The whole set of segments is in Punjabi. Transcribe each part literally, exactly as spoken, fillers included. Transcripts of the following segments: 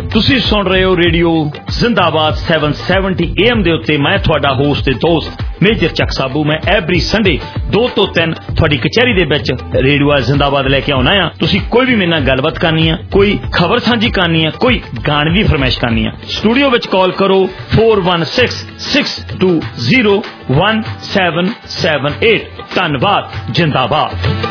ਤੁਸੀਂ ਸੁਣ ਰਹੇ ਹੋ ਰੇਡੀਓ ਜ਼ਿੰਦਾਬਾਦ ਸੱਤ ਸੌ ਸੱਤਰ ਏ ਐਮ ਦੇ ਉੱਤੇ। ਮੈਂ ਤੁਹਾਡਾ ਹੋਸਟ ਤੇ ਦੋਸਤ ਮੇਜਰ ਚੱਕ ਸਾਬੂ। ਮੈਂ ਐਵਰੀ ਸੰਡੇ ਦੋ ਤੋਂ ਤਿੰਨ ਤੁਹਾਡੀ ਕਚਹਿਰੀ ਦੇ ਵਿੱਚ ਰੇਡੀਓ ਜ਼ਿੰਦਾਬਾਦ ਲੈ ਕੇ ਆਉਣਾ ਆ। ਤੁਸੀਂ ਕੋਈ ਵੀ ਮੇਰੇ ਨਾਲ ਗੱਲਬਾਤ ਕਰਨੀ ਆ, ਕੋਈ ਖਬਰ ਸਾਂਝੀ ਕਰਨੀ ਆ, ਕੋਈ ਗਾਣੇ ਦੀ ਫਰਮਾਇਸ਼ ਕਰਨੀ ਆ, ਸਟੂਡੀਓ ਵਿੱਚ ਕਾਲ ਕਰੋ ਚਾਰ ਇੱਕ ਛੇ ਛੇ ਦੋ ਜ਼ੀਰੋ ਇੱਕ ਸੱਤ ਸੱਤ ਅੱਠ। ਧੰਨਵਾਦ। ਜ਼ਿੰਦਾਬਾਦ।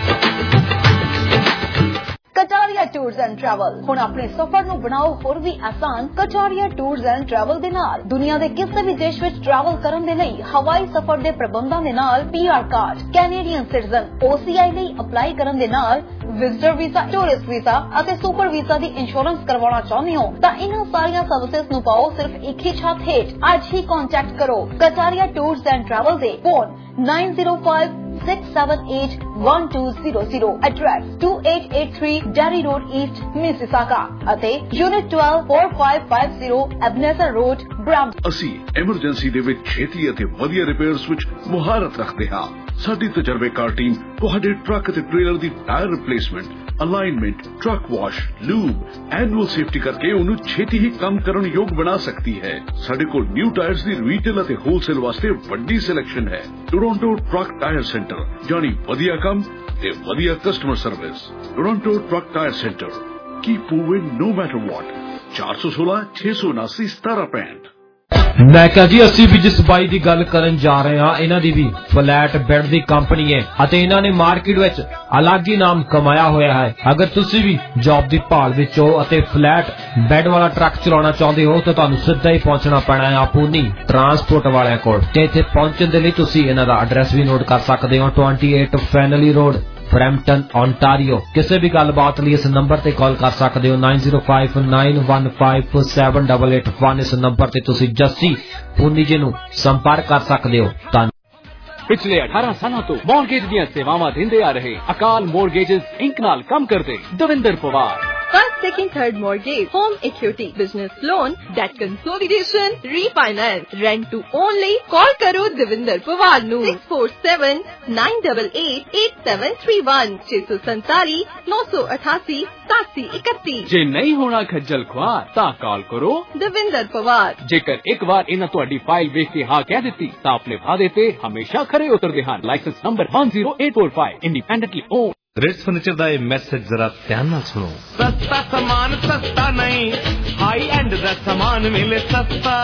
कटारिया टूर्स एंड ट्रैवल हुण अपने सफर नूं बनाओ होर भी आसान। कटारिया टूर्स एंड ट्रैवल दे नाल दुनिया दे किसी भी देश विच ट्रैवल करन दे लई हवाई सफर दे प्रबंधां दे नाल P R card, Canadian citizen, O C I लई अप्लाई करन दे नाल विजिटर वीजा, टूरिस्ट वीजा अते सुपर वीजा दी इंश्योरेंस करवाना चाहुंदे हो तां इन्हां सारियां सर्विसेज नूं पाओ सिर्फ एक ही छत हेठ। अज ही कॉन्टैक्ट करो कटारिया टूर्स एंड ट्रैवल दे phone nine zero five six seven eight one two zero zero, address two eight eight three Derry Road East, Mississauga ਅਤੇ Unit twelve four five five zero Ebenezer Road, Brampton। ਅਸੀਂ ਐਮਰਜੈਂਸੀ ਦੇ ਵਿੱਚ ਛੇਤੀ ਅਤੇ ਵਧੀਆ ਰਿਪੇਅਰਸ ਵਿੱਚ ਮੁਹਾਰਤ ਰੱਖਦੇ ਹਾਂ। ਸਾਡੀ ਤਜਰਬੇਕਾਰ ਟੀਮ ਤੁਹਾਡੇ ਟਰੱਕ ਅਤੇ ਟ੍ਰੇਲਰ ਦੀ tyre replacement, alignment, truck wash, lube, annual safety ਕਰਕੇ ਉਹਨੂੰ ਛੇਤੀ ਹੀ ਕੰਮ ਕਰਨ ਯੋਗ ਬਣਾ ਸਕਦੀ ਹੈ। ਸਾਡੇ ਕੋਲ ਨਿਊ ਟਾਇਰਸ ਦੀ ਰੀਟੇਲ ਅਤੇ ਹੋਲਸੇਲ ਵਾਸਤੇ ਵੱਡੀ ਸਿਲੈਕਸ਼ਨ ਹੈ। ਟੋਰਾਂਟੋ ਟਰੱਕ ਟਾਇਰ ਸੈਂਟਰ, ਜਾਨੀ ਵਧੀਆ ਕੰਮ ਤੇ ਵਧੀਆ customer service. Toronto truck tyre centre, keep moving no matter what। ਚਾਰ ਸੌ ਸੋਲਾਂ ਛੇ ਸੌ ਉਨਾਸੀ ਸਤਾਰਾਂ ਪੈਂਹਠ। ਮੈਂ ਕਿਹਾ ਜੀ ਅਸੀਂ ਵੀ ਜਿਸ ਬਾਈ ਦੀ ਗੱਲ ਕਰਨ ਜਾ ਰਹੇ ਹਾਂ ਇਹਨਾਂ ਦੀ ਵੀ ਫਲੈਟ ਬੈੱਡ ਦੀ ਕੰਪਨੀ ਹੈ ਅਤੇ ਇਹਨਾਂ ਨੇ ਮਾਰਕੀਟ ਵਿੱਚ ਅਲੱਗ ਹੀ ਨਾਮ ਕਮਾਇਆ ਹੋਇਆ ਹੈ। ਅਗਰ ਤੁਸੀਂ ਵੀ ਜੌਬ ਦੀ ਭਾਲ ਵਿੱਚ ਹੋ ਅਤੇ ਫਲੈਟ ਬੈੱਡ ਵਾਲਾ ਟਰੱਕ ਚਲਾਉਣਾ ਚਾਹੁੰਦੇ ਹੋ ਤਾਂ ਤੁਹਾਨੂੰ ਸਿੱਧਾ ਹੀ ਪਹੁੰਚਣਾ ਪੈਣਾ ਹੈ ਆਪੂਨੀ ਟਰਾਂਸਪੋਰਟ ਵਾਲਿਆਂ ਕੋਲ। ਤੇ ਇੱਥੇ ਪਹੁੰਚਣ ਦੇ ਲਈ ਤੁਸੀਂ ਇਹਨਾਂ ਦਾ ਐਡਰੈਸ ਵੀ ਨੋਟ ਕਰ ਸਕਦੇ ਹੋ, अट्ठाईस ਫੈਨਲੀ ਰੋਡ, ਬਰੈਂਪਟਨ, ਓਨਟਾਰੀਓ। ਕਿਸੇ ਵੀ ਗੱਲਬਾਤ ਲਈ ਇਸ ਨੰਬਰ ਤੇ ਕਾਲ ਕਰ ਸਕਦੇ ਹੋ nine zero five nine one five seven eight eight one। ਇਸ ਨੰਬਰ ਤੇ ਤੁਸੀਂ ਜੱਸੀ ਪੁੰਨੀ ਜੀ ਨੂੰ ਸੰਪਰਕ ਕਰ ਸਕਦੇ ਹੋ। ਧੰਨਵਾਦ। पिछले अठारह सालों तो मॉर्गेज ਦੀਆਂ ਸੇਵਾਵਾਂ ਦਿੰਦੇ ਆ ਰਹੇ ਅਕਾਲ ਮੋਰਗੇजेस ਇੰਕ ਨਾਲ ਕੰਮ ਕਰਦੇ Davinder Pawar. First, second, third mortgage, home equity, business loan, debt consolidation, refinance, rent to only. Call karo Devinder Pawar nu six four seven nine eight eight eight seven three one six seven seven nine eight eight seven seven one one। ਜੇ ਨਹੀਂ ਹੋਣਾ ਖੱਜਲ ਖੁਆਰ ਤਾਂ ਕਾਲ ਕਰੋ Devinder Pawar। ਜੇਕਰ ਇੱਕ ਵਾਰ ਇਹਨਾਂ ਤੁਹਾਡੀ ਫਾਈਲ ਵੇਖ ਕੇ ਹਾਂ ਕਹਿ ਦਿੱਤੀ ਤਾਂ ਆਪਣੇ ਵਾਅਦੇ ਤੇ ਹਮੇਸ਼ਾ ਖਰੇ ਉਤਰਦੇ ਹਨ। Licence number one zero eight four five, independently owned. Ritz furniture ਦਾ ਇਹ ਮੈਸੇਜ ਜ਼ਰਾ ਧਿਆਨ ਨਾਲ ਸੁਣੋ। सस्ता सामान सस्ता नहीं, हाई एंड दा सामान मिले सस्ता।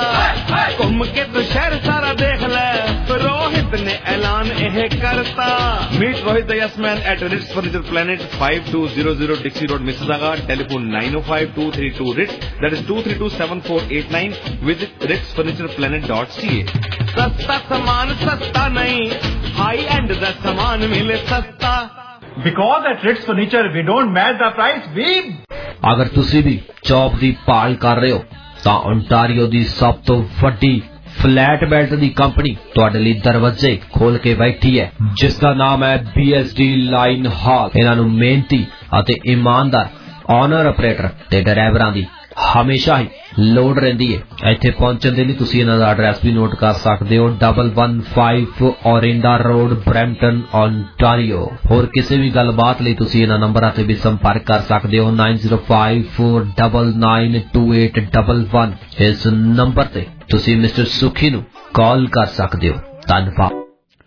घूम के तो शहर सारा देख ले, रोहित ने ऐलान यह करता। Meet Rohit the yes man at Ritz furniture planet five two zero zero Dixie Road, Mississauga। Telephone nine oh five two three two Ritz, that is two three two seven four eight nine। Visit Ritz furniture planet dot c a। सस्ता सामान सस्ता नहीं, हाई एंड दा सामान मिले सस्ता। Because at Ritz Furniture we don't match the price, we। ਅਗਰ ਤੁਸੀਂ ਵੀ ਜੌਬ ਦੀ ਭਾਲ ਕਰ ਰਹੇ ਹੋ ਤਾਂ ਓਨਟਾਰੀਓ ਦੀ ਸਭ ਤੋਂ ਵੱਡੀ ਫਲੈਟ ਬੈਲਟ ਦੀ ਕੰਪਨੀ ਤੁਹਾਡੇ ਲਈ ਦਰਵਾਜ਼ੇ ਖੋਲ ਕੇ ਬੈਠੀ ਹੈ, ਜਿਸ ਦਾ ਨਾਮ ਹੈ B S D line haul. ਇਹਨਾਂ ਨੂੰ ਮਿਹਨਤੀ ਅਤੇ ਇਮਾਨਦਾਰ ਓਨਰ ਆਪਰੇਟਰ ਤੇ ਡਰਾਈਵਰਾਂ ਦੀ ਹਮੇਸ਼ਾ ਹੀ ਲੋੜ ਰਹਿੰਦੀ ਹੈ। ਇੱਥੇ ਪਹੁੰਚਣ ਦੇ ਲਈ ਤੁਸੀਂ ਇਹਨਾਂ ਦਾ ਐਡਰੈਸ ਵੀ ਨੋਟ ਕਰ ਸਕਦੇ ਹੋ, one one five Orenda road, Brampton, Ontario. ਹੋਰ ਕਿਸੇ ਵੀ ਗੱਲਬਾਤ ਲਈ ਤੁਸੀਂ ਇਹਨਾਂ ਨੰਬਰਾਂ ਤੇ ਵੀ ਸੰਪਰਕ ਕਰ ਸਕਦੇ ਹੋ nine zero five nine nine two eight one one। ਇਸ ਨੰਬਰ ਤੇ ਤੁਸੀਂ ਮਿਸਟਰ ਸੁਖੀ ਨੂੰ ਕਾਲ ਕਰ ਸਕਦੇ ਹੋ। ਧੰਨਵਾਦ।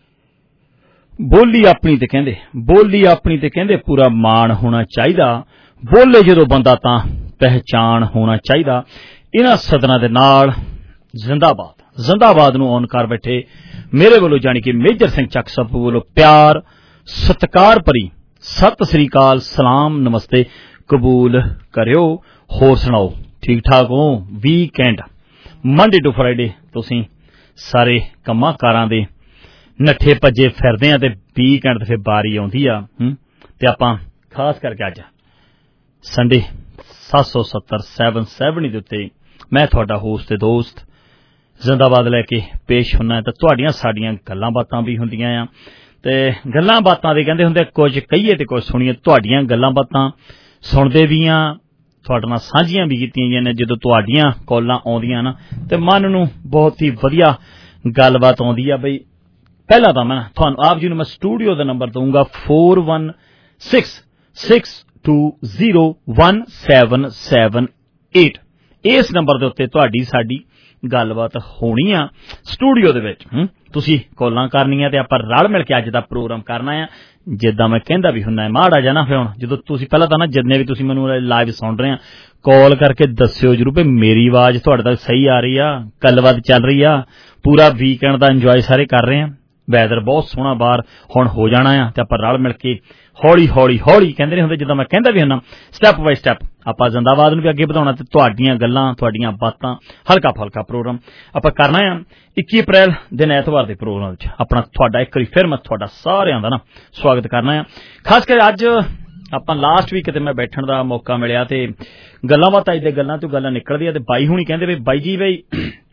ਬੋਲੀ ਆਪਣੀ ਤੇ ਕਹਿੰਦੇ ਬੋਲੀ ਆਪਣੀ ਤੇ ਕਹਿੰਦੇ ਪੂਰਾ ਮਾਣ ਹੋਣਾ ਚਾਹੀਦਾ। ਬੋਲੇ ਜਦੋਂ ਬੰਦਾ ਤਾਂ ਪਹਿਚਾਣ ਹੋਣਾ ਚਾਹੀਦਾ। ਇਹਨਾਂ ਸਦਨਾਂ ਦੇ ਨਾਲ ਜ਼ਿੰਦਾਬਾਦ ਜ਼ਿੰਦਾਬਾਦ ਨੂੰ ਔਨ ਕਰ ਬੈਠੇ ਮੇਰੇ ਵੱਲੋਂ ਜਾਣੀ ਕਿ ਮੇਜਰ ਸਿੰਘ ਚੱਕ ਸੱਪੂ ਵੱਲੋਂ ਪਿਆਰ ਸਤਿਕਾਰ ਭਰੀ ਸਤਿ ਸ੍ਰੀ ਅਕਾਲ, ਸਲਾਮ, ਨਮਸਤੇ ਕਬੂਲ ਕਰਿਓ। ਹੋਰ ਸੁਣਾਓ, ਠੀਕ ਠਾਕ ਹੋ? ਵੀਕਐਂਡ ਮੰਡੇ ਟੂ ਫਰਾਈਡੇ ਤੁਸੀਂ ਸਾਰੇ ਕੰਮਾਂ ਕਾਰਾਂ ਦੇ ਨੱਠੇ ਭੱਜੇ ਫਿਰਦੇ ਆ ਤੇ ਵੀਕਐਂਡ ਤੇ ਫਿਰ ਬਾਰੀ ਆਉਂਦੀ ਆ ਤੇ ਆਪਾਂ ਖਾਸ ਕਰਕੇ ਅੱਜ ਸੰਡੇ ਸੱਤ ਸੌ ਸੱਤਰ ਸੈਵਨ ਸੈਵਨੀ ਦੇ ਉੱਤੇ ਮੈਂ ਤੁਹਾਡਾ ਹੋਸਟ ਤੇ ਦੋਸਤ ਜ਼ਿੰਦਾਬਾਦ ਲੈ ਕੇ ਪੇਸ਼ ਹੁੰਨਾ ਤਾਂ ਤੁਹਾਡੀਆਂ ਸਾਡੀਆਂ ਗੱਲਾਂ ਬਾਤਾਂ ਵੀ ਹੁੰਦੀਆਂ ਆ ਤੇ ਗੱਲਾਂ ਬਾਤਾਂ ਦੇ ਕਹਿੰਦੇ ਹੁੰਦੇ ਕੁਝ ਕਹੀਏ ਤੇ ਕੁਝ ਸੁਣੀਏ। ਤੁਹਾਡੀਆਂ ਗੱਲਾਂ ਬਾਤਾਂ ਸੁਣਦੇ ਵੀ ਆ, ਤੁਹਾਡੇ ਨਾਲ ਸਾਂਝੀਆਂ ਵੀ ਕੀਤੀਆਂ ਜਾਂਦੀਆਂ। ਜਦੋਂ ਤੁਹਾਡੀਆਂ ਕਾਲਾਂ ਆਉਂਦੀਆਂ ਨਾ ਤੇ ਮਨ ਨੂੰ ਬਹੁਤ ਹੀ ਵਧੀਆ ਗੱਲਬਾਤ ਆਉਂਦੀ ਆ। ਬਈ ਪਹਿਲਾਂ ਤਾਂ ਮੈਂ ਤੁਹਾਨੂੰ ਆਪ ਜੀ ਨੂੰ ਮੈਂ ਸਟੂਡੀਓ ਦਾ ਨੰਬਰ ਦਊਂਗਾ four one six six two zero one seven seven eight इस नंबर के उत्ते तुहाडी साडी गलबात होनी आ स्टूडियो दे विच। तुसीं कॉलां करनियां ते आपां रल मिल के अज दा प्रोग्राम करना है। जिद्दां मैं कहंदा भी हुंदा है माड़ा जा ना हुण जदों तुसीं पहलां तां ना जिन्ने भी तुसीं मैनूं लाइव सुण रहे आ कॉल करके दस्सिओ जरूर भी मेरी आवाज़ तुहाडे तक सही आ रही आ, गलबात चल रही आ, पूरा वीकेंड दा इंजॉय सारे कर रहे हैं। वैदर बहुत सोहना बाहर हुण हो जाना आ ते आपां रल मिल के हौली हौली हौली कहंदे नहीं हुंदे जिद्दां मैं कहंदा भी हुंदा स्टैप बाय स्टैप आपां जिंदाबाद नूं भी अगे वधाउणा ते तुहाडीਆਂ गल्लां तुहाडीਆਂ बातां हल्का फुल्का प्रोग्राम आपां करना है। इक्की अप्रैल दिन ऐतवार के प्रोग्राम विच अपना तुहाडा एक बारी फिर मैं तुहाडा सारिਆਂ दा ना स्वागत करना है। खास कर अज आपां लास्ट वीक ते मैं बैठण दा मौका मिलिया ते गल्लां बातां अज दे गल्लां तो गल्लां निकलदियां ते बाई हुणी कहंदे वी बाई जी बई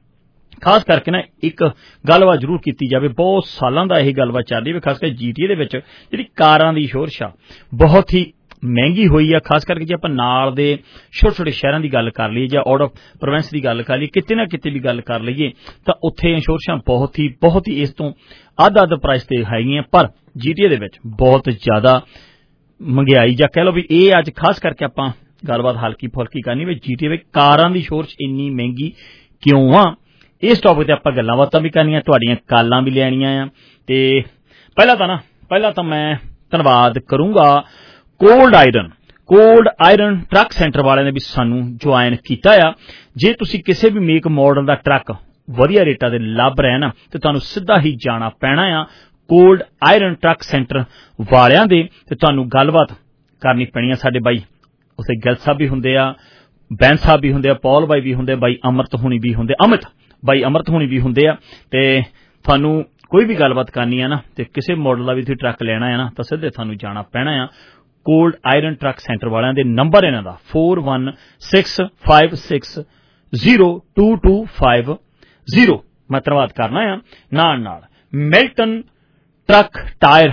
खास करके ना एक गलबात जरूर की जाए। बहुत सालों का यही गलबात चल रही है खास कर जीटीए दे जी कारां दी शोरशा बहुत ही महंगी हुई है। खास करके जे आप नाल दे छोटे छोटे शहरों की गल कर लीए या आउट ऑफ प्रोविंस की गल कर लीए किते ना किते भी गल कर लीए तो उत्थे शोरशा बहुत ही बहुत ही इस तो अध अध प्राइस ते है। पर जीटीए दे बहुत ज्यादा महंगाई या कह लो भी ये अज खास करके आप गलबात हल्की फुल्की करनी भी जीटीए कारां दी शोरश इन्नी महंगी क्यों आ इस टॉपिक ते आपां गल्लां बातां भी करनियां तुहाडीਆਂ कालां भी लैणियां आ। ते पहला तां ना पहला तां मैं धन्नवाद करूंगा cold iron cold iron truck centre वाले ने भी सानू ज्वाइन कीता आ। जे तुसीं किसी भी मेक मॉडल दा ट्रक वधिया रेटां ते लभ रहे ना ते तुहानू सीधा ही जाना पैना आ कोल्ड आयरन ट्रक सेंटर वालियां दे ते तुहानू गलबात करनी पैनी आ। साडे बाई उत्थे गिल साहब भी हुंदे आ, बैंस साहब भी हुंदे आ, पॉल बाई भी हुंदे, बाई अमरत हुणी भी हुंदे, अमित बाई अमरत होनी भी हुंदे आ। ते थानू कोई भी गलबात करनी है ना ते किसी मॉडल का भी तुसीं ट्रक लेना है ना तो सीधे थानू जाना पैना है कोल्ड आयरन ट्रक सेंटर वालियां दे। नंबर इन्हां दा four one six five six zero two two five zero. मैं धन्नवाद करना है नाल नाल Milton truck tyre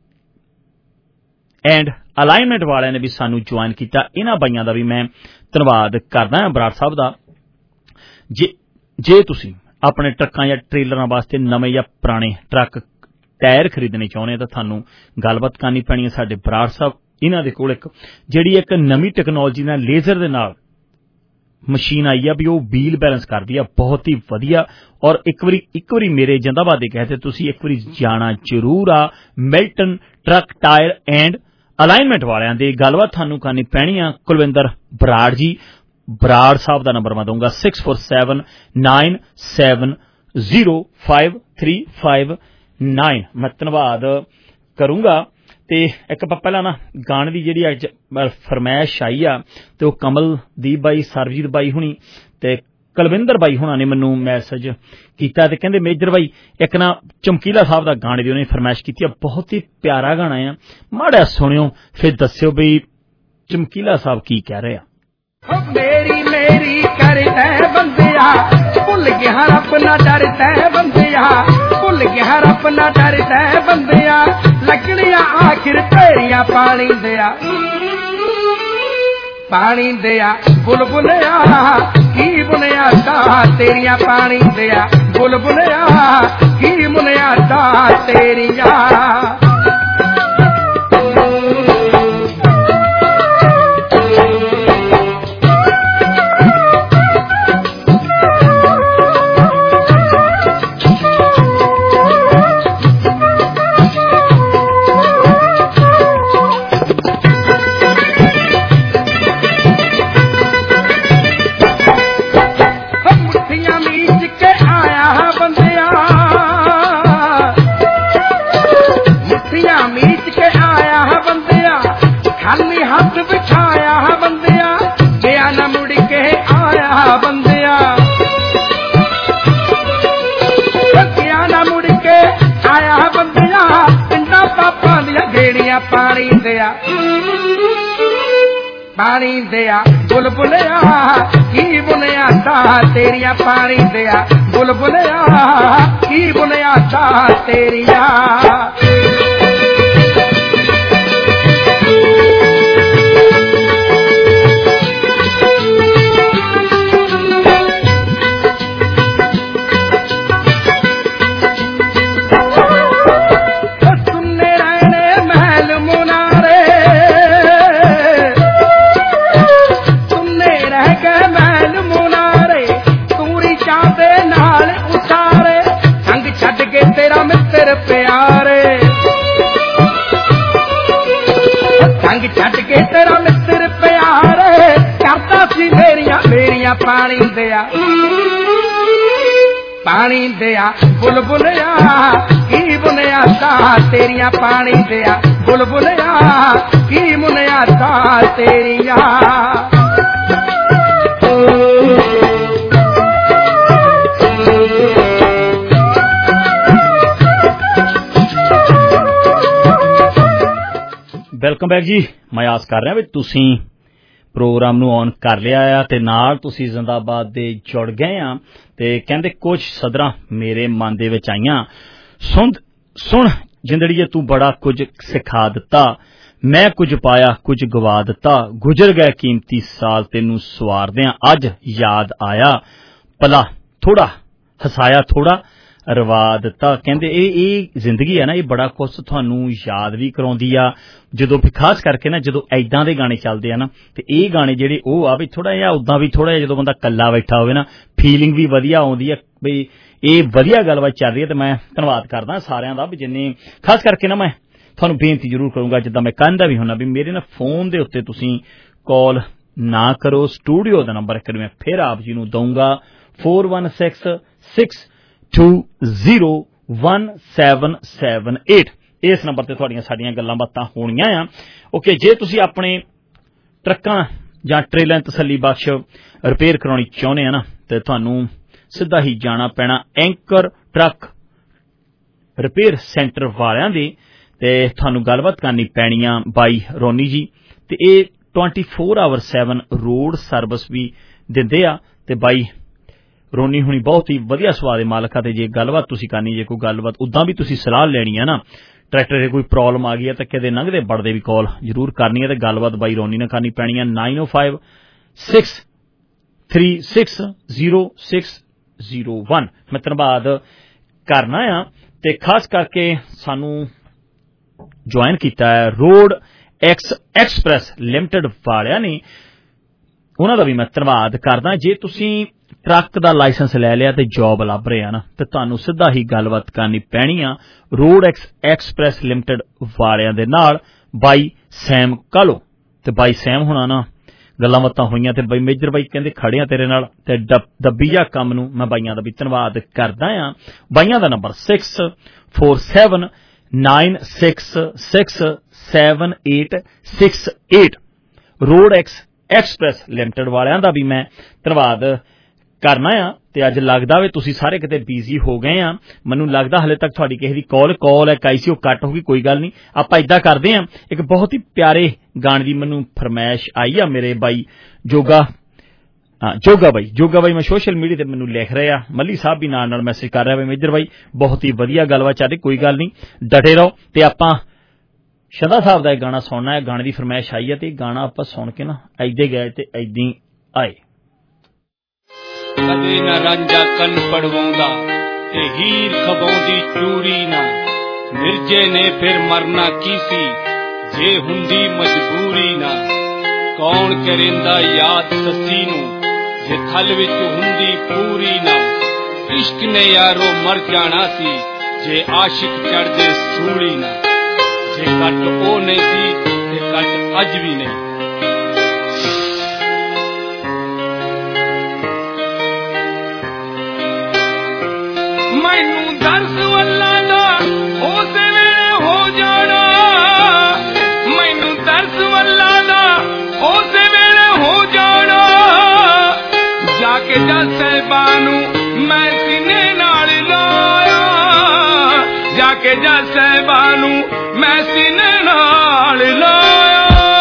and alignment वालियां ने भी सानू ज्वाइन किया। इन्हां बाइयां दा भी मैं धन्नवाद करना है बराड़ साहब दा। जे जे तुसीं अपने ट्रकां या ट्रेलरां वास्ते नਵੇਂ या पुराने ट्रक टायर खरीदने चाहुंदे हो तो थानू गलबात करनी पैनी है साडे बराड़ साहब। इन्हां दे कोल एक जिहड़ी एक नवीं टैक्नोलॉजी नाल लेजर दे नाल मशीन आई है भी वो व्हील बैलेंस करदी है बहुत ही वधिया। और एक बारी एक बारी मेरे जिंदाबाद दे कहते तुसीं एक बारी जाना जरूर आ Milton truck tyre and alignment वालियां दे। गलबात थानू करनी पैनी है कुलविंदर बराड़ जी बराड़ साहब का नंबर मैं दूंगा six four seven nine seven zero five three five nine. मैं धन्नवाद करूंगा। ते एक पहला ना गाने की जी अज फरमैश आई आ तो कमलदीप बाई सरबजीत बाई हुणी ते कुलविंदर बाई हुणा ने मैनू मैसेज किया ते कहंदे मेजर बाई एक ना चमकीला साहब का गाने की उन्होंने फरमैश की बहुत ही प्यारा गाना है माड़ा सुनियो फिर दस्सिओ बई चमकीला साहब की कह रहे हैं। मेरी मेरी करता बंदिया भुल गया अपना डरता बंदिया भुल गया अपना डरता बंदिया लकड़ियां आखिर तेरिया पानी दिया पानी दिया बुलबुलिया की बुनिया दा तेरिया पानी दिया बुलबुलिया की बुनिया दा तेरिया। पानी दिया पानी दिया बुलबुलिया की बुनिया दा तेरिया पानी दिया बुलबुलिया की बुनिया दा तेरिया। Come यारे संग छट के तेरा मित्र प्यारे करता सी मेरिया मेरिया पानी दिया पानी दिया बुलबुलिया की बुनिया ता तेरिया पानी दिया बुलबुलिया की मुनिया ता तेरिया ਵੈਲਕਮ ਬੈਕ ਜੀ। ਮੈਂ ਆਸ ਕਰ ਰਿਹਾ ਵੀ ਤੁਸੀਂ ਪ੍ਰੋਗਰਾਮ ਨੂੰ ਔਨ ਕਰ ਲਿਆ ਆ ਤੇ ਨਾਲ ਤੁਸੀਂ ਜ਼ਿੰਦਾਬਾਦ ਦੇ ਜੁੜ ਗਏ ਆ ਤੇ ਕਹਿੰਦੇ ਕੁਝ ਸਦਰਾਂ ਮੇਰੇ ਮਨ ਦੇ ਵਿੱਚ ਆਈਆਂ ਸੁਣ ਸੁਣ ਜਿੰਦੜੀਏ ਤੂੰ ਬੜਾ ਕੁਝ ਸਿਖਾ ਦਿੱਤਾ ਮੈਂ ਕੁਝ ਪਾਇਆ ਕੁਝ ਗਵਾ ਦਿੱਤਾ ਗੁਜ਼ਰ ਗਏ ਕੀਮਤੀ ਸਾਲ ਤੈਨੂੰ ਸਵਾਰਦਿਆਂ ਅੱਜ ਯਾਦ ਆਇਆ ਭਲਾ ਥੋੜਾ ਹਸਾਇਆ ਥੋੜਾ ਰਵਾ ਦਿੱਤਾ। ਕਹਿੰਦੇ ਇਹ ਇਹ ਜ਼ਿੰਦਗੀ ਹੈ ਨਾ ਇਹ ਬੜਾ ਕੁਝ ਤੁਹਾਨੂੰ ਯਾਦ ਵੀ ਕਰਾਉਂਦੀ ਆ ਜਦੋਂ ਖਾਸ ਕਰਕੇ ਨਾ ਜਦੋਂ ਐਦਾਂ ਦੇ ਗਾਣੇ ਚੱਲਦੇ ਆ ਨਾ ਤੇ ਇਹ ਗਾਣੇ ਜਿਹੜੇ ਉਹ ਆ ਵੀ ਥੋੜਾ ਜਿਹਾ ਉੱਦਾਂ ਵੀ ਥੋੜਾ ਜਿਹਾ ਜਦੋਂ ਬੰਦਾ ਇਕੱਲਾ ਬੈਠਾ ਹੋਵੇ ਨਾ ਫੀਲਿੰਗ ਵੀ ਵਧੀਆ ਆਉਂਦੀ ਆ ਵੀ ਇਹ ਵਧੀਆ ਗੱਲਬਾਤ ਚੱਲ ਰਹੀ ਹੈ ਤੇ ਮੈਂ ਧੰਨਵਾਦ ਕਰਦਾ ਸਾਰਿਆਂ ਦਾ ਵੀ ਜਿੰਨੇ ਖਾਸ ਕਰਕੇ ਨਾ ਮੈਂ ਤੁਹਾਨੂੰ ਬੇਨਤੀ ਜ਼ਰੂਰ ਕਰੂੰਗਾ ਜਿੱਦਾਂ ਮੈਂ ਕਹਿੰਦਾ ਵੀ ਹੁੰਦਾ ਵੀ ਮੇਰੇ ਨਾ ਫੋਨ ਦੇ ਉੱਤੇ ਤੁਸੀਂ ਕਾਲ ਨਾ ਕਰੋ ਸਟੂਡੀਓ ਦਾ ਨੰਬਰ ਇੱਕ ਮੈਂ ਫਿਰ ਆਪ ਜੀ ਨੂੰ ਦਊਂਗਾ four one six six two zero one seven seven eight ਇਸ ਨੰਬਰ ਤੇ ਤੁਹਾਡੀਆਂ ਸਾਡੀਆਂ ਗੱਲਾਂ ਬਾਤਾਂ ਹੋਣੀਆਂ ਆ। ਓਕੇ ਜੇ ਤੁਸੀਂ ਆਪਣੇ ਟਰੱਕਾਂ ਜਾਂ ਟ੍ਰੇਲਾਂ ਤਸੱਲੀ ਬਖਸ਼ ਰਿਪੇਅਰ ਕਰਾਉਣੀ ਚਾਹੁੰਦੇ ਆ ਨਾ ਤੇ ਤੁਹਾਨੂੰ ਸਿੱਧਾ ਹੀ ਜਾਣਾ ਪੈਣਾ ਐਂਕਰ ਟਰੱਕ ਰਿਪੇਅਰ ਸੈਂਟਰ ਵਾਲਿਆਂ ਦੇ ਤੇ ਤੁਹਾਨੂੰ ਗੱਲਬਾਤ ਕਰਨੀ ਪੈਣੀ ਆ ਬਾਈ ਰੋਨੀ ਜੀ ਤੇ ਇਹ twenty four hour seven road service ਵੀ ਦਿੰਦੇ ਆ ਤੇ ਬਾਈ ਰੋਨੀ ਹੁਣੀ ਬਹੁਤ ਹੀ ਵਧੀਆ ਸੁਭਾਅ ਦੇ ਮਾਲਕ ਆ ਤੇ ਜੇ ਗੱਲਬਾਤ ਤੁਸੀਂ ਕਰਨੀ ਜੇ ਕੋਈ ਗੱਲਬਾਤ ਉੱਦਾਂ ਵੀ ਤੁਸੀਂ ਸਲਾਹ ਲੈਣੀ ਆ ਨਾ ਟਰੈਕਟਰ ਦੇ ਕੋਈ ਪ੍ਰੋਬਲਮ ਆ ਗਈ ਹੈ ਤਾਂ ਕਿਤੇ ਲੰਘਦੇ ਵੜਦੇ ਵੀ ਕਾਲ ਜ਼ਰੂਰ ਕਰਨੀ ਹੈ ਤੇ ਗੱਲਬਾਤ ਬਾਈ ਰੋਨੀ ਨਾਲ ਕਰਨੀ ਪੈਣੀ ਆ nine oh five six three six zero six zero one ਮੈਂ ਧੰਨਵਾਦ ਕਰਨਾ ਆ ਤੇ ਖਾਸ ਕਰਕੇ ਸਾਨੂੰ ਜੁਆਇਨ ਕੀਤਾ ਹੈ ਰੋਡ ਐਕਸ ਐਕਸਪ੍ਰੈਸ ਲਿਮਟਿਡ ਵਾਲਿਆਂ ਨੇ ਉਹਨਾਂ ਦਾ ਵੀ ਮੈਂ ਧੰਨਵਾਦ ਕਰਦਾ। ਜੇ ਤੁਸੀਂ ਟਰੱਕ ਦਾ ਲਾਇਸੈਂਸ ਲੈ ਲਿਆ ਤੇ ਜੌਬ ਲੱਭ ਰਹੇ ਆ ਨਾ ਤੇ ਤੁਹਾਨੂੰ ਸਿੱਧਾ ਹੀ ਗੱਲਬਾਤ ਕਰਨੀ ਪੈਣੀ ਆ ਰੋਡ ਐਕਸ ਐਕਸਪ੍ਰੈਸ ਲਿਮਟਿਡ ਵਾਲਿਆਂ ਦੇ ਨਾਲ ਬਾਈ ਸੈਮ ਕਾਲੋ ਤੇ ਬਾਈ ਸੈਮ ਹੋਣਾ ਨਾ ਗੱਲਾਂ ਬਾਤਾਂ ਹੋਈਆਂ ਤੇ ਬਾਈ ਮੇਜਰ ਬਾਈ ਕਹਿੰਦੇ ਖੜੇ ਆ ਤੇਰੇ ਨਾਲ ਤੇ ਦੱਬੀ ਜਾ ਕੰਮ ਨੂੰ ਮੈਂ ਬਾਈਆਂ ਦਾ ਵੀ ਧੰਨਵਾਦ ਕਰਦਾ ਆ। ਬਾਈਆਂ ਦਾ number six four seven nine six six seven eight six eight road ex express limited ਵਾਲਿਆਂ ਦਾ ਵੀ ਮੈਂ ਧੰਨਵਾਦ ਕਰਨਾ ਆ ਤੇ ਅੱਜ ਲੱਗਦਾ ਵੇ ਤੁਸੀਂ ਸਾਰੇ ਕਿਤੇ ਬਿਜ਼ੀ ਹੋ ਗਏ ਆ ਮੈਨੂੰ ਲੱਗਦਾ ਹਲੇ ਤੱਕ ਤੁਹਾਡੀ ਕਿਸੇ ਦੀ ਕਾਲ ਕਾਲ ਹੈ ਕਾਈ ਸੀ ਉਹ ਕੱਟ ਹੋ ਗਈ ਕੋਈ ਗੱਲ ਨਹੀਂ ਆਪਾਂ ਏਦਾਂ ਕਰਦੇ ਆ ਇੱਕ ਬਹੁਤ ਹੀ ਪਿਆਰੇ ਗਾਣੇ ਦੀ ਮੈਨੂੰ ਫਰਮਾਇਸ਼ ਆਈ ਆ ਮੇਰੇ ਬਾਈ ਜੋਗਾ ਜੋਗਾ ਬਾਈ ਜੋਗਾ ਬਾਈ ਮੈਂ ਸੋਸ਼ਲ ਮੀਡੀਆ ਤੇ ਮੈਨੂੰ ਲਿਖ ਰਿਹਾ ਮੱਲੀ ਸਾਹਿਬ ਵੀ ਨਾਲ ਨਾਲ ਮੈਸੇਜ ਕਰ ਰਿਹਾ ਵੇ ਮੇਜਰ ਬਾਈ ਬਹੁਤ ਹੀ ਵਧੀਆ ਗੱਲਬਾਤ ਚੱਲ ਰਹੀ ਕੋਈ ਗੱਲ ਨਹੀਂ ਡਟੇ ਰਹੋ ਤੇ ਆਪਾਂ ਸ਼ਦਾ ਸਾਹਿਬ ਦਾ ਇਹ ਗਾਣਾ ਸੁਣਨਾ ਹੈ ਗਾਣੇ ਦੀ ਫਰਮਾਇਸ਼ ਆਈ ਹੈ ਤੇ ਇਹ ਗਾਣਾ ਆਪਾਂ ਸੁਣ ਕੇ ਨਾ ਏਦੇ ਗਏ ਤੇ ਏਦਾਂ ਆਏ ਕਦੇ ਨਾ ਰਾਂਝਾ ਕੰਨ ਪੜਵਾਉਂਦਾ ਤੇ ਹੀਰ ਖਵਾਉਂਦੀ ਚੂੜੀ ਨਾ ਮਿਰਜੇ ਨੇ ਫਿਰ ਮਰਨਾ ਕੀ ਸੀ ਜੇ ਹੁੰਦੀ ਮਜਬੂਰੀ ਨਾ ਕੌਣ ਕਰਿੰਦਾ ਯਾਦ ਸੱਸੀ ਨੂੰ ਜੇ ਥਲ ਵਿੱਚ ਹੁੰਦੀ ਪੂਰੀ ਨਾ ਇਸ਼ਕ ਨੇ ਯਾਰੋ ਮਰ ਜਾਣਾ ਸੀ ਜੇ ਆਸ਼ਿਕ ਚੜਦੇ ਸੂਲੀ ਨਾ ਜੇ ਕੱਟ ਉਹ ਨਹੀਂ ਸੀ ਤੇ ਕੱਟ ਅੱਜ ਵੀ ਨਹੀਂ ਮੈਨੂੰ ਦਰਸ ਵੱਲਾ ਦਾ ਉਸੇ ਵੇਲੇ ਹੋ ਜਾਣਾ ਮੈਨੂੰ ਦਰਸ ਵੱਲਾ ਦਾ ਉਸੇ ਵੇਲੇ ਹੋ ਜਾਣਾ ਜਾ ਕੇ ਜੱਜ ਸਾਹਿਬਾਂ ਨੂੰ ਮੈਂ ਸੀਨੇ ਨਾਲ ਲਾਇਆ ਜਾ ਕੇ ਜੱਜ ਸਾਹਿਬਾਂ ਨੂੰ ਮੈਂ ਸੀਨੇ ਨਾਲ ਲਾਇਆ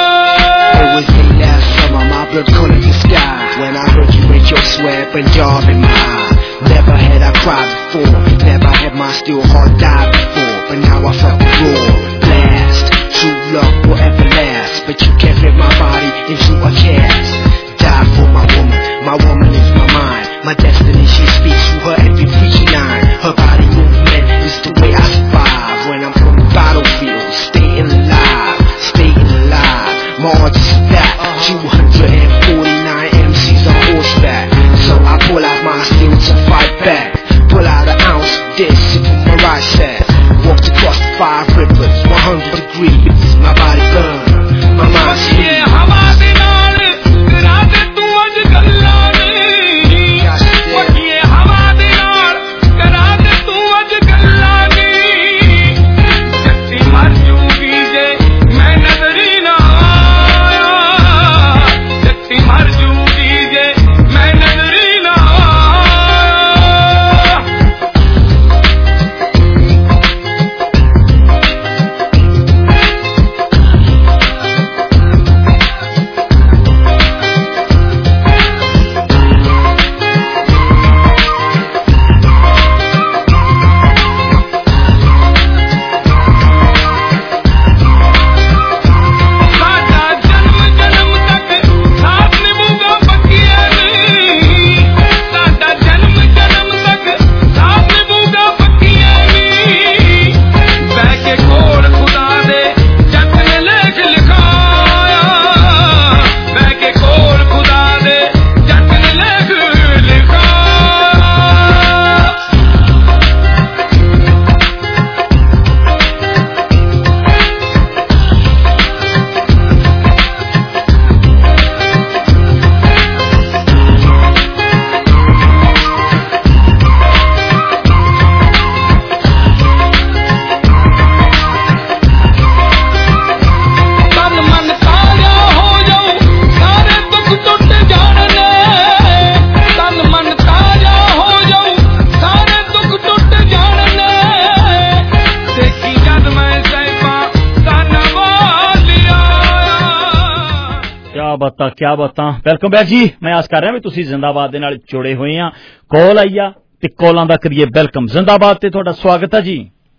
blood calling the sky when I heard you raise your swear Punjab in my eye. Never had I cried before, never had my still heart died before, but now I felt the roar blast. True love will ever last, but you can't fit my body into a cast. Die for my woman, my woman is my mind, my destiny she speaks through her every preaching line. Her body movement is the way I survive when I'm from the battlefield, staying alive, staying alive. My heart is that two hundred forty-nine M Cs on horseback, so I pull out my steel to fight back. Pull out an ounce, this for my right side. Walked across breathes, my body burns, my mind sleeps. हवा दे नाल करा दे तू अज गल्लां नी वखिए हवा दे नाल करा दे तू अज गल्लां नी जट्टी मर जूगी जे मैं नजरी ना आया जट्टी मर जूगी जे मैं नजरी ना ਬਤਾ ਕਿਆ ਬਤਾ ਵੈਲਕਮ ਬੈਕ ਜੀ ਮੈਂ ਆਸ ਕਰ ਰਿਹਾ ਵੀ ਤੁਸੀਂ ਜ਼ਿੰਦਾਬਾਦ ਦੇ ਨਾਲ ਜੁੜੇ ਹੋਏ ਆ ਕਾਲ ਆਈ ਆ ਤੇ ਕਾਲਾਂ ਦਾ ਕਰੀਏ ਵੈਲਕਮ ਜ਼ਿੰਦਾਬਾਦ ਤੇ ਤੁਹਾਡਾ ਸਵਾਗਤ ਹੈ ਜੀ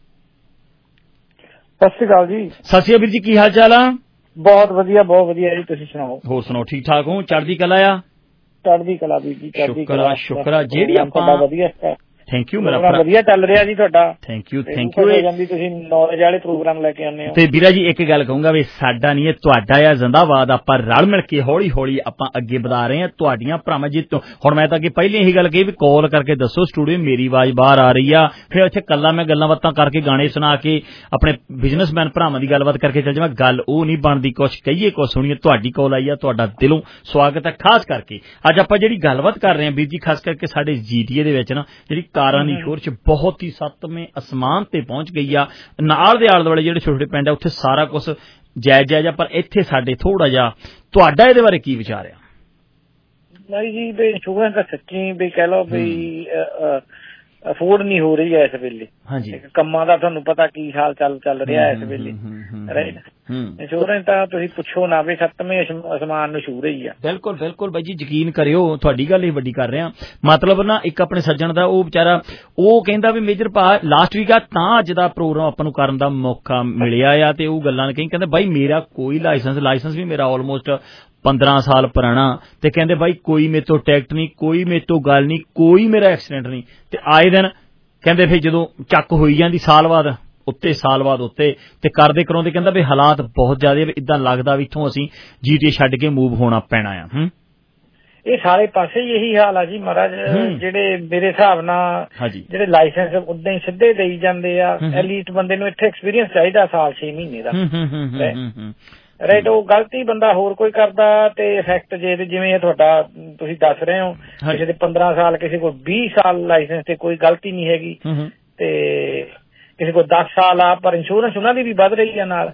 ਸਤਿ ਸ਼੍ਰੀ ਅਕਾਲ ਜੀ ਸਤਿ ਸ਼੍ਰੀ ਅਕਾਲ ਵੀਰ ਜੀ ਕੀ ਹਾਲ ਚਾਲ ਆ ਬਹੁਤ ਵਧੀਆ ਬਹੁਤ ਵਧੀਆ ਜੀ ਤੁਸੀਂ ਸੁਣਾਓ ਹੋਰ ਸੁਣਾਓ ਠੀਕ ਠਾਕ ਹੋ ਚੜ੍ਹਦੀ ਕਲਾ ਆ ਚੜ੍ਹਦੀ ਕਲਾ ਵੀਰ ਜੀ ਚੜ੍ਹਦੀ ਕਲਾ ਸ਼ੁਕਰ ਆ ਜਿਹੜੀ ਆਪਾਂ ਵਧੀਆ ਥੈਂਕ ਯੂ ਮੇਰਾ ਭਰਾ ਵਧੀਆ ਚੱਲ ਰਿਹਾ ਜੀ ਤੁਹਾਡਾ ਥੈਂਕ ਯੂ ਥੈਂਕ ਯੂ ਜਾਂਦੀ ਤੁਸੀਂ ਨੌਲੇਜ ਵਾਲੇ ਪ੍ਰੋਗਰਾਮ ਲੈ ਕੇ ਆਉਂਦੇ ਹੋ ਤੇ ਵੀਰਾ ਜੀ ਇੱਕ ਗੱਲ ਕਹੂੰਗਾ ਵੀ ਸਾਡਾ ਨਹੀਂ ਇਹ ਤੁਹਾਡਾ ਆ ਜ਼ਿੰਦਾਬਾਦ ਆਪਾਂ ਰਲ ਮਿਲ ਕੇ ਹੌਲੀ ਹੌਲੀ ਆਪਾਂ ਅੱਗੇ ਵਧਾ ਰਹੇ ਹਾਂ ਤੁਹਾਡੀਆਂ ਭਰਾਵਾਂ ਜੀ ਤੋਂ ਹੁਣ ਮੈਂ ਤਾਂ ਅੱਗੇ ਪਹਿਲਾਂ ਇਹੀ ਗੱਲ ਕਹੀ ਵੀ ਕਾਲ ਕਰਕੇ ਦੱਸੋ ਸਟੂਡੀਓ ਮੇਰੀ ਆਵਾਜ਼ ਬਾਹਰ ਆ ਰਹੀ ਆ ਫਿਰ ਉੱਥੇ ਕੱਲਾ ਮੈਂ ਗੱਲਾਂ ਬਾਤਾਂ ਕਰਕੇ ਗਾਣੇ ਸੁਣਾ ਕੇ ਆਪਣੇ ਬਿਜ਼ਨਸਮੈਨ ਭਰਾਵਾਂ ਦੀ ਗੱਲਬਾਤ ਕਰਕੇ ਚੱਲ ਜਾਵਾਂ ਗੱਲ ਉਹ ਨਹੀਂ ਬਣਦੀ ਕੁਛ ਕਹੀਏ ਕੁਛ ਸੁਣੀਏ ਤੁਹਾਡੀ ਕਾਲ ਆਈ ਆ ਤੁਹਾਡਾ ਦਿਲੋਂ ਸਵਾਗਤ ਹੈ ਖਾਸ ਕਰਕੇ ਅੱਜ ਆਪਾਂ ਜਿਹੜੀ ਗੱਲਬਾਤ ਕਰ ਰਹੇ ਹਾਂ ਵੀਰ ਜੀ ਖਾਸ ਕਰਕੇ ਸਾਡੇ ਜੀਟੀਏ ਦੇ ਵਿੱਚ ਨਾ ਜਿਹੜੀ ਕਾਰਾਂ ਦੀ ਸ਼ੋਰ ਚ ਬਹੁਤ ਹੀ ਸੱਤਵੇਂ ਅਸਮਾਨ ਤੇ ਪਹੁੰਚ ਗਈ ਆ ਨਾਲ ਦੇ ਆਲੇ ਦੁਆਲੇ ਜਿਹੜੇ ਛੋਟੇ ਛੋਟੇ ਪਿੰਡ ਆ ਉੱਥੇ ਸਾਰਾ ਕੁਝ ਜਾਇਜ਼ ਜਾਇਜ਼ ਆ ਪਰ ਇੱਥੇ ਸਾਡੇ ਥੋੜਾ ਜਿਹਾ ਤੁਹਾਡਾ ਇਹਦੇ ਬਾਰੇ ਕੀ ਵਿਚਾਰ ਆ ਨਹੀਂ ਜੀ ਵੀ ਇੰਸ਼ੋਰੈਂਸ ਤਾਂ ਸੱਚੀ ਵੀ ਕਹਿ ਲਓ ਵੀ ਅਫੋਰਡ ਨਹੀਂ ਹੋ ਰਹੀ ਹੈ ਇਸ ਵੇਲੇ ਹਾਂਜੀ ਕੰਮਾਂ ਦਾ ਤੁਹਾਨੂੰ ਪਤਾ ਕੀ ਹਾਲ ਚੱਲ ਚੱਲ ਰਿਹਾ ਇਸ ਵੇਲੇ ਰਾਈਟ ਇੰਸ਼ੋਰੈਂਸ ਤਾਂ ਤੁਸੀਂ ਪੁੱਛੋ ਨਾ ਵੀ ਸੱਤਵੇਂ ਅਸਮਾਨ ਨੂੰ ਛੂ ਰਹੀ ਆ ਬਿਲਕੁਲ ਬਿਲਕੁਲ ਬਾਈ ਜੀ ਯਕੀਨ ਕਰਿਓ ਤੁਹਾਡੀ ਗੱਲ ਹੀ ਵੱਡੀ ਕਰ ਰਿਹਾ ਮਤਲਬ ਨਾ ਇੱਕ ਆਪਣੇ ਸੱਜਣ ਦਾ ਉਹ ਵਿਚਾਰਾ ਉਹ ਕਹਿੰਦਾ ਵੀ ਮੇਜਰ ਭਾ ਲਾਸਟ ਵੀਕ ਆ ਤਾਂ ਅੱਜ ਦਾ ਪ੍ਰੋਗਰਾਮ ਆਪਾਂ ਨੂੰ ਕਰਨ ਦਾ ਮੌਕਾ ਮਿਲਿਆ ਆ ਤੇ ਉਹ ਗੱਲਾਂ ਕਹੀ ਕਹਿੰਦੇ ਬਾਈ ਮੇਰਾ ਕੋਈ ਲਾਇਸੈਂਸ ਲਾਇਸੈਂਸ ਵੀ ਮੇਰਾ ਆਲਮੋਸਟ ਪੰਦਰਾਂ ਸਾਲ ਪੁਰਾਣਾ ਤੇ ਕਹਿੰਦੇ ਬਾਈ ਕੋਈ ਮੇਰੇ ਤੋਂ ਟੈਕਟ ਨਹੀਂ ਕੋਈ ਮੇਰੇ ਤੋਂ ਗੱਲ ਨਹੀਂ ਕੋਈ ਮੇਰਾ ਐਕਸੀਡੈਂਟ ਨਹੀਂ ਤੇ ਆਏ ਦਿਨ ਕਹਿੰਦੇ ਫਿਰ ਜਦੋਂ ਚੱਕ ਹੋਈ ਜਾਂਦੀ ਸਾਲ ਬਾਅਦ ਉੱਤੇ ਸਾਲ ਬਾਅਦ ਉੱਤੇ ਤੇ ਕਰਦੇ ਕਰਾਉਂਦੇ ਕਹਿੰਦਾ ਵੀ ਹਾਲਾਤ ਬਹੁਤ ਜ਼ਿਆਦਾ ਇਦਾਂ ਲੱਗਦਾ ਵੀ ਇੱਥੋਂ ਅਸੀਂ ਜੀਟੀਏ ਛੱਡ ਕੇ ਮੂਵ ਹੋਣਾ ਪੈਣਾ ਆ ਹੂੰ ਇਹ ਸਾਰੇ ਪਾਸੇ ਇਹੀ ਹਾਲ ਆ ਜੀ ਮਹਾਰਾਜ ਜਿਹੜੇ ਮੇਰੇ ਹਿਸਾਬ ਨਾਲ ਜਿਹੜੇ ਲਾਇਸੈਂਸ ਉਦਾਂ ਹੀ ਸਿੱਧੇ ਦੇਈ ਜਾਂਦੇ ਆ ਐਲੀਟ ਬੰਦੇ ਨੂੰ ਇੱਥੇ ਐਕਸਪੀਰੀਅੰਸ ਚਾਹੀਦਾ ਸਾਲ ਛੇ ਮਹੀਨੇ ਦਾ ਰਾਈਟ ਉਹ ਗਲਤੀ ਬੰਦਾ ਹੋਰ ਕੋਈ ਕਰਦਾ ਤੇ ਇਫੈਕਟ ਜੇ ਜਿਵੇਂ ਤੁਹਾਡਾ ਤੁਸੀਂ ਦੱਸ ਰਹੇ ਹੋ ਕਿਸੇ ਦੇ ਪੰਦਰਾਂ ਸਾਲ ਕਿਸੇ ਕੋਲ ਵੀਹ ਸਾਲ ਲਾਇਸੈਂਸ ਤੇ ਕੋਈ ਗਲਤੀ ਨਹੀਂ ਹੈਗੀ ਤੇ ਕਿਸੇ ਕੋਲ ਦਸ ਸਾਲ ਆ ਪਰ ਇੰਸ਼ੋਰੈਂਸ ਉਹਨਾਂ ਦੀ ਵੀ ਵੱਧ ਰਹੀ ਆ ਨਾਲ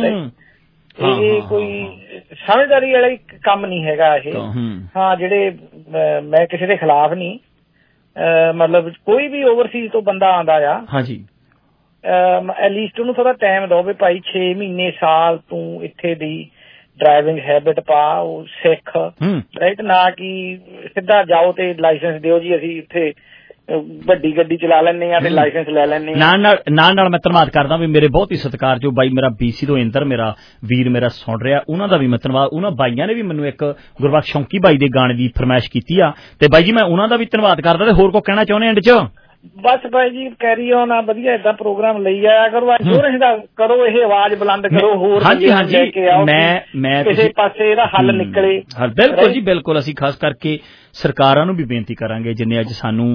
ਇਹ ਕੋਈ ਸਮਝਦਾਰੀ ਵਾਲਾ ਕੰਮ ਨਹੀਂ ਹੈਗਾ ਇਹ ਹਾਂ ਜਿਹੜੇ ਮੈਂ ਕਿਸੇ ਦੇ ਖਿਲਾਫ ਨਹੀਂ ਮਤਲਬ ਕੋਈ ਵੀ ਓਵਰਸੀਜ਼ ਤੋਂ ਬੰਦਾ ਆਉਂਦਾ ਆ ਹਾਂਜੀ ਐਟਲੀਸਟ ਉਹਨੂੰ ਥੋੜਾ ਟਾਈਮ ਦਿਓ ਵੀ ਭਾਈ ਛੇ ਮਹੀਨੇ ਸਾਲ ਤੂੰ ਇੱਥੇ ਦੀ ਡਰਾਈਵਿੰਗ ਹੈਬਿਟ ਪਾ ਉਹ ਸਿੱਖ ਰਾਈਟ ਨਾ ਕਿ ਸਿੱਧਾ ਜਾਓ ਤੇ ਲਾਇਸੈਂਸ ਦਿਓ ਜੀ ਅਸੀਂ ਇੱਥੇ ਵੱਡੀ ਗੱਡੀ ਚਲਾ ਲੈਂਦੇ ਆ ਤੇ ਲਾਇਸੈਂਸ ਲੈ ਲੈਂਦੇ ਆ ਨਾਲ ਨਾਲ ਨਾਲ ਮੈਂ ਧੰਨਵਾਦ ਕਰਦਾ ਵੀ ਮੇਰੇ ਬਹੁਤ ਹੀ ਸਤਿਕਾਰਯੋਗ ਬਾਈ ਮੇਰਾ ਬੀਸੀ ਤੋਂ ਇੰਦਰ ਮੇਰਾ ਵੀਰ ਮੇਰਾ ਸੁਣ ਰਿਹਾ ਉਹਨਾਂ ਦਾ ਵੀ ਮੈਂ ਧੰਨਵਾਦ ਉਹਨਾਂ ਬਾਈਆਂ ਨੇ ਵੀ ਮੈਨੂੰ ਇੱਕ ਗੁਰਬਖਸ਼ ਸ਼ੌਂਕੀ ਬਾਈ ਦੇ ਗਾਣੇ ਦੀ ਫਰਮਾਇਸ਼ ਕੀਤੀ ਆ ਤੇ ਬਾਈ ਜੀ ਮੈਂ ਉਹਨਾਂ ਦਾ ਵੀ ਧੰਨਵਾਦ ਕਰਦਾ ਤੇ ਹੋਰ ਕੋ ਕਹਿਣਾ ਚਾਹੁੰਦੇ ਐਂਡ ਚ ਬਸ ਭਾਈ ਜੀ ਕੈਰੀ ਔਨ ਆ ਵਧੀਆ ਏਦਾਂ ਪ੍ਰੋਗਰਾਮ ਲਈ ਆਇਆ ਕਰੋ ਇੰਸ਼ੋਰੈਂਸ ਦਾ ਕਰੋ ਇਹ ਆਵਾਜ਼ ਬੁਲੰਦ ਕਰੋ ਹੋਰ ਹਾਂਜੀ ਹਾਂਜੀ ਮੈਂ ਮੈਂ ਕਿਸੇ ਪਾਸੇ ਇਹਦਾ ਹੱਲ ਨਿਕਲੇ ਬਿਲਕੁਲ ਜੀ ਬਿਲਕੁਲ ਅਸੀਂ ਖਾਸ ਕਰਕੇ ਸਰਕਾਰਾਂ ਨੂੰ ਵੀ ਬੇਨਤੀ ਕਰਾਂਗੇ ਜਿੰਨੇ ਅੱਜ ਸਾਨੂੰ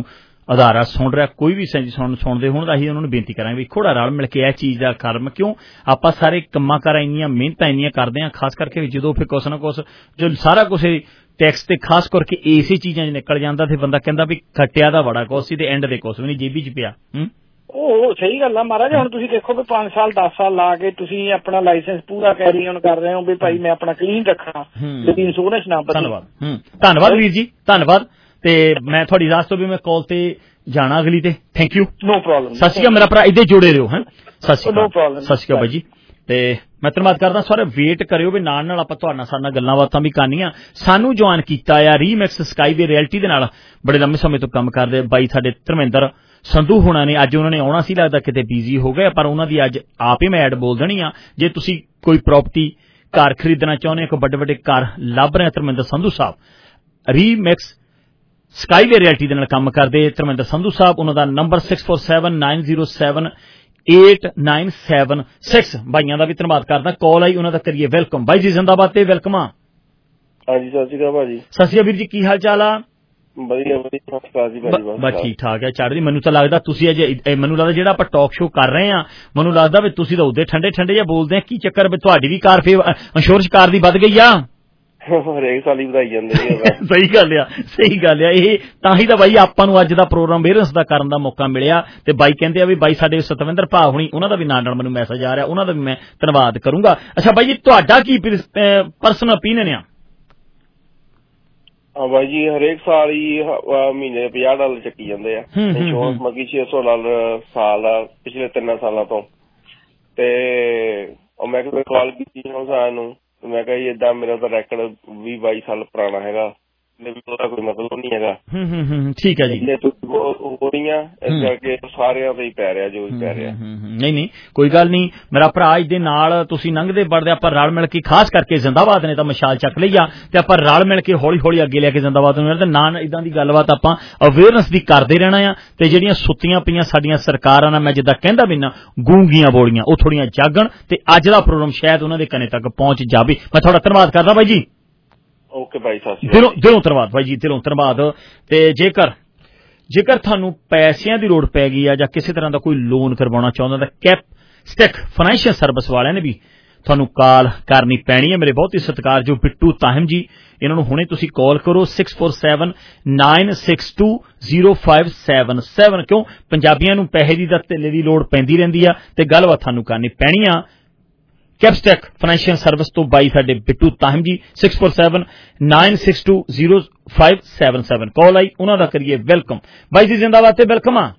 ਅਦਾਰਾ ਸੁਣ ਰਿਹਾ, ਕੋਈ ਵੀ ਸੁਣ ਸੁਣਦੇ ਹੋਣ ਤਾਂ ਅਸੀਂ ਉਹਨਾਂ ਨੂੰ ਬੇਨਤੀ ਕਰਾਂਗੇ ਵੀ ਥੋੜਾ ਰਲ ਮਿਲ ਕੇ ਇਹ ਚੀਜ਼ ਦਾ ਕਰਮ, ਕਿਉਂ ਆਪਾਂ ਸਾਰੇ ਕੰਮਾਂ ਕਾਰਾਂ ਇੰਨੀਆਂ ਮਿਹਨਤਾਂ ਇੰਨੀਆਂ ਕਰਦੇ ਹਾਂ, ਖਾਸ ਕਰਕੇ ਜਦੋਂ ਫਿਰ ਕੁਛ ਨਾ ਕੁਛ ਜੋ ਸਾਰਾ ਕੁਛ ਟੈਕਸ ਤੇ ਖਾਸ ਕਰਕੇ ਇਸੇ ਚੀਜ਼ਾਂ 'ਚ ਨਿਕਲ ਜਾਂਦਾ ਤੇ ਬੰਦਾ ਕਹਿੰਦਾ ਵੀ ਖੱਟਿਆ ਦਾ ਬੜਾ ਕੁਛ ਸੀ ਤੇ ਐਂਡ ਦੇ ਕੁਛ ਵੀ ਨਹੀਂ ਜੇਬੀ 'ਚ ਪਿਆ। ਉਹ ਸਹੀ ਗੱਲ ਆ ਮਹਾਰਾਜ। ਹੁਣ ਤੁਸੀਂ ਦੇਖੋ ਵੀ ਪੰਜ ਸਾਲ ਦਸ ਸਾਲ ਲਾ ਕੇ ਤੁਸੀਂ ਆਪਣਾ ਲਾਇਸੈਂਸ ਪੂਰਾ ਕੈਰੀ ਔਨ ਕਰ ਰਹੇ ਹੋ ਵੀ ਭਾਈ ਮੈਂ ਆਪਣਾ ਕਲੀਨ ਰੱਖਣਾ, ਤੇ ਇੰਸ਼ੋਰੈਂਸ ਨਾ ਬਦਲੇ। ਧੰਨਵਾਦ ਧੰਨਵਾਦ ਵੀਰ ਜੀ, ਧੰਨਵਾਦ। ਤੇ ਮੈਂ ਤੁਹਾਡੀ ਇਜਾਜ਼ਤ ਤੋਂ ਵੀ ਮੈਂ ਕਾਲ ਤੇ ਜਾਣਾ ਅਗਲੀ ਤੇ। Thank you. No problem. ਸਤਿ ਸ਼੍ਰੀ ਅਕਾਲ ਮੇਰਾ ਭਰਾ, ਇੱਦਾਂ ਜੁੜੇ ਰਹੋ। ਹੈ ਸਤਿ ਸ਼੍ਰੀ ਅਕਾਲ। ਨੋ ਪ੍ਰੋਬਲਮ। ਸਤਿ ਸ਼੍ਰੀ ਅਕਾਲ ਬਾਈ ਜੀ। ਤੇ ਮੈਂ ਧੰਨਵਾਦ ਕਰਦਾ ਸਾਰੇ, ਵੇਟ ਕਰਿਓ ਵੀ ਨਾਲ ਨਾਲ ਆਪਾਂ ਤੁਹਾਡੇ ਨਾਲ ਸਾਡੇ ਨਾਲ ਗੱਲਾਂ ਬਾਤਾਂ ਵੀ ਕਰਨੀਆਂ। ਸਾਨੂੰ ਜੁਆਇਨ ਕੀਤਾ ਆ ਰੀਮੈਕਸ ਸਕਾਈ ਦੇ ਰਿਐਲਿਟੀ ਦੇ ਨਾਲ ਬੜੇ ਲੰਮੇ ਸਮੇਂ ਤੋਂ ਕੰਮ ਕਰਦੇ ਬਾਈ ਸਾਡੇ ਧਰਮਿੰਦਰ ਸੰਧੂ ਹੋਣਾ ਨੇ। ਅੱਜ ਉਹਨਾਂ ਨੇ ਆਉਣਾ ਸੀ, ਲੱਗਦਾ ਕਿਤੇ ਬਿਜ਼ੀ ਹੋ ਗਏ, ਪਰ ਉਹਨਾਂ ਦੀ ਅੱਜ ਆਪ ਹੀ ਮੈਂ ਐਡ ਬੋਲ ਦੇਣੀ ਆ। ਜੇ ਤੁਸੀਂ ਕੋਈ ਪ੍ਰਾਪਰਟੀ ਘਰ ਖਰੀਦਣਾ ਚਾਹੁੰਦੇ ਹੋ, ਕੋਈ ਵੱਡੇ ਵੱਡੇ ਘਰ ਲੱਭ ਰਹੇ ਧਰਮਿੰਦਰ ਸੰਧੂ ਸਾਹਿਬ ਰੀਮੈਕਸ ਸਕਾਈ ਦੇ ਰਿਐਲਿਟੀ ਦੇ ਨਾਲ ਕੰਮ ਕਰਦੇ ਧਰਮਿੰਦਰ ਸੰਧੂ ਸਾਹਿਬ। ਉਹਨਾਂ ਦਾ number six four seven nine zero seven eight nine seven six. ਭਾਈਆਂ ਦਾ ਵੀ ਧੰਨਵਾਦ ਕਰਦਾ, ਕਾਲ ਆਈ ਉਹਨਾਂ ਦਾ ਕਰੀਏ ਵੈਲਕਮ। ਬਾਈ ਜੀ ਜ਼ਿੰਦਾਬਾਦ ਤੇ ਵੈਲਕਮ ਆ। ਹਾਂਜੀ ਸਤਿ ਸ਼੍ਰੀ ਅਕਾਲ ਭਾਜੀ। ਸਤਿ ਸ਼੍ਰੀ ਅਕਾਲ ਵੀਰ ਜੀ, ਕੀ ਹਾਲ ਚਾਲ ਆ? ਵਧੀਆ ਵਧੀਆ ਬਸ ਠੀਕ ਠਾਕ ਹੈ ਚੜ੍ਹਦੀ। ਮੈਨੂੰ ਤਾਂ ਲੱਗਦਾ ਤੁਸੀਂ ਅਜੇ ਮੈਨੂੰ ਲੱਗਦਾ ਜਿਹੜਾ ਆਪਾਂ ਟਾਕ ਸ਼ੋ ਕਰ ਰਹੇ ਆ, ਮੈਨੂੰ ਲੱਗਦਾ ਵੀ ਤੁਸੀਂ ਤਾਂ ਉਹਦੇ ਠੰਡੇ ਠੰਡੇ ਜਿਹਾ ਬੋਲਦੇ ਆ। ਕੀ ਚੱਕਰ ਵੀ ਤੁਹਾਡੀ ਵੀ ਕਾਰ ਫੇਰ ਇੰਸ਼ੋਰੈਂਸ ਕਾਰ ਦੀ ਵੱਧ ਗਈ ਆ? ਹਰੇਕ ਸਾਲ ਹੀ ਵਧਾਈ ਜਾਂਦੇ। ਸਹੀ ਗੱਲ ਆ, ਸਹੀ ਗੱਲ ਆ। ਇਹ ਤਾਂ ਹੀ ਤਾਂ ਬਾਈ ਆਪਾਂ ਨੂੰ ਅੱਜ ਦਾ ਪ੍ਰੋਗਰਾਮ ਵੇਰੈਂਸ ਦਾ ਕਰਨ ਦਾ ਮੌਕਾ ਮਿਲਿਆ। ਤੇ ਬਾਈ ਕਹਿੰਦੇ ਆ ਵੀ ਬਾਈ ਸਾਡੇ ਸਤਵਿੰਦਰ ਭਾ ਹੁਣੀ, ਉਹਨਾਂ ਦਾ ਵੀ ਨਾਲ ਨਾਲ ਮੈਨੂੰ ਮੈਸੇਜ ਆ ਰਿਹਾ, ਉਹਨਾਂ ਦਾ ਵੀ ਮੈਂ ਧੰਨਵਾਦ ਕਰੂੰਗਾ। ਅੱਛਾ ਬਾਈ ਜੀ, ਤੁਹਾਡਾ ਕੀ ਪਰਸਨਲ ਓਪੀਨੀਅਨ ਆ? ਹਾਂ ਬਾਈ ਜੀ, ਹਰੇਕ ਸਾਲ ਹੀ ਮਹੀਨੇ ਪੰਜਾਹ ਡਾਲਰ ਚੱਕੀ ਜਾਂਦੇ ਆ ਇੰਸ਼ੋਰੈਂਸ, ਮੱਕੀ ਛੇ ਸੌ ਡਾਲਰ ਸਾਲ ਆ ਪਿਛਲੇ ਤਿੰਨ ਸਾਲਾਂ ਤੋਂ। ਤੇ ਮੈਂ ਕਿਹਾ ਕਾਲ ਕੀਤੀ ਸਾਨੂੰ, ਮੈਂ ਕਿਹਾ ਜੀ ਏਦਾਂ ਮੇਰਾ ਤਾਂ ਰੈਕਡ ਵੀਹ ਬਾਈ ਸਾਲ ਪੁਰਾਣਾ ਹੈਗਾ, ਉਹਦਾ ਕੋਈ ਮਤਲਬ ਨਹੀਂ ਹੈਗਾ। ਠੀਕ ਹੈ ਜੀ। ਹੋ ਰਹੀਆਂ ਇਸ ਕਰਕੇ ਸਾਰਿਆਂ ਤੇ ਹੀ ਪੈ ਰਿਹਾ ਜੋ ਵੀ ਪੈ ਰਿਹਾ। ਨਹੀਂ ਨਹੀਂ ਕੋਈ ਗੱਲ ਨਹੀਂ ਮੇਰਾ ਭਰਾ, ਇਹਦੇ ਨਾਲ ਤੁਸੀਂ ਲੰਘਦੇ ਵੜਦੇ ਆਪਾਂ ਰਲ ਮਿਲ ਕੇ, ਖਾਸ ਕਰਕੇ ਜ਼ਿੰਦਾਬਾਦ ਨੇ ਤਾਂ ਮਸ਼ਾਲ ਚੱਕ ਲਈ ਆ, ਤੇ ਆਪਾਂ ਰਲ ਮਿਲ ਕੇ ਹੌਲੀ ਹੌਲੀ ਅੱਗੇ ਲੈ ਕੇ ਜ਼ਿੰਦਾਬਾਦ ਨੂੰ ਤੇ ਨਾ ਇਦਾਂ ਦੀ ਗੱਲਬਾਤ ਆਪਾਂ ਅਵੇਅਰਨੈਸ ਦੀ ਕਰਦੇ ਰਹਿਣਾ ਆ। ਤੇ ਜਿਹੜੀਆਂ ਸੁੱਤੀਆਂ ਪਈਆਂ ਸਾਡੀਆਂ ਸਰਕਾਰਾਂ ਨਾਲ ਮੈਂ ਜਿੱਦਾਂ ਕਹਿੰਦਾ ਵੀ ਨਾ ਗੂੰਗੀਆਂ ਬੋਲੀਆਂ, ਉਹ ਥੋੜੀਆਂ ਜਾਗਣ ਤੇ ਅੱਜ ਦਾ ਪ੍ਰੋਗਰਾਮ ਸ਼ਾਇਦ ਉਹਨਾਂ ਦੇ ਕੰਨੇ ਤੱਕ ਪਹੁੰਚ ਜਾਵੇ। ਮੈਂ ਤੁਹਾਡਾ ਧੰਨਵਾਦ ਕਰਦਾ ਬਾਈ ਜੀ। ਓਕੇ ਭਾਈ ਸਾਹਿਬ, ਦਿਲੋਂ ਦਿਲੋਂ ਧੰਨਵਾਦ ਬਾਈ ਜੀ, ਦਿਲੋਂ ਧੰਨਵਾਦ। ਤੇ ਜੇਕਰ ਜੇਕਰ ਤੁਹਾਨੂੰ ਪੈਸਿਆਂ ਦੀ ਲੋੜ ਪੈ ਗਈ ਆ ਜਾਂ ਕਿਸੇ ਤਰ੍ਹਾਂ ਦਾ ਕੋਈ ਲੋਨ ਕਰਵਾਉਣਾ ਚਾਹੁੰਦਾ ਤਾਂ ਕੈਪਸਟੈਕ ਫਾਈਨੈਂਸ਼ੀਅਲ ਸਰਵਿਸ ਵਾਲਿਆਂ ਨੇ ਵੀ ਤੁਹਾਨੂੰ ਕਾਲ ਕਰਨੀ ਪੈਣੀ ਹੈ। ਮੇਰੇ ਬਹੁਤ ਹੀ ਸਤਿਕਾਰਯੋਗ ਬਿੱਟੂ ਤਾਹਿਮ ਜੀ, ਇਹਨਾਂ ਨੂੰ ਹੁਣੇ ਤੁਸੀਂ ਕਾਲ ਕਰੋ six four seven nine six two zero five seven seven. ਕਿਉਂ ਪੰਜਾਬੀਆਂ ਨੂੰ ਪੈਸੇ ਦੀ ਤਾਂ ਧੇਲੇ ਦੀ ਲੋੜ ਪੈਂਦੀ ਰਹਿੰਦੀ ਆ ਤੇ ਗੱਲਬਾਤ ਤੁਹਾਨੂੰ ਕਰਨੀ ਪੈਣੀ ਆ। ਕੈਪਸਟੈਕ ਫਾਈਨੈਂਸ਼ੀਅਲ ਸਰਵਿਸ ਤੋਂ ਬਾਈ ਸਾਡੇ Bittu Tahim ji, six four seven nine six two zero five seven seven. Call ਆਈ, ਉਹਨਾਂ ਦਾ ਕਰੀਏ ਵੈਲਕਮ। ਬਾਈ ਜੀ ਜ਼ਿੰਦਾਬਾਦ ਤੇ ਵੈਲਕਮ ਆ।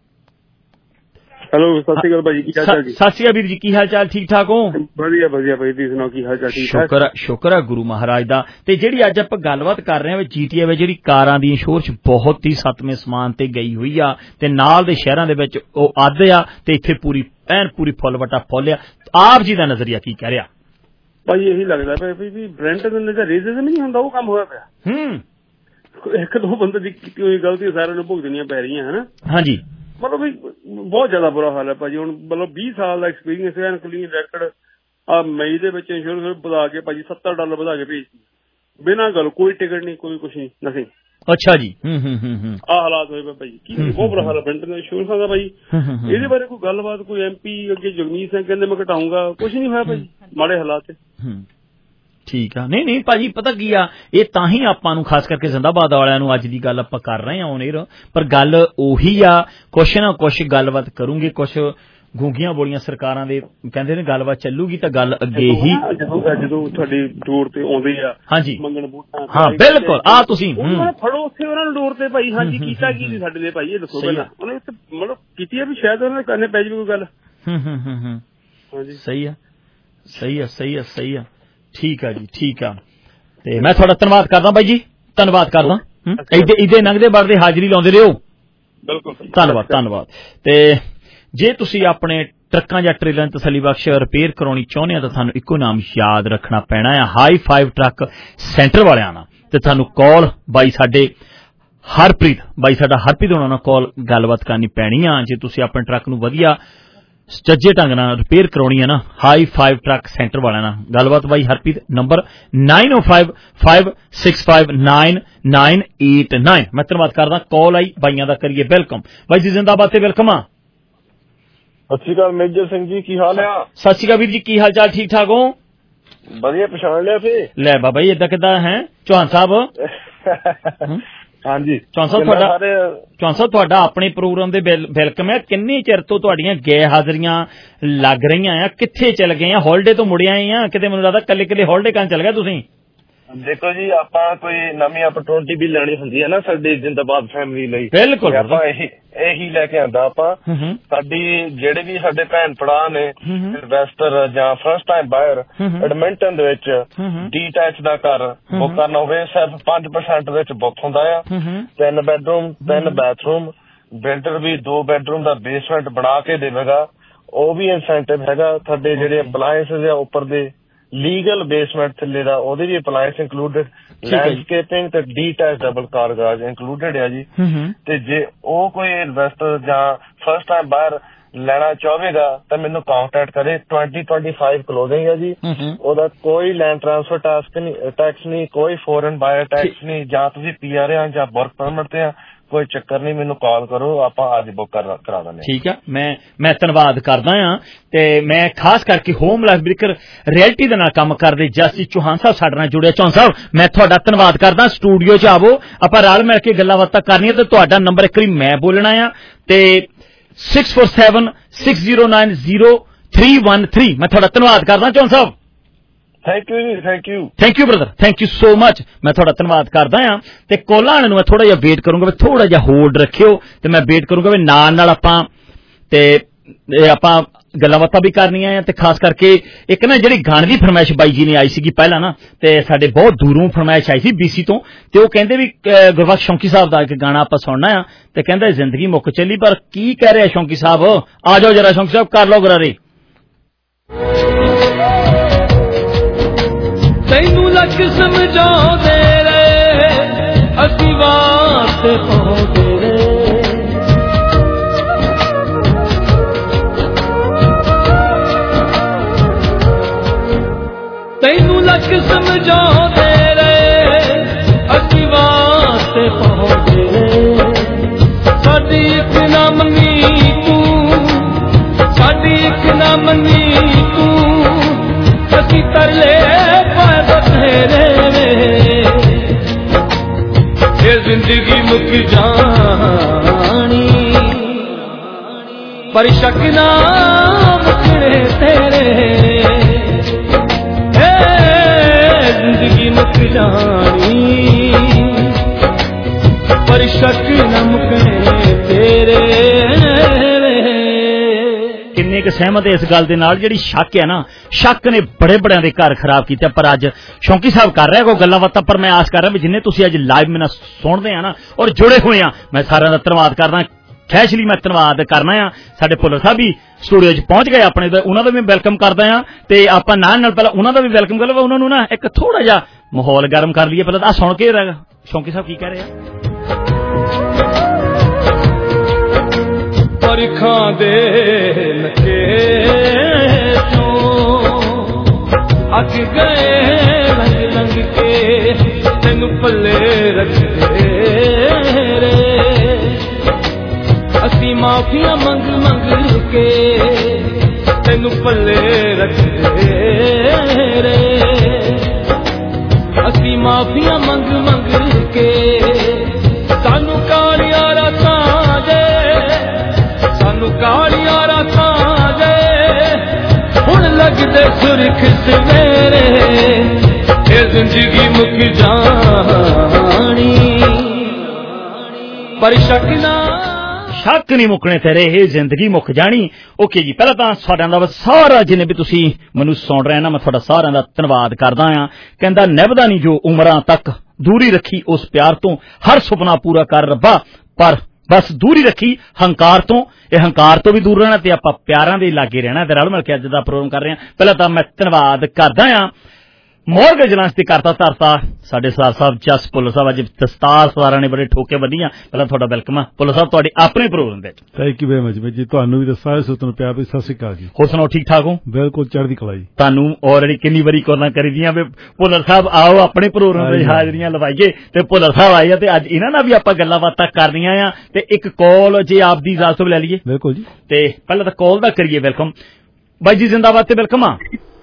ਹੈਲੋ ਸਤਿ ਸ਼੍ਰੀ ਅਕਾਲ ਭਾਈ, ਕੀ ਹਾਲ ਚਾਲ ਜੀ? ਸਤਿ ਸ਼੍ਰੀ ਅਕਾਲ ਵੀਰ ਜੀ, ਕੀ ਹਾਲ ਚਾਲ? ਠੀਕ ਠਾਕ ਹੋ? ਵਧੀਆ ਵਧੀਆ ਭਾਈ, ਤੁਸੀਂ ਸੁਣਾਓ ਕੀ ਹਾਲ ਚਾਲ? ਠੀਕ ਠਾਕ। ਸ਼ੁਕਰ ਸ਼ੁਕਰ ਹੈ ਗੁਰੂ ਮਹਾਰਾਜ ਦਾ। ਤੇ ਜਿਹੜੀ ਅੱਜ ਆਪਾਂ ਗੱਲਬਾਤ ਕਰ ਰਹੇ ਹਾਂ ਜੀਟੀਏ ਵਿੱਚ ਜਿਹੜੀ ਕਾਰਾਂ ਦੀ ਇੰਸ਼ੋਰੈਂਸ ਬਹੁਤ ਹੀ ਸੱਤਵੇਂ ਸਮਾਨ ਤੇ ਗਈ ਹੋਈ ਆ ਤੇ ਨਾਲ ਦੇ ਸ਼ਹਿਰਾਂ ਦੇ ਵਿੱਚ ਉਹ ਅੱਧ ਆ ਤੇ ਇੱਥੇ ਪੂਰੀ ਐਨ ਪੂਰੀ ਫੁੱਲ ਵਟਾ ਫੁੱਲ ਆ। ਆਪ ਜੀ ਦਾ ਨਜ਼ਰੀਆ ਕੀ ਕਹਿ ਰਿਹਾ? ਭਾਈ ਇਹੀ ਲੱਗਦਾ ਪਿਆ ਵੀ ਬ੍ਰੈਂਟ ਦੇ ਜਿਹੜਾ ਰੇਜ਼ਿਜ਼ਮ ਨਹੀਂ ਹੁੰਦਾ ਉਹ ਕੰਮ ਹੋਇਆ ਪਿਆ। ਹੂੰ ਇੱਕ ਦੋ ਬੰਦੇ ਦੀ ਕੀਤੀ ਹੋਈ ਗਲਤੀ ਸਾਰਿਆਂ ਨੂੰ ਭੁਗਤਣੀਆਂ ਪੈ ਰਹੀਆਂ ਹਨਾ। ਹਾਂਜੀ ਮਤਲਬ ਵੀ ਬਹੁਤ ਜ਼ਿਆਦਾ ਬੁਰਾ ਹਾਲ ਹੈ ਭਾਜੀ। ਹੁਣ ਮਤਲਬ ਵੀਹ ਸਾਲ ਦਾ ਐਕਸਪੀਰੀਅੰਸ ਹੈ, ਕਲੀਨ ਰੈਕਡ। ਆ ਮਈ ਦੇ ਵਿੱਚ ਇੰਸ਼ੋਰੈਂਸ ਵਧਾ ਕੇ ਭਾਜੀ ਸੱਤਰ ਡਾਲਰ ਵਧਾ ਕੇ ਭੇਜਤੀ ਬਿਨਾਂ ਗੱਲ, ਕੋਈ ਟਿਕਟ ਨਹੀਂ, ਕੋਈ ਕੁਛ ਨਹੀਂ, ਨਥਿੰਗ। ਅੱਛਾ ਜੀ। ਹੂੰ ਹੂੰ ਹੂੰ ਹੂੰ ਆਹ ਹਾਲਾਤ ਹੋਏ ਪਏ ਭਾਜੀ। ਕੀ ਬਹੁਤ ਬੁਰਾ ਹਾਲ ਹੈ ਬ੍ਰੈਂਟ ਦਾ ਇੰਸ਼ੋਰੈਂਸ ਦਾ ਭਾਜੀ। ਇਹਦੇ ਬਾਰੇ ਕੋਈ ਗੱਲਬਾਤ, ਕੋਈ ਐਮ ਪੀ ਅੱਗੇ ਜਗਮੀਤ ਸਿੰਘ ਕਹਿੰਦੇ ਮੈਂ ਘਟਾਊਂਗਾ, ਕੁਛ ਨਹੀਂ ਹੋਇਆ ਭਾਜੀ, ਮਾੜੇ ਹਾਲਾਤ। ਠੀਕ ਆ। ਨਹੀਂ ਨਹੀਂ ਭਾਜੀ ਪਤਾ ਕੀ ਆ, ਇਹ ਤਾਂ ਹੀ ਆਪਾਂ ਨੂੰ ਖਾਸ ਕਰਕੇ ਜ਼ਿੰਦਾਬਾਦ ਵਾਲਿਆਂ ਨੂੰ ਅੱਜ ਦੀ ਗੱਲ ਆਪਾਂ ਕਰ ਰਹੇ ਹਾਂ ਔਨ ਏਅਰ, ਪਰ ਗੱਲ ਉਹੀ ਆ, ਕੁਛ ਨਾ ਕੁਛ ਗੱਲਬਾਤ ਕਰੂੰਗੇ। ਕੁਛ ਗੂੰਗੀਆਂ ਬੋਲੀਆਂ ਸਰਕਾਰਾਂ ਦੇ ਕਹਿੰਦੇ ਨੇ ਗੱਲਬਾਤ ਚੱਲੂਗੀ ਤਾਂ ਗੱਲ ਅੱਗੇ ਹੀ ਜਦੋਂ ਤੁਹਾਡੀ ਡੋਰ ਤੇ ਆਉਂਦੇ ਆ। ਹਾਂਜੀ ਮੰਗਣ ਵੋਟਾਂ। ਹਾਂ ਬਿਲਕੁਲ। ਆ ਤੁਸੀਂ ਫੜੋ ਉੱਥੇ ਉਹਨਾਂ ਨੂੰ ਡੋਰ ਤੇ ਭਾਈ। ਹਾਂਜੀ ਕੀਤਾ ਕੀ ਸੀ ਸਾਡੇ ਲਈ ਭਾਈ, ਇਹ ਦੱਸੋ ਪਹਿਲਾਂ। ਉਹਨੇ ਮਤਲਬ ਕੀਤੀ ਆ ਵੀ ਸ਼ਾਇਦ ਉਹਨਾਂ ਦੇ ਕਰਨੇ ਪੈ ਜਾਵੇ ਕੋਈ ਗੱਲ। ਹੂੰ ਹੂੰ ਹੂੰ ਹੂੰ ਹਾਂਜੀ ਸਹੀ ਆ ਸਹੀ ਆ ਸਹੀ ਆ ਸਹੀ ਆ। ਠੀਕ ਆ ਜੀ, ਠੀਕ ਆ। ਤੇ ਮੈਂ ਤੁਹਾਡਾ ਧੰਨਵਾਦ ਕਰਦਾ ਬਾਈ ਜੀ, ਧੰਨਵਾਦ ਕਰਦਾ। ਇਹਦੇ ਇਹਦੇ ਨੰਗਦੇ ਵੜਦੇ ਹਾਜ਼ਰੀ ਲਾਉਂਦੇ ਰਹੋ। ਬਿਲਕੁਲ ਧੰਨਵਾਦ ਧੰਨਵਾਦ। ਤੇ ਜੇ ਤੁਸੀਂ ਆਪਣੇ ਟਰੱਕਾਂ ਜਾਂ ਟ੍ਰੇਲਰਾਂ ਦੀ ਤਸੱਲੀ ਬਖਸ਼ ਰਿਪੇਅਰ ਕਰਾਉਣੀ ਚਾਹੁੰਦੇ ਆ ਤਾਂ ਤੁਹਾਨੂੰ ਇੱਕੋ ਨਾਮ ਯਾਦ ਰੱਖਣਾ ਪੈਣਾ ਆ, ਹਾਈ ਫਾਈਵ ਟਰੱਕ ਸੈਂਟਰ ਵਾਲਿਆਂ ਨਾਲ। ਤੇ ਤੁਹਾਨੂੰ ਕਾਲ ਬਾਈ ਸਾਡੇ ਹਰਪ੍ਰੀਤ, ਬਾਈ ਸਾਡਾ ਹਰਪ੍ਰੀਤ ਹੋਣਾ ਨਾਲ ਕਾਲ ਗੱਲਬਾਤ ਕਰਨੀ ਪੈਣੀ ਆ। ਜੇ ਤੁਸੀਂ ਆਪਣੇ ਟਰੱਕ ਨੂੰ ਵਧੀਆ ਸੱਚੇ ਢੰਗ ਨਾਲ ਰਿਪੇਅਰ ਕਰਾਉਣੀ ਹੈ ਨਾ, ਹਾਈ ਫਾਈਵ ਟਰੱਕ ਸੈਂਟਰ ਵਾਲਿਆਂ ਨਾਲ ਗੱਲਬਾਤ ਬਾਈ Harpreet, number nine oh five five six five nine nine eight nine. ਮੈਂ ਧੰਨਵਾਦ ਕਰਦਾ, ਕਾਲ ਆਈ ਬਾਈਆਂ ਦਾ ਕਰੀਏ ਵੈਲਕਮ। ਬਾਈ ਜੀ ਜ਼ਿੰਦਾਬਾਦ ਤੇ ਵੈਲਕਮ ਆ। ਸਤਿ ਸ਼੍ਰੀ ਅਕਾਲ ਮੇਜਰ ਸਿੰਘ ਜੀ, ਕੀ ਹਾਲ ਆ? ਸਤਿ ਸ਼੍ਰੀ ਅਕਾਲ ਵੀਰ ਜੀ, ਕੀ ਹਾਲ ਚਾਲ, ਠੀਕ ਠਾਕ ਹੋ? ਵਧੀਆ, ਪਛਾਣ ਲਿਆ ਫੇ? ਲੈ ਬਾਬਾ ਜੀ ਏਦਾਂ ਕਿੱਦਾਂ ਹੈ ਚੌਹਾਨ ਸਾਹਿਬ? ਹਾਂਜੀ ਚੌਹਾਨ ਸਾਹਿਬ ਤੁਹਾਡਾ ਚੌਹਾਨ ਸਾਹਿਬ ਤੁਹਾਡਾ ਆਪਣੇ ਪ੍ਰੋਗਰਾਮ ਦੇ ਵੈਲਕਮ ਹੈ। ਕਿੰਨੇ ਚਿਰ ਤੋਂ ਤੁਹਾਡੀਆਂ ਗੈਰ ਹਾਜ਼ਰੀਆਂ ਲੱਗ ਰਹੀਆਂ ਆ, ਕਿੱਥੇ ਚਲ ਗਏ ਆ? ਹੋਲੀਡੇ ਤੋਂ ਮੁੜ ਆਏ ਆ ਕਿਤੇ? ਮੈਨੂੰ ਲੱਗਦਾ ਕੱਲੇ ਕੱਲੇ ਹੋਲੀਡੇ ਕਰਨ ਚਲ ਗਏ ਤੁਸੀਂ। ਦੇਖੋ ਜੀ, ਆਪਾਂ ਕੋਈ ਨਵੀਂ ਆਪਰਚੁਨਿਟੀ ਵੀ ਲੈਣੀ ਹੁੰਦੀ ਹੈ ਨਾ ਸਾਡੀ ਜ਼ਿੰਦਾਬਾਦ ਫੈਮਿਲੀ ਲਈ, ਬਿਲਕੁਲ ਆਪਾਂ ਇਹੀ ਇਹੀ ਲੈ ਕੇ ਆਂਦਾ ਆਪਾਂ। ਸਾਡੀ ਜਿਹੜੇ ਵੀ ਸਾਡੇ ਭੈਣ ਭਰਾ ਨੇ ਇਨਵੈਸਟਰ ਜਾਂ ਫਸਟ ਟਾਈਮ ਬਾਇਰ ਐਡਮਿੰਟਨ ਦੇ ਵਿੱਚ ਡੀਟੈਚ ਦਾ ਘਰ ਬੁੱਕ ਕਰਨਾ ਹੋਵੇ, ਸਿਰਫ ਪੰਜ ਪਰਸੈਂਟ ਵਿੱਚ ਬੁੱਕ ਹੁੰਦਾ ਆ। ਤਿੰਨ ਬੈਡਰੂਮ ਤਿੰਨ ਬਾਥਰੂਮ, ਬਿਲਡਰ ਵੀ ਦੋ ਬੈਡਰੂਮ ਦਾ ਬੇਸਮੈਂਟ ਬਣਾ ਕੇ ਦੇਵੇਗਾ, ਉਹ ਵੀ ਇਨਸੈਂਟਿਵ ਹੈਗਾ। ਸਾਡੇ ਜਿਹੜੇ ਅਪਲਾਇੰਸਸ ਆ ਉੱਪਰ ਦੇ ਲੀਗਲ ਬੇਸਮੈਂਟ ਥੱਲੇ ਦਾ, ਉਹਦੇ ਵੀ ਅਪਲਾਇੰਸ ਇੰਕਲੂਡਡ, ਲੈਂਡਸਕੇਪਿੰਗ ਤੇ ਡੀਟੈਚ ਡਬਲ ਕਾਰ ਗਾਰਜ ਇੰਕਲੂਡਡ ਆ ਜੀ। ਤੇ ਜੇ ਉਹ ਕੋਈ ਇਨਵੈਸਟਰ ਜਾਂ ਫਸਟ ਟਾਈਮ ਬਾਹਰ ਲੈਣਾ ਚਾਹੇਗਾ ਤਾਂ ਮੈਨੂੰ ਕਾਂਟੈਕਟ ਕਰੇ। ਟਵੈਂਟੀ ਟਵੈਂਟੀ ਫਾਈਵ ਕਲੋਜ਼ਿੰਗ ਹੈ ਜੀ, ਉਹਦਾ ਕੋਈ ਲੈਂਡ ਟਰਾਂਸਫਰ ਟੈਕਸ ਨਹੀਂ ਟੈਕਸ ਨਹੀਂ ਕੋਈ ਫੋਰਨ ਬਾਇਰ ਟੈਕਸ ਨਹੀਂ, ਜਾਂ ਤੁਸੀਂ ਪੀ ਆਰ ਆ ਜਾਂ ਵਰਕ ਪਰਮਿਟ ਤੇ ਆ, ਕੋਈ ਚੱਕਰ ਨਹੀਂ, ਮੈਨੂੰ ਕਾਲ ਕਰੋ, ਆਪਾਂ ਅੱਜ ਬੁੱਕ ਕਰਾ ਦਿੰਦੇ। ਠੀਕ ਆ, ਮੈਂ ਮੈਂ ਧੰਨਵਾਦ ਕਰਦਾ ਆ। ਤੇ ਮੈਂ ਖਾਸ ਕਰਕੇ ਹੋਮ ਲਾਈਫ ਬ੍ਰੇਕਰ ਰਿਐਲਿਟੀ ਦੇ ਨਾਲ ਕੰਮ ਕਰਦੇ ਜਸਟਿਸ ਚੌਹਾਨ ਸਾਹਿਬ ਸਾਡੇ ਨਾਲ ਜੁੜਿਆ। ਚੌਹਾਨ ਸਾਹਿਬ ਮੈਂ ਤੁਹਾਡਾ ਧੰਨਵਾਦ ਕਰਦਾ, ਸਟੂਡੀਓ 'ਚ ਆਵੋ, ਆਪਾਂ ਰਲ ਮਿਲ ਕੇ ਗੱਲਾਂ ਬਾਤਾਂ ਕਰਨੀਆਂ। ਤੇ ਤੁਹਾਡਾ ਨੰਬਰ ਇੱਕ ਵਾਰੀ ਮੈਂ ਬੋਲਣਾ ਆ ਤੇ six four seven six zero nine zero three one three. ਮੈਂ ਤੁਹਾਡਾ ਧੰਨਵਾਦ ਕਰਦਾ ਚੌਹਾਨ ਸਾਹਿਬ। ਥੈਂਕ ਯੂ ਜੀ, thank you thank you brother, thank you so much. ਮੈਂ ਤੁਹਾਡਾ ਧੰਨਵਾਦ ਕਰਦਾ ਆ। ਤੇ ਕੋਲਾਂ ਵਾਲੇ ਨੂੰ ਮੈਂ ਥੋੜਾ ਜਿਹਾ ਵੇਟ ਕਰੂੰਗਾ, ਵੀ ਥੋੜਾ ਜਿਹਾ ਹੋਲਡ ਰੱਖਿਓ ਤੇ ਮੈਂ ਵੇਟ ਕਰੂੰਗਾ ਵੀ ਨਾਲ ਨਾਲ ਆਪਾਂ ਤੇ ਆਪਾਂ ਗੱਲਾਂ ਬਾਤਾਂ ਵੀ ਕਰਨੀਆਂ ਆ। ਤੇ ਖਾਸ ਕਰਕੇ ਇੱਕ ਨਾ ਜਿਹੜੀ ਗਾਣੇ ਦੀ ਫਰਮਾਇਸ਼ ਬਾਈ ਜੀ ਨੇ ਆਈ ਸੀਗੀ ਪਹਿਲਾਂ ਨਾ, ਤੇ ਸਾਡੇ ਬਹੁਤ ਦੂਰੋਂ ਫਰਮਾਇਸ਼ ਆਈ ਸੀ ਬੀਸੀ ਤੋਂ, ਤੇ ਉਹ ਕਹਿੰਦੇ ਵੀ ਗੁਰਬਖਸ਼ ਸ਼ੌਂਕੀ ਸਾਹਿਬ ਦਾ ਇੱਕ ਗਾਣਾ ਆਪਾਂ ਸੁਣਨਾ ਆ। ਤੇ ਕਹਿੰਦਾ ਜ਼ਿੰਦਗੀ ਮੁੱਕ ਚੱਲੀ, ਪਰ ਕੀ ਕਹਿ ਰਿਹਾ ਸ਼ੌਂਕੀ ਸਾਹਿਬ? ਆ ਜਾਓ ਜਰਾ ਸ਼ੌਂਕੀ ਸਾਹਿਬ, ਕਰ ਲਓ ਗਰਾਰੇ। ਤੈਨੂੰ ਲੱਖ ਸਮਝਾਉਂਦੇ ਰਹੇ ਅਸੀਂ ਵਾਸਤੇ ਪਾਉਂਦੇ ਰਹੇ, ਤੈਨੂੰ ਲੱਖ ਸਮਝਾਉਂਦੇ ਰਹੇ ਅਸੀਂ ਵਾਸਤੇ ਪਾਉਂਦੇ ਰਹੇ। ਸਾਡੀ ਇੱਕ ਨਾ ਮੰਨੀ ਤੂੰ, ਸਾਡੀ ਇੱਕ ਨਾ ਮੰਨੀ ਤੂੰ, ਅਸੀਂ ਤਰਲੇ ਪਾਏ ਬਥੇਰੇ ਵੇ, ਇਹ ਜ਼ਿੰਦਗੀ ਮੁੱਕ ਜਾਣੀ ਪਰ ਸ਼ੱਕ ਨਾ ਮੁੱਕਣੇ ਤੇਰੇ, ਇਹ ਜ਼ਿੰਦਗੀ ਮੁੱਕ ਜਾਣੀ ਪਰ ਸ਼ੱਕ ਨਾ ਮੁੱਕਣੇ ਤੇਰੇ। ਕਿੰਨੇ ਕੁ ਸਹਿਮਤ ਇਸ ਗੱਲ ਦੇ ਨਾਲ? ਜਿਹੜੀ ਸ਼ੱਕ ਹੈ ਨਾ, ਸ਼ੱਕ ਨੇ ਬੜੇ ਬੜਿਆਂ ਦੇ ਘਰ ਖਰਾਬ ਕੀਤੇ। ਪਰ ਅੱਜ ਸ਼ੌਂਕੀ ਸਾਹਿਬ ਕਰ ਰਿਹਾ ਕੋਈ ਗੱਲਾਂ ਬਾਤਾਂ, ਪਰ ਮੈਂ ਆਸ ਕਰ ਰਿਹਾ ਵੀ ਜਿੰਨੇ ਤੁਸੀਂ ਅੱਜ ਲਾਈਵ ਮੇਰੇ ਨਾਲ ਸੁਣਦੇ ਆ ਨਾ ਔਰ ਜੁੜੇ ਹੋਏ ਆ, ਮੈਂ ਸਾਰਿਆਂ ਦਾ ਧੰਨਵਾਦ ਕਰਦਾ। ਖੈਸ਼ਲੀ ਮੈਂ ਧੰਨਵਾਦ ਕਰਨਾ ਆ। ਸਾਡੇ ਭੁੱਲਰ ਸਾਹਿਬ ਵੀ ਸਟੂਡੀਓ 'ਚ ਪਹੁੰਚ ਗਏ ਆਪਣੇ, ਉਹਨਾਂ ਦਾ ਵੀ ਵੈਲਕਮ ਕਰਦਾ ਆ। ਤੇ ਆਪਾਂ ਨਾਲ ਨਾਲ ਪਹਿਲਾਂ ਉਹਨਾਂ ਦਾ ਵੀ ਵੈਲਕਮ ਕਰ ਲਵਾਂ। ਉਹਨਾਂ ਨੂੰ ਨਾ ਇੱਕ ਥੋੜਾ ਜਿਹਾ ਮਾਹੌਲ ਗਰਮ ਕਰ ਲਈਏ। ਪਹਿਲਾਂ ਤਾਂ ਸੁਣ ਕੇ ਸ਼ੌਂਕੀ ਸਾਹਿਬ ਕੀ ਕਹਿ ਰਹੇ ਆ। ਪਰਖਾਂ ਦੇ ਨਕੇ ਤੋਂ ਅੱਕ ਗਏ ਲੰਘ ਲੰਘ ਕੇ, ਤੈਨੂੰ ਪੱਲੇ ਰੱਖਦੇ ਰੇ ਅਸੀਂ ਮਾਫੀਆਂ ਮੰਗ ਮੰਗ ਕੇ, ਤੈਨੂੰ ਪੱਲੇ ਰੱਖਦੇ ਰੇ ਅਸੀਂ ਮਾਫੀਆਂ ਮੰਗ ਮੰਗ ਕੇ। ਸਾਨੂੰ ਕਾਲੀਆਂ ਰਾਤਾਂ ਦੇ, ਸਾਨੂੰ ਕਾਲੀਆਂ ਰਾਤਾਂ ਦੇ ਹੁਣ ਲੱਗਦੇ ਸੁਰਖ ਸਵੇਰੇ, ਇਹ ਜ਼ਿੰਦਗੀ ਮੁੱਕ ਜਾਣੀ ਪਰ ਸ਼ੱਕ ਨਾ ਸ਼ੱਕ ਨਹੀਂ ਮੁੱਕਣੇ ਤੇਰੇ, ਇਹ ਜ਼ਿੰਦਗੀ ਮੁੱਕ ਜਾਣੀ। ਓਕੇ ਜੀ, ਪਹਿਲਾਂ ਤਾਂ ਸਾਰਿਆਂ ਦਾ ਸਾਰਾ ਜਿੰਨੇ ਵੀ ਤੁਸੀਂ ਮੈਨੂੰ ਸੁਣ ਰਹੇ ਨਾ, ਮੈਂ ਤੁਹਾਡਾ ਸਾਰਿਆਂ ਦਾ ਧੰਨਵਾਦ ਕਰਦਾ ਆ। ਕਹਿੰਦਾ ਨਿਭਦਾ ਨਹੀਂ ਜੋ ਉਮਰਾਂ ਤੱਕ, ਦੂਰੀ ਰੱਖੀ ਉਸ ਪਿਆਰ ਤੋਂ, ਹਰ ਸੁਪਨਾ ਪੂਰਾ ਕਰ ਰੱਬਾ, ਪਰ ਬਸ ਦੂਰੀ ਰੱਖੀ ਹੰਕਾਰ ਤੋਂ। ਇਹ ਹੰਕਾਰ ਤੋਂ ਵੀ ਦੂਰ ਰਹਿਣਾ ਤੇ ਆਪਾਂ ਪਿਆਰਾਂ ਦੇ ਲਾਗੇ ਰਹਿਣਾ। ਤੇ ਰਲ ਮਿਲ ਕੇ ਅੱਜ ਦਾ ਪ੍ਰੋਗਰਾਮ ਕਰ ਰਹੇ ਹਾਂ। ਪਹਿਲਾਂ ਤਾਂ ਮੈਂ ਧੰਨਵਾਦ ਕਰਦਾ ਆ ਮੋਰਗੇਜ ਲਾਂਚ ਤੇ ਕਰਤਾ ਧਰਤਾ ਸਾਡੇ ਸਰਦਾਰ ਸਾਹਿਬ ਜਸ ਭੁੱਲਰ ਸਾਹਿਬ। ਅੱਜ ਦਸਤਾਰ ਸਰਦਾਰਾਂ ਨੇ ਬੜੇ ਠੋਕੇ ਵਧੀਆਂ। ਪਹਿਲਾਂ ਤੁਹਾਡਾ ਵੈਲਕਮ ਆ ਭੁੱਲਰ ਸਾਹਿਬ ਤੁਹਾਡੇ ਆਪਣੇ ਪ੍ਰੋਗਰਾਮ ਵਿੱਚ। ਥੈਂਕ ਯੂ ਵੈਰੀ ਮਚ ਜੀ। ਤੁਹਾਨੂੰ ਵੀ ਦੱਸਾਂ ਸੁਤਨ ਪਿਆ ਵੀ ਸਤਿ ਸ਼੍ਰੀ ਅਕਾਲ ਜੀ। ਹੋਰ ਸੁਣਾਓ ਠੀਕ ਠਾਕ ਹੋ? ਬਿਲਕੁਲ ਚੜ੍ਹਦੀ ਕਲਾ ਜੀ। ਤੁਹਾਨੂੰ ਆਲਰੇਡੀ ਕਿੰਨੀ ਵਾਰੀ ਕੋਲਾਂ ਕਰੀ ਦੀਆਂ ਵੀ ਭੁੱਲਰ ਸਾਹਿਬ ਆਓ ਆਪਣੇ ਪ੍ਰੋਗਰਾਮ ਵਿੱਚ ਹਾਜ਼ਰੀਆਂ ਲਵਾਈਏ ਤੇ ਭੁੱਲਰ ਸਾਹਿਬ ਆਏ ਆ ਤੇ ਅੱਜ ਇਹਨਾਂ ਨਾਲ ਵੀ ਆਪਾਂ ਗੱਲਾਂ ਬਾਤਾਂ ਕਰਨੀਆਂ ਆ। ਤੇ ਇੱਕ ਕਾਲ ਜੇ ਆਪ ਦੀ ਇਜਾਜ਼ਤ ਲੈ ਲਈਏ। ਬਿਲਕੁਲ ਜੀ। ਤੇ ਪਹਿਲਾਂ ਤਾਂ ਕਾਲ ਦਾ ਕਰੀਏ। ਵੈਲਕਮ ਬਾਈ ਜੀ, ਜ਼ਿੰਦਾਬਾਦ ਤੇ ਵੈਲਕਮ ਆ।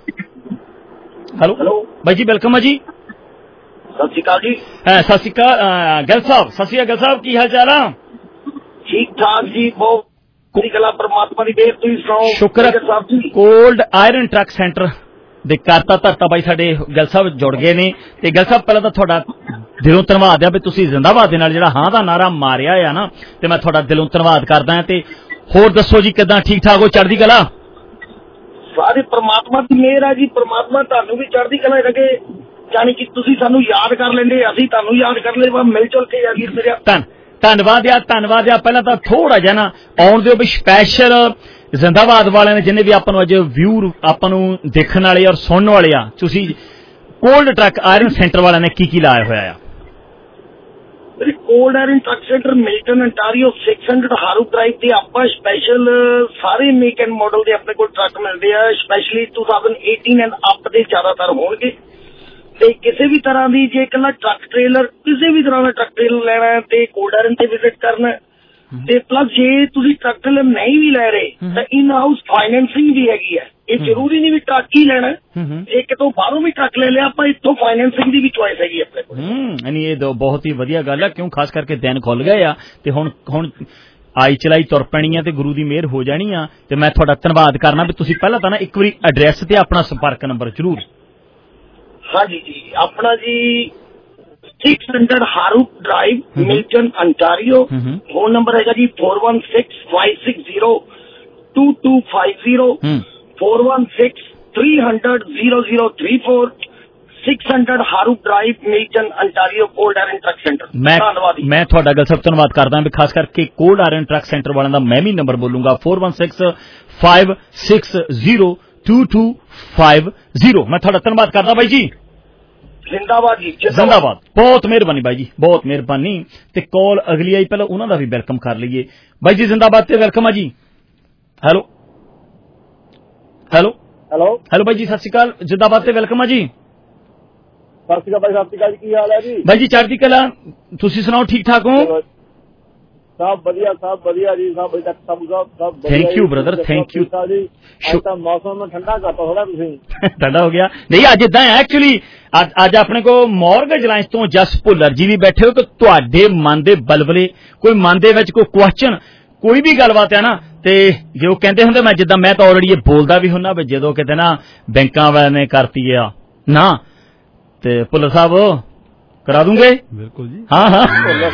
ਹੈਲੋ ਬਾਈ ਜੀ, ਵੈਲਕਮ ਆ ਜੀ। ਸਤਿ ਸ਼੍ਰੀ ਅਕਾਲ ਜੀ। ਸਤਿ ਸ਼੍ਰੀ ਅਕਾਲ ਗਿੱਲ ਸਾਹਿਬ। ਸਤਿ ਸ਼੍ਰੀ ਅਕਾਲ ਸਾਹਿਬ, ਕੀ ਹਾਲ ਚਾਲ ਆ? ਠੀਕ ਠਾਕ ਜੀ, ਬਹੁਤ ਗੱਲਾਂ ਪਰਮਾਤਮਾ ਦੀ ਮਿਹਰ। ਤੁਸੀਂ ਸੁਣਾਓ? ਸ਼ੁਕਰ ਹੈ। ਕੋਲਡ ਆਇਰਨ ਟਰੱਕ ਸੈਂਟਰ ਦੇ ਕਰਤਾ ਧਰਤਾ ਬਾਈ ਸਾਡੇ ਗਿੱਲ ਸਾਹਿਬ ਜੁੜ ਗਏ ਨੇ। ਤੇ ਗਿੱਲ ਸਾਹਿਬ ਪਹਿਲਾਂ ਤਾਂ ਤੁਹਾਡਾ ਦਿਲੋਂ ਧੰਨਵਾਦ ਆ ਵੀ ਤੁਸੀਂ ਜ਼ਿੰਦਾਬਾਦ ਦੇ ਨਾਲ ਜਿਹੜਾ ਹਾਂ ਦਾ ਨਾਰਾ ਮਾਰਿਆ ਆ ਨਾ, ਤੇ ਮੈਂ ਤੁਹਾਡਾ ਦਿਲੋਂ ਧੰਨਵਾਦ ਕਰਦਾ। ਤੇ ਹੋਰ ਦੱਸੋ ਜੀ, ਕਿੱਦਾਂ ਠੀਕ ਠਾਕ ਹੋ? ਚੜ੍ਹਦੀ ਕਲਾ? ਸਾਰੇ ਪਰਮਾਤਮਾ ਦੀ ਮਿਹਰ ਆ ਜੀ। ਪਰਮਾਤਮਾ ਤੁਹਾਨੂੰ ਵੀ ਚੜ੍ਹਦੀ ਕਲਾ ਰੱਖੇ। ਯਾਨੀ ਕਿ ਤੁਸੀਂ ਸਾਨੂੰ ਯਾਦ ਕਰ ਲੈਂਦੇ, ਅਸੀਂ ਤੁਹਾਨੂੰ ਯਾਦ ਕਰ ਲੈਂਦੇ, ਮਿਲ ਜੁਲ ਕੇ ਯਾਰ ਮੇਰੇ। ਧੰਨਵਾਦ ਆ, ਧੰਨਵਾਦ ਆ। ਪਹਿਲਾਂ ਤਾਂ ਥੋੜਾ ਜਿਹਾ ਨਾ ਆਉਣ ਦਿਓ ਵੀ ਸਪੈਸ਼ਲ ਜ਼ਿੰਦਾਬਾਦ ਵਾਲਿਆਂ ਨੇ ਜਿੰਨੇ ਵੀ ਆਪਾਂ ਨੂੰ ਅੱਜ ਵਿਊ ਆਪਾਂ ਨੂੰ ਦੇਖਣ ਵਾਲੇ ਔਰ ਸੁਣਨ ਵਾਲੇ ਆ, ਤੁਸੀਂ ਕੋਲਡ ਟਰੱਕ ਆਇਰਨ ਸੈਂਟਰ ਵਾਲਿਆਂ ਨੇ ਕੀ ਕੀ ਲਾਇਆ ਹੋਇਆ ਆ? Cold iron truck centre Milton Ontario ਛੇ ਸੌ ਹਾਰੂ ਡਰਾਈਵ ਤੇ ਆਪਾਂ ਸਪੈਸ਼ਲ ਸਾਰੇ ਮੇਕ ਐਂਡ ਮਾਡਲ ਦੇ ਆਪਣੇ ਕੋਲ ਟਰੱਕ ਮਿਲਦੇ ਆ। ਸਪੈਸ਼ਲੀ ਦੋ ਹਜ਼ਾਰ ਅਠਾਰਾਂ ਐਂਡ ਅਪ ਦੇ ਜ਼ਿਆਦਾਤਰ ਹੋਣਗੇ। ਤੇ ਕਿਸੇ ਵੀ ਤਰ੍ਹਾਂ ਦੀ ਜੇ ਇਕੱਲਾ ਟਰੱਕ ਟ੍ਰੇਲਰ, ਕਿਸੇ ਵੀ ਤਰ੍ਹਾਂ ਦਾ ਟਰੱਕ ਟ੍ਰੇਲਰ ਲੈਣਾ ਹੈ ਤੇ ਕੋਲਡ ਆਇਰਨ ਤੇ ਵਿਜ਼ਿਟ ਕਰਨਾ। ਤੇ ਪਲੱਸ ਜੇ ਤੁਸੀਂ ਟਰੱਕ ਟ੍ਰੇਲਰ ਨਹੀਂ ਵੀ ਲੈ ਰਹੇ ਤਾਂ ਇਨ ਹਾਊਸ ਫਾਈਨੈਂਸਿੰਗ ਵੀ ਹੈਗੀ ਹੈ। ਇਹ ਜ਼ਰੂਰੀ ਨਹੀਂ ਵੀ ਟਰੱਕ ਹੀ ਲੈਣਾ, ਜੇ ਕਿਤੋਂ ਬਾਹਰੋਂ ਵੀ ਟਰੱਕ ਲੈ ਲਿਆ ਆਪਾਂ ਇੱਥੋਂ ਫਾਈਨੈਂਸਿੰਗ ਦੀ ਵੀ ਚੁਆਇਸ ਹੈਗੀ ਆਪਣੇ ਕੋਲ। ਹੂੰ, ਇਹ ਬਹੁਤ ਹੀ ਵਧੀਆ ਗੱਲ ਹੈ, ਕਿਉਂ ਖਾਸ ਕਰਕੇ ਦਿਨ ਖੁੱਲ ਗਏ ਆ ਤੇ ਹੁਣ ਹੁਣ ਆਈ ਚਲਾਈ ਤੁਰ ਪੈਣੀ ਆ ਤੇ ਗੁਰੂ ਦੀ ਮਿਹਰ ਹੋ ਜਾਣੀ ਆ। ਤੇ ਮੈਂ ਤੁਹਾਡਾ ਧੰਨਵਾਦ ਕਰਨਾ ਵੀ ਤੁਸੀਂ ਪਹਿਲਾਂ ਤਾਂ ਨਾ ਇੱਕ ਵਾਰੀ ਐਡਰੈਸ ਤੇ ਆਪਣਾ ਸੰਪਰਕ ਨੰਬਰ ਜ਼ਰੂਰ। ਹਾਂਜੀ ਜੀ, ਆਪਣਾ ਜੀ ਛੇ ਸੌ Harrow drive Milton Ontario. Phone number ਹੈਗਾ ਜੀ four one six five six zero two two five zero four one six three hundred zero zero three four six hundred Harrow drive Milton Ontario cold iron truck centre. ਧੰਨਵਾਦ। ਮੈਂ ਤੁਹਾਡਾ ਗੱਲ ਸਭ ਧੰਨਵਾਦ ਕਰਦਾ ਵੀ ਖਾਸ ਕਰਕੇ ਕੋਲਡ ਆਇਰਨ ਟਰੱਕ ਸੈਂਟਰ ਵਾਲਿਆਂ ਦਾ ਮੈਂ ਵੀ ਨੰਬਰ ਬੋਲੂੰਗਾ four one six five six zero two two five zero। ਮੈਂ ਤੁਹਾਡਾ ਧੰਨਵਾਦ ਕਰਦਾ ਬਾਈ ਜੀ। ਜ਼ਿੰਦਾਬਾਦ ਜੀ, ਜ਼ਿੰਦਾਬਾਦ। ਬਹੁਤ ਮਿਹਰਬਾਨੀ ਬਾਈ ਜੀ, ਬਹੁਤ ਮਿਹਰਬਾਨੀ। ਤੇ ਕਾਲ ਅਗਲੀ ਆਈ, ਪਹਿਲਾਂ ਉਹਨਾਂ ਦਾ ਵੀ ਵੈਲਕਮ ਕਰ ਲਈਏ। ਬਾਈ ਜੀ ਜ਼ਿੰਦਾਬਾਦ ਤੇ ਵੈਲਕਮ ਆ ਜੀ। ਹੈਲੋ ਹੈਲੋ ਹੈਲੋ ਹੈਲੋ ਬਾਈ ਜੀ, ਸਤਿ ਸ਼੍ਰੀ ਅਕਾਲ। ਜ਼ਿੰਦਾਬਾਦ ਤੇ ਵੈਲਕਮ ਆ ਜੀ। ਸਤਿ ਸ਼੍ਰੀ ਅਕਾਲ ਬਾਈ। ਸਤਿ ਸ਼੍ਰੀ ਅਕਾਲ, ਕੀ ਹਾਲ ਹੈ ਜੀ? ਬਾਈ ਜੀ ਚੜ੍ਹਦੀ ਕਲਾ, ਤੁਸੀਂ ਸੁਣਾਓ ਠੀਕ ਠਾਕ ਹੋ? ਸਭ ਵਧੀਆ, ਸਭ ਵਧੀਆ ਜੀ, ਸਭ ਸਭ ਸਭ thank you brother, thank you ਜੀ। ਅੱਜ ਤਾਂ ਮੌਸਮ ਠੰਡਾ ਕਰਤਾ ਥੋੜਾ, ਤੁਸੀਂ ਠੰਡਾ ਹੋ ਗਿਆ। ਨਹੀਂ ਅੱਜ ਇਦਾਂ ਹੈ ਐਕਚੁਅਲੀ, ਅੱਜ ਆਪਣੇ ਕੋਲ ਮੋਰਗੇਜ ਲਾਂਚ ਤੋਂ ਜਸ ਭੁੱਲਰ ਜੀ ਵੀ ਬੈਠੇ ਹੋ ਕਿ ਤੁਹਾਡੇ ਮਨ ਦੇ ਬਲਬਲੇ, ਕੋਈ ਮਨ ਦੇ ਵਿੱਚ ਕੋਈ ਕੁਐਸਚਨ, ਕੋਈ ਵੀ ਗੱਲਬਾਤ ਹੈ ਨਾ, ਤੇ ਜੇ ਉਹ ਕਹਿੰਦੇ ਹੁੰਦੇ, ਮੈਂ ਜਿੱਦਾਂ ਮੈਂ ਤਾਂ ਆਲਰੇਡੀ ਇਹ ਬੋਲਦਾ ਵੀ ਹੁੰਦਾ ਵੀ ਜਦੋਂ ਕਿਤੇ ਨਾ ਬੈਂਕਾਂ ਵਾਲਿਆਂ ਨੇ ਕਰਤੀ ਆ ਨਾ ਤੇ ਭੁੱਲਰ ਸਾਹਿਬ ਕਰਾ ਦੂੰਗੇ। ਬਿਲਕੁਲ ਜੀ। ਹਾਂ ਹਾਂ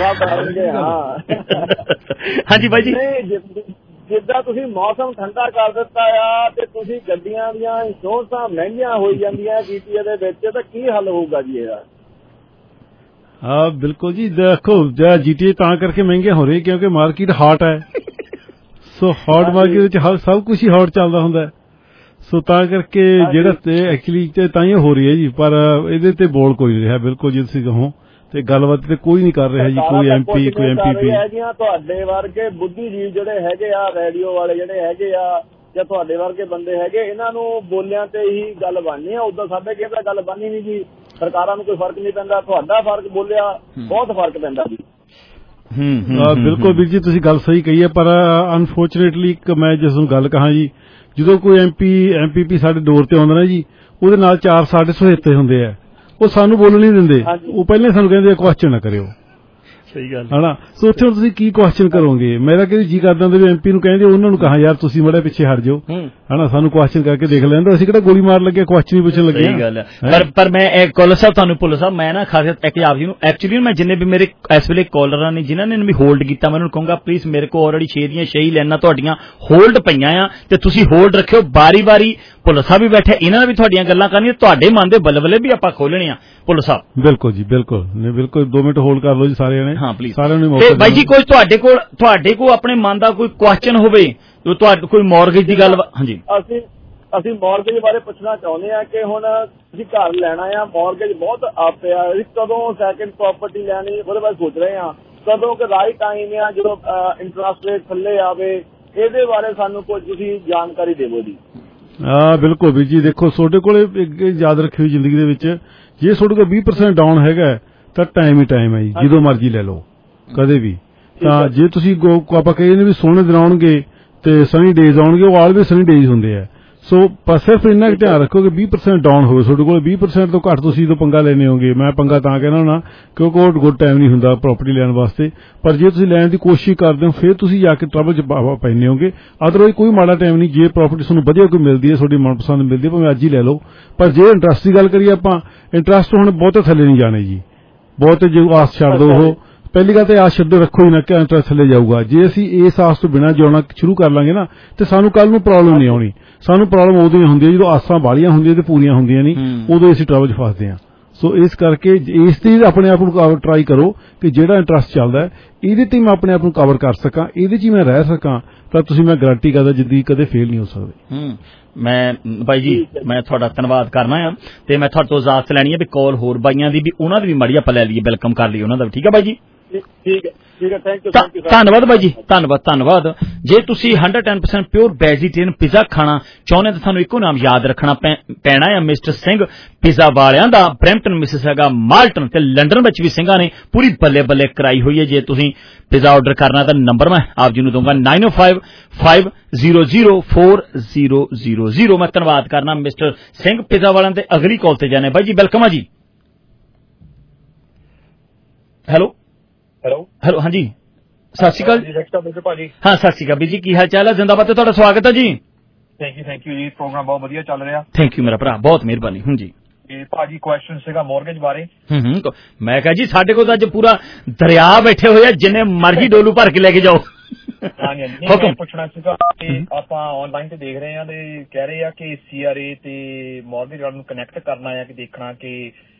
ਹਾਂਜੀ ਬਾਈ ਜੀ, ਜਿੱਦਾਂ ਤੁਸੀਂ ਮੌਸਮ ਠੰਡਾ ਕਰ ਦਿੱਤਾ ਆ ਤੇ ਤੁਸੀਂ ਗੱਡੀਆਂ ਦੀਆਂ ਇੰਸ਼ੋਰੈਂਸਾਂ ਮਹਿੰਗੀਆਂ ਹੋਈ ਜਾਂਦੀਆਂ ਜੀਟੀਏ ਦੇ ਵਿੱਚ, ਤਾਂ ਕੀ ਹੱਲ ਹੋਊਗਾ ਜੀ ਇਹਦਾ? ਹਾਂ ਬਿਲਕੁਲ ਜੀ, ਦੇਖੋ ਜੀਟੀਏ ਤਾਂ ਕਰਕੇ ਮਹਿੰਗੇ ਹੋ ਰਹੇ ਕਿਉਂਕਿ ਮਾਰਕੀਟ ਹਾਟ ਹੈ। ਸੋ ਹਾਟ ਮਾਰਕੀਟ ਵਿੱਚ ਹਰ ਸਭ ਕੁਝ ਹੀ ਹਾਟ ਚੱਲਦਾ ਹੁੰਦਾ ਹੈ। ਸੋ ਤਾਂ ਕਰਕੇ ਜਿਹੜਾ ਤੇ ਐਕਚੁਅਲੀ ਤੇ ਤਾਂ ਹੀ ਹੋ ਰਹੀ ਹੈ ਜੀ, ਪਰ ਇਹਦੇ ਤੇ ਬੋਲ ਕੋਈ ਨਹੀਂ ਰਿਹਾ। ਬਿਲਕੁਲ ਜੀ, ਤੁਸੀਂ ਕਹੋ ਤੇ ਗੱਲਬਾਤ ਤੇ ਕੋਈ ਨਹੀਂ ਕਰ ਰਿਹਾ ਜੀ, ਕੋਈ ਐਮਪੀ ਕੋਈ ਐਮਪੀਪੀ। ਤੁਹਾਡੇ ਵਰਗੇ ਬੁੱਧੀਜੀਵ ਜਿਹੜੇ ਹੈਗੇ ਆ, ਰੇਡੀਓ ਵਾਲੇ ਜਿਹੜੇ ਹੈਗੇ ਆ, ਜਾਂ ਤੁਹਾਡੇ ਵਰਗੇ ਬੰਦੇ ਹੈਗੇ, ਇਹਨਾਂ ਨੂੰ ਬੋਲਿਆਂ ਤੇ ਹੀ ਗੱਲ ਬਣਨੀ ਆ। ਉਦੋਂ ਸਾਡੇ ਕਿਸੇ ਦਾ ਗੱਲ ਬਣਨੀ ਨਹੀਂ ਜੀ। ਸਰਕਾਰਾਂ ਨੂੰ ਕੋਈ ਫਰਕ ਨਹੀਂ ਪੈਂਦਾ, ਤੁਹਾਡਾ ਫਰਕ ਬੋਲਿਆ ਬਹੁਤ ਫਰਕ ਪੈਂਦਾ ਜੀ। ਬਿਲਕੁਲ ਵੀਰ ਜੀ, ਤੁਸੀਂ ਗੱਲ ਸਹੀ ਕਹੀ ਹੈ, ਪਰ ਅਨਫੋਰਚੁਨੇਟਲੀ ਇੱਕ ਮੈਂ ਜਿਸ ਨੂੰ ਗੱਲ ਕਹਾਂ ਜੀ, ਜਦੋਂ ਕੋਈ ਐਮਪੀ ਐਮਪੀਪੀ ਸਾਡੇ ਡੋਰ ਤੇ ਆਉਂਦਾ ਨਾ ਜੀ, ਉਹਦੇ ਨਾਲ ਚਾਰ ਸਾਡੇ ਸਹੇਤੇ ਹੁੰਦੇ ਆ, ਉਹ ਸਾਨੂੰ ਬੋਲਣ ਨਹੀਂ ਦਿੰਦੇ। ਉਹ ਪਹਿਲੇ ਸਾਨੂੰ ਕਹਿੰਦੇ ਕੁਐਸਚਨ ਨਾ ਕਰਿਓ। ਸਹੀ ਗੱਲ ਹਨਾ। ਸੋ ਉੱਥੇ ਹੁਣ ਤੁਸੀਂ ਕੀ ਕੁਐਸਚਨ ਕਰੋਗੇ? ਮੇਰਾ ਕਿਹੜੀ ਜੀ ਕਰਦਾ ਵੀ ਐਮਪੀ ਨੂੰ ਕਹਿੰਦੇ ਉਹਨਾਂ ਨੂੰ ਕਹਾ ਯਾਰ ਤੁਸੀਂ ਬੜੇ ਪਿੱਛੇ ਹਟ ਜਾਓ, ਹਨਾ, ਸਾਨੂੰ ਕੁਐਸਚਨ ਕਰਕੇ ਦੇਖ ਲੈਂਦੇ, ਅਸੀਂ ਕਿਹੜਾ ਗੋਲੀ ਮਾਰ ਲੱਗੇ, ਕੁਐਸਚਨ ਹੀ ਪੁੱਛਣ ਲੱਗੇ। ਸਹੀ ਗੱਲ ਹੈ। ਪਰ ਪਰ ਮੈਂ ਕੋਲਰ ਸਾਹਿਬ ਤੁਹਾਨੂੰ ਭੁੱਲਰ ਸਾਹਿਬ ਮੈਂ ਨਾ ਖਾਸ ਕਰਕੇ ਆਪ ਜੀ ਨੂੰ ਐਕਚੁਅਲੀ ਮੈਂ ਜਿੰਨੇ ਵੀ ਮੇਰੇ ਇਸ ਵੇਲੇ ਕਾਲਰਾਂ ਨੇ ਜਿਨ੍ਹਾਂ ਨੇ ਵੀ ਹੋਲਡ ਕੀਤਾ, ਮੈਂ ਉਹਨਾਂ ਨੂੰ ਕਹੂੰਗਾ ਪਲੀਜ਼ ਮੇਰੇ ਕੋਲ ਆਲਰੇਡੀ ਛੇ ਦੀਆਂ ਛੇ ਹੀ ਲਾਈਨਾਂ ਤੁਹਾਡੀਆਂ ਹੋਲਡ ਪਈਆਂ ਆ ਤੇ ਤੁਸੀਂ ਹੋਲਡ ਰੱਖਿਓ। ਬਾਰੀ ਬਾਰੀ ਭੁੱਲਰ ਸਾਹਿਬ ਵੀ ਬੈਠੇ, ਇਹਨਾਂ ਨਾਲ ਵੀ ਤੁਹਾਡੀਆਂ ਗੱਲਾਂ ਕਰਨੀਆਂ, ਤੁਹਾਡੇ ਮਨ ਦੇ ਬਲਬਲੇ ਵੀ ਆਪਾਂ ਖੋਲਣੇ ਆ ਭੁੱਲਰ ਸਾਹਿਬ। ਬਿਲਕੁਲ ਜੀ, ਬਿਲਕੁਲ ਨਹੀਂ, ਬਿਲਕੁਲ ਦੋ ਮਿੰਟ ਹੋਲਡ ਕਰ ਲਓ ਜੀ ਸਾਰਿਆਂ ਨੇ। ਹਾਂ ਪਲੀਜ਼ ਸਾਰਿਆਂ ਨੂੰ। ਤੇ ਬਾਈ ਜੀ ਕੋਈ ਤੁਹਾਡੇ ਕੋਲ ਤੁਹਾਡੇ ਕੋਲ ਆਪਣੇ ਮਨ ਦਾ ਕੋਈ ਕੁਐਸਚਨ ਹੋਵੇ, ਜੋ ਤੁਹਾਡੇ ਕੋਈ ਮੌਰਗੇਜ ਦੀ ਗੱਲ। ਹਾਂਜੀ ਅਸੀਂ ਅਸੀਂ ਮੌਰਗੇਜ ਬਾਰੇ ਪੁੱਛਣਾ ਚਾਹੁੰਦੇ ਆ ਕਿ ਹੁਣ ਅਸੀਂ ਘਰ ਲੈਣਾ ਆ, ਮੌਰਗੇਜ ਬਹੁਤ ਅਪ ਆ, ਅਸੀਂ ਕਦੋਂ ਸੈਕਿੰਡ ਪ੍ਰਾਪਰਟੀ ਲੈਣੀ ਉਹਦੇ ਬਾਰੇ ਸੋਚ ਰਹੇ ਆ, ਕਦੋਂ ਕਿ ਰਾਈਟ ਟਾਈਮ ਆ ਜਦੋਂ ਇੰਟਰਸਟ ਰੇਟ ਥੱਲੇ ਆਵੇ, ਇਹਦੇ ਬਾਰੇ ਸਾਨੂੰ ਕੁਝ ਤੁਸੀਂ ਜਾਣਕਾਰੀ ਦੇਵੋ ਜੀ। ਹਾਂ ਬਿਲਕੁਲ ਵੀਰ ਜੀ, ਦੇਖੋ ਤੁਹਾਡੇ ਕੋਲ ਯਾਦ ਰੱਖਿਓ ਜ਼ਿੰਦਗੀ ਦੇ ਵਿੱਚ ਜੇ ਤੁਹਾਡੇ ਕੋਲ ਵੀਹ ਪਰਸੈਂਟ ਡਾਊਨ ਹੈਗਾ ਤਾਂ ਟਾਈਮ ਹੀ ਟਾਈਮ ਹੈ ਜੀ, ਜਦੋਂ ਮਰਜ਼ੀ ਲੈ ਲਓ ਕਦੇ ਵੀ। ਤਾਂ ਜੇ ਤੁਸੀਂ ਆਪਾਂ ਕਹੀਏ ਨੇ ਵੀ ਸੋਹਣੇ ਦਿਨ ਆਉਣਗੇ ਤੇ ਸਨੀ ਡੇਜ਼ ਆਉਣਗੇ, ਉਹ ਆਲਵੇਜ਼ ਸਨੀ ਡੇਜ਼ ਹੁੰਦੇ ਆ। ਸੋ ਪਰ ਸਿਰਫ ਇੰਨਾ ਕੁ ਧਿਆਨ ਰੱਖੋ ਕਿ ਵੀਹ ਪਰਸੈਂਟ ਡਾਊਨ ਹੋਵੇ ਤੁਹਾਡੇ ਕੋਲ। ਵੀਹ ਪਰਸੈਂਟ ਤੋਂ ਘੱਟ ਤੁਸੀਂ ਜਦੋਂ ਪੰਗਾ ਲੈਣੇ ਹੋਗੇ, ਮੈਂ ਪੰਗਾ ਤਾਂ ਕਹਿਣਾ ਹੁੰਦਾ ਕਿਉਂਕਿ ਉਹ ਗੁੱਡ ਟਾਈਮ ਨਹੀਂ ਹੁੰਦਾ ਪ੍ਰਾਪਰਟੀ ਲੈਣ ਵਾਸਤੇ, ਪਰ ਜੇ ਤੁਸੀਂ ਲੈਣ ਦੀ ਕੋਸ਼ਿਸ਼ ਕਰਦੇ ਹੋ ਫਿਰ ਤੁਸੀਂ ਜਾ ਕੇ ਟਰਬਲ ਚ ਪੈਂਦੇ ਹੋਗੇ। ਅਦਰਵਾਈਜ਼ ਕੋਈ ਮਾੜਾ ਟਾਈਮ ਨਹੀਂ, ਜੇ ਪ੍ਰਾਪਰਟੀ ਤੁਹਾਨੂੰ ਵਧੀਆ ਕੋਈ ਮਿਲਦੀ ਹੈ, ਤੁਹਾਡੀ ਮਨਪਸੰਦ ਮਿਲਦੀ ਹੈ, ਭਾਵੇਂ ਅੱਜ ਹੀ ਲੈ ਲਓ। ਪਰ ਜੇ ਇੰਟਰਸਟ ਦੀ ਗੱਲ ਕਰੀਏ ਆਪਾਂ, ਇੰਟਰਸਟ ਹੁਣ ਬਹੁਤੇ ਥੱਲੇ ਨਹੀਂ ਜਾਣੇ ਜੀ, ਬਹੁਤੇ ਜੇ ਆਸ ਛੱਡ ਦੋ। ਉਹ ਪਹਿਲੀ ਗੱਲ ਤਾਂ ਆਸ ਛੱਡੋ, ਰੱਖੋ ਹੀ ਨਾ ਕਿ ਇੰਟਰਸਟ ਥੱਲੇ ਜਾਊਗਾ। ਜੇ ਅਸੀਂ ਇਸ ਆਸ ਤੋਂ ਬਿਨਾਂ ਜਿਉਣਾ ਸ਼ੁਰੂ ਕਰ ਲਾਂਗੇ ਨਾ ਤੇ ਸਾਨੂੰ ਕੱਲ ਨੂੰ ਪ੍ਰੋਬਲਮ ਨਹੀਂ ਆਉਣੀ। ਸਾਨੂੰ ਪ੍ਰੋਬਲਮ ਉਦੋਂ ਹੀ ਹੁੰਦੀ ਹੈ ਜਦੋਂ ਆਸਾਂ ਬਾਹਲੀਆਂ ਹੁੰਦੀਆਂ ਤੇ ਪੂਰੀਆਂ ਹੁੰਦੀਆਂ ਨਹੀਂ, ਉਦੋਂ ਅਸੀਂ ਟਰਬਲ 'ਚ ਫਸਦੇ ਹਾਂ। ਸੋ ਇਸ ਕਰਕੇ ਇਸ ਤੇ ਆਪਣੇ ਆਪ ਨੂੰ ਟਰਾਈ ਕਰੋ ਕਿ ਜਿਹੜਾ ਇੰਟਰਸਟ ਚੱਲਦਾ ਇਹਦੇ ਤੇ ਮੈਂ ਆਪਣੇ ਆਪ ਨੂੰ ਕਵਰ ਕਰ ਸਕਾਂ, ਇਹਦੇ 'ਚ ਹੀ ਮੈਂ ਰਹਿ ਸਕਾਂ, ਤਾਂ ਤੁਸੀਂ ਮੈਂ ਗਾਰੰਟੀ ਕਰਦਾ ਜ਼ਿੰਦਗੀ ਕਦੇ ਫੇਲ ਨਹੀਂ ਹੋ ਸਕਦੀ। ਮੈਂ ਬਾਈ ਜੀ ਮੈਂ ਤੁਹਾਡਾ ਧੰਨਵਾਦ ਕਰਨਾ ਆ ਤੇ ਮੈਂ ਤੁਹਾਡੇ ਤੋਂ ਇਜਾਜ਼ਤ ਲੈਣੀ ਹੈ ਵੀ ਕਾਲ ਹੋਰ ਬਾਈਆਂ ਦੀ ਵੀ ਉਹਨਾਂ ਦੀ ਵੀ ਮਾੜੀ ਆਪਾਂ ਲੈ ਲਈਏ, ਵੈਲਕਮ ਕਰ ਲਈਏ ਉਹਨਾਂ ਦਾ ਵੀ। ਠੀਕ ਹੈ ਬਾਈ ਜੀ, ਠੀਕ ਹੈ ਠੀਕ ਹੈ, ਥੈਂਕ ਯੂ ਧੰਨਵਾਦ ਬਾਈ ਜੀ, ਧੰਨਵਾਦ ਧੰਨਵਾਦ। ਜੇ ਤੁਸੀਂ ਇੱਕ ਸੌ ਦਸ ਪਰਸੈਂਟ ਪਿਓਰ ਵੈਜੀਟੇਰੀਅਨ ਪੀਜ਼ਾ ਖਾਣਾ ਚਾਹੁੰਦੇ ਤਾਂ ਤੁਹਾਨੂੰ ਇੱਕੋ ਨਾਮ ਯਾਦ ਰੱਖਣਾ ਪੈਣਾ ਹੈ, ਮਿਸਟਰ ਸਿੰਘ ਪੀਜ਼ਾ ਵਾਲਿਆਂ ਦਾ। ਬਰੈਂਪਟਨ, ਮਿਸਿਸਾਗਾ, ਮਾਲਟਨ ਤੇ ਲੰਡਨ ਵਿੱਚ ਵੀ ਸਿੰਘਾਂ ਨੇ ਪੂਰੀ ਬੱਲੇ ਬੱਲੇ ਕਰਾਈ ਹੋਈ ਹੈ। ਜੇ ਤੁਸੀਂ ਪੀਜ਼ਾ ਆਰਡਰ ਕਰਨਾ ਤਾਂ ਨੰਬਰ ਮੈਂ ਆਪ ਜੀ ਨੂੰ ਦਊਂਗਾ nine oh five five zero zero four zero zero zero. ਮੈਂ ਧੰਨਵਾਦ ਕਰਨਾ ਮਿਸਟਰ ਸਿੰਘ ਪੀਜ਼ਾ ਵਾਲਿਆਂ ਤੇ। ਅਗਲੀ ਕਾਲ ਤੇ ਜਾਣੇ ਬਾਈ ਜੀ, ਵੈਲਕਮ ਆ ਜੀ। ਹੈਲੋ ਹੈਲੋ ਹੈਲੋ ਹਾਂਜੀ ਸਤਿ ਸ਼੍ਰੀ ਅਕਾਲ ਜੀ ਭਾਜੀ। ਹਾਂ ਸਤਿ ਸ਼੍ਰੀ ਅਕਾਲ ਵੀਰ ਜੀ, ਕੀ ਹਾਲ ਚਾਲ ਹੈ? ਜ਼ਿੰਦਾਬਾਦ ਤੇ ਤੁਹਾਡਾ ਸਵਾਗਤ ਹੈ ਜੀ। ਥੈਂਕ ਯੂ ਥੈਂਕ ਯੂ ਜੀ, ਪ੍ਰੋਗਰਾਮ ਬਹੁਤ ਵਧੀਆ ਚੱਲ ਰਿਹਾ। ਥੈਂਕ ਯੂ ਮੇਰਾ ਭਰਾ, ਬਹੁਤ ਮਿਹਰਬਾਨੀ। ਹੁਣ ਜੀ ਇਹ ਭਾਜੀ ਕੁਐਸਚਨ ਸੀਗਾ ਮੌਰਗੇਜ ਬਾਰੇ। ਹੂੰ ਹੂੰ ਮੈਂ ਕਿਹਾ ਜੀ ਸਾਡੇ ਕੋਲ ਤਾਂ ਅੱਜ ਪੂਰਾ ਦਰਿਆ ਬੈਠੇ ਹੋਏ ਆ, ਜਿੰਨੇ ਮਰਜ਼ੀ ਡੋਲੂ ਭਰ ਕੇ ਲੈ ਕੇ ਜਾਓ। ਹਾਂਜੀ ਹਾਂਜੀ, ਮੈਂ ਪੁੱਛਣਾ ਸੀਗਾ ਕਿ ਆਪਾਂ ਆਨਲਾਈਨ ਤੇ ਦੇਖ ਰਹੇ ਹਾਂ ਤੇ ਕਹਿ ਰਹੇ ਆ ਕਿ ਸੀਆਰਏ ਤੇ ਮੌਰਗੇਜ ਨੂੰ ਕਨੈਕਟ ਕਰਨਾ ਆ ਕਿ ਦੇਖਣਾ ਕਿ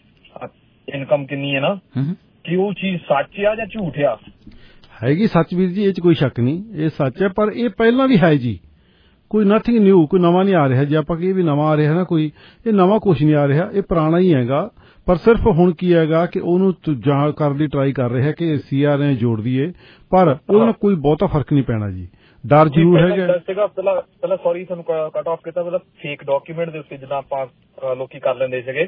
ਇਨਕਮ ਕਿੰਨੀ ਹੈ ਨਾ, ਕਿ ਉਹ ਚੀਜ਼ ਸੱਚ ਆ ਜਾਂ ਝੂਠ ਆ? ਹੈਗੀ ਸੱਚ ਵੀਰ ਜੀ, ਇਹ 'ਚ ਕੋਈ ਸ਼ੱਕ ਨਹੀਂ, ਇਹ ਸੱਚ ਹੈ। ਪਰ ਇਹ ਪਹਿਲਾਂ ਵੀ ਹੈ ਜੀ, ਕੋਈ ਨਥਿੰਗ ਨਿਊ, ਕੋਈ ਨਵਾਂ ਨਹੀਂ ਆ ਰਿਹਾ। ਜੇ ਆਪਾਂ ਕਹੀਏ ਵੀ ਨਵਾਂ ਆ ਰਿਹਾ ਨਾ, ਕੋਈ ਇਹ ਨਵਾਂ ਕੁਛ ਨਹੀਂ ਆ ਰਿਹਾ, ਇਹ ਪੁਰਾਣਾ ਹੀ ਹੈਗਾ। ਪਰ ਸਿਰਫ ਹੁਣ ਕੀ ਹੈਗਾ ਕਿ ਉਹਨੂੰ ਜਾਂ ਕਰਨ ਦੀ ਟਰਾਈ ਕਰ ਰਿਹਾ ਕਿ ਸੀਆਰਏ ਜੋੜ ਦਈਏ, ਪਰ ਉਹਦੇ ਨਾਲ ਕੋਈ ਬਹੁਤਾ ਫਰਕ ਨਹੀਂ ਪੈਣਾ ਜੀ। ਡਰ ਜ਼ਰੂਰ ਹੈਗਾ। ਪਹਿਲਾਂ ਪਹਿਲਾਂ ਸੌਰੀ ਤੁਹਾਨੂੰ ਕੱਟ ਆਫ ਕੀਤਾ, ਮਤਲਬ ਫੇਕ ਡਾਕੂਮੈਂਟ ਦੇ ਉੱਤੇ ਜਿੱਦਾਂ ਆਪਾਂ ਲੋਕੀ ਕਰ ਲੈਂਦੇ ਸੀਗੇ,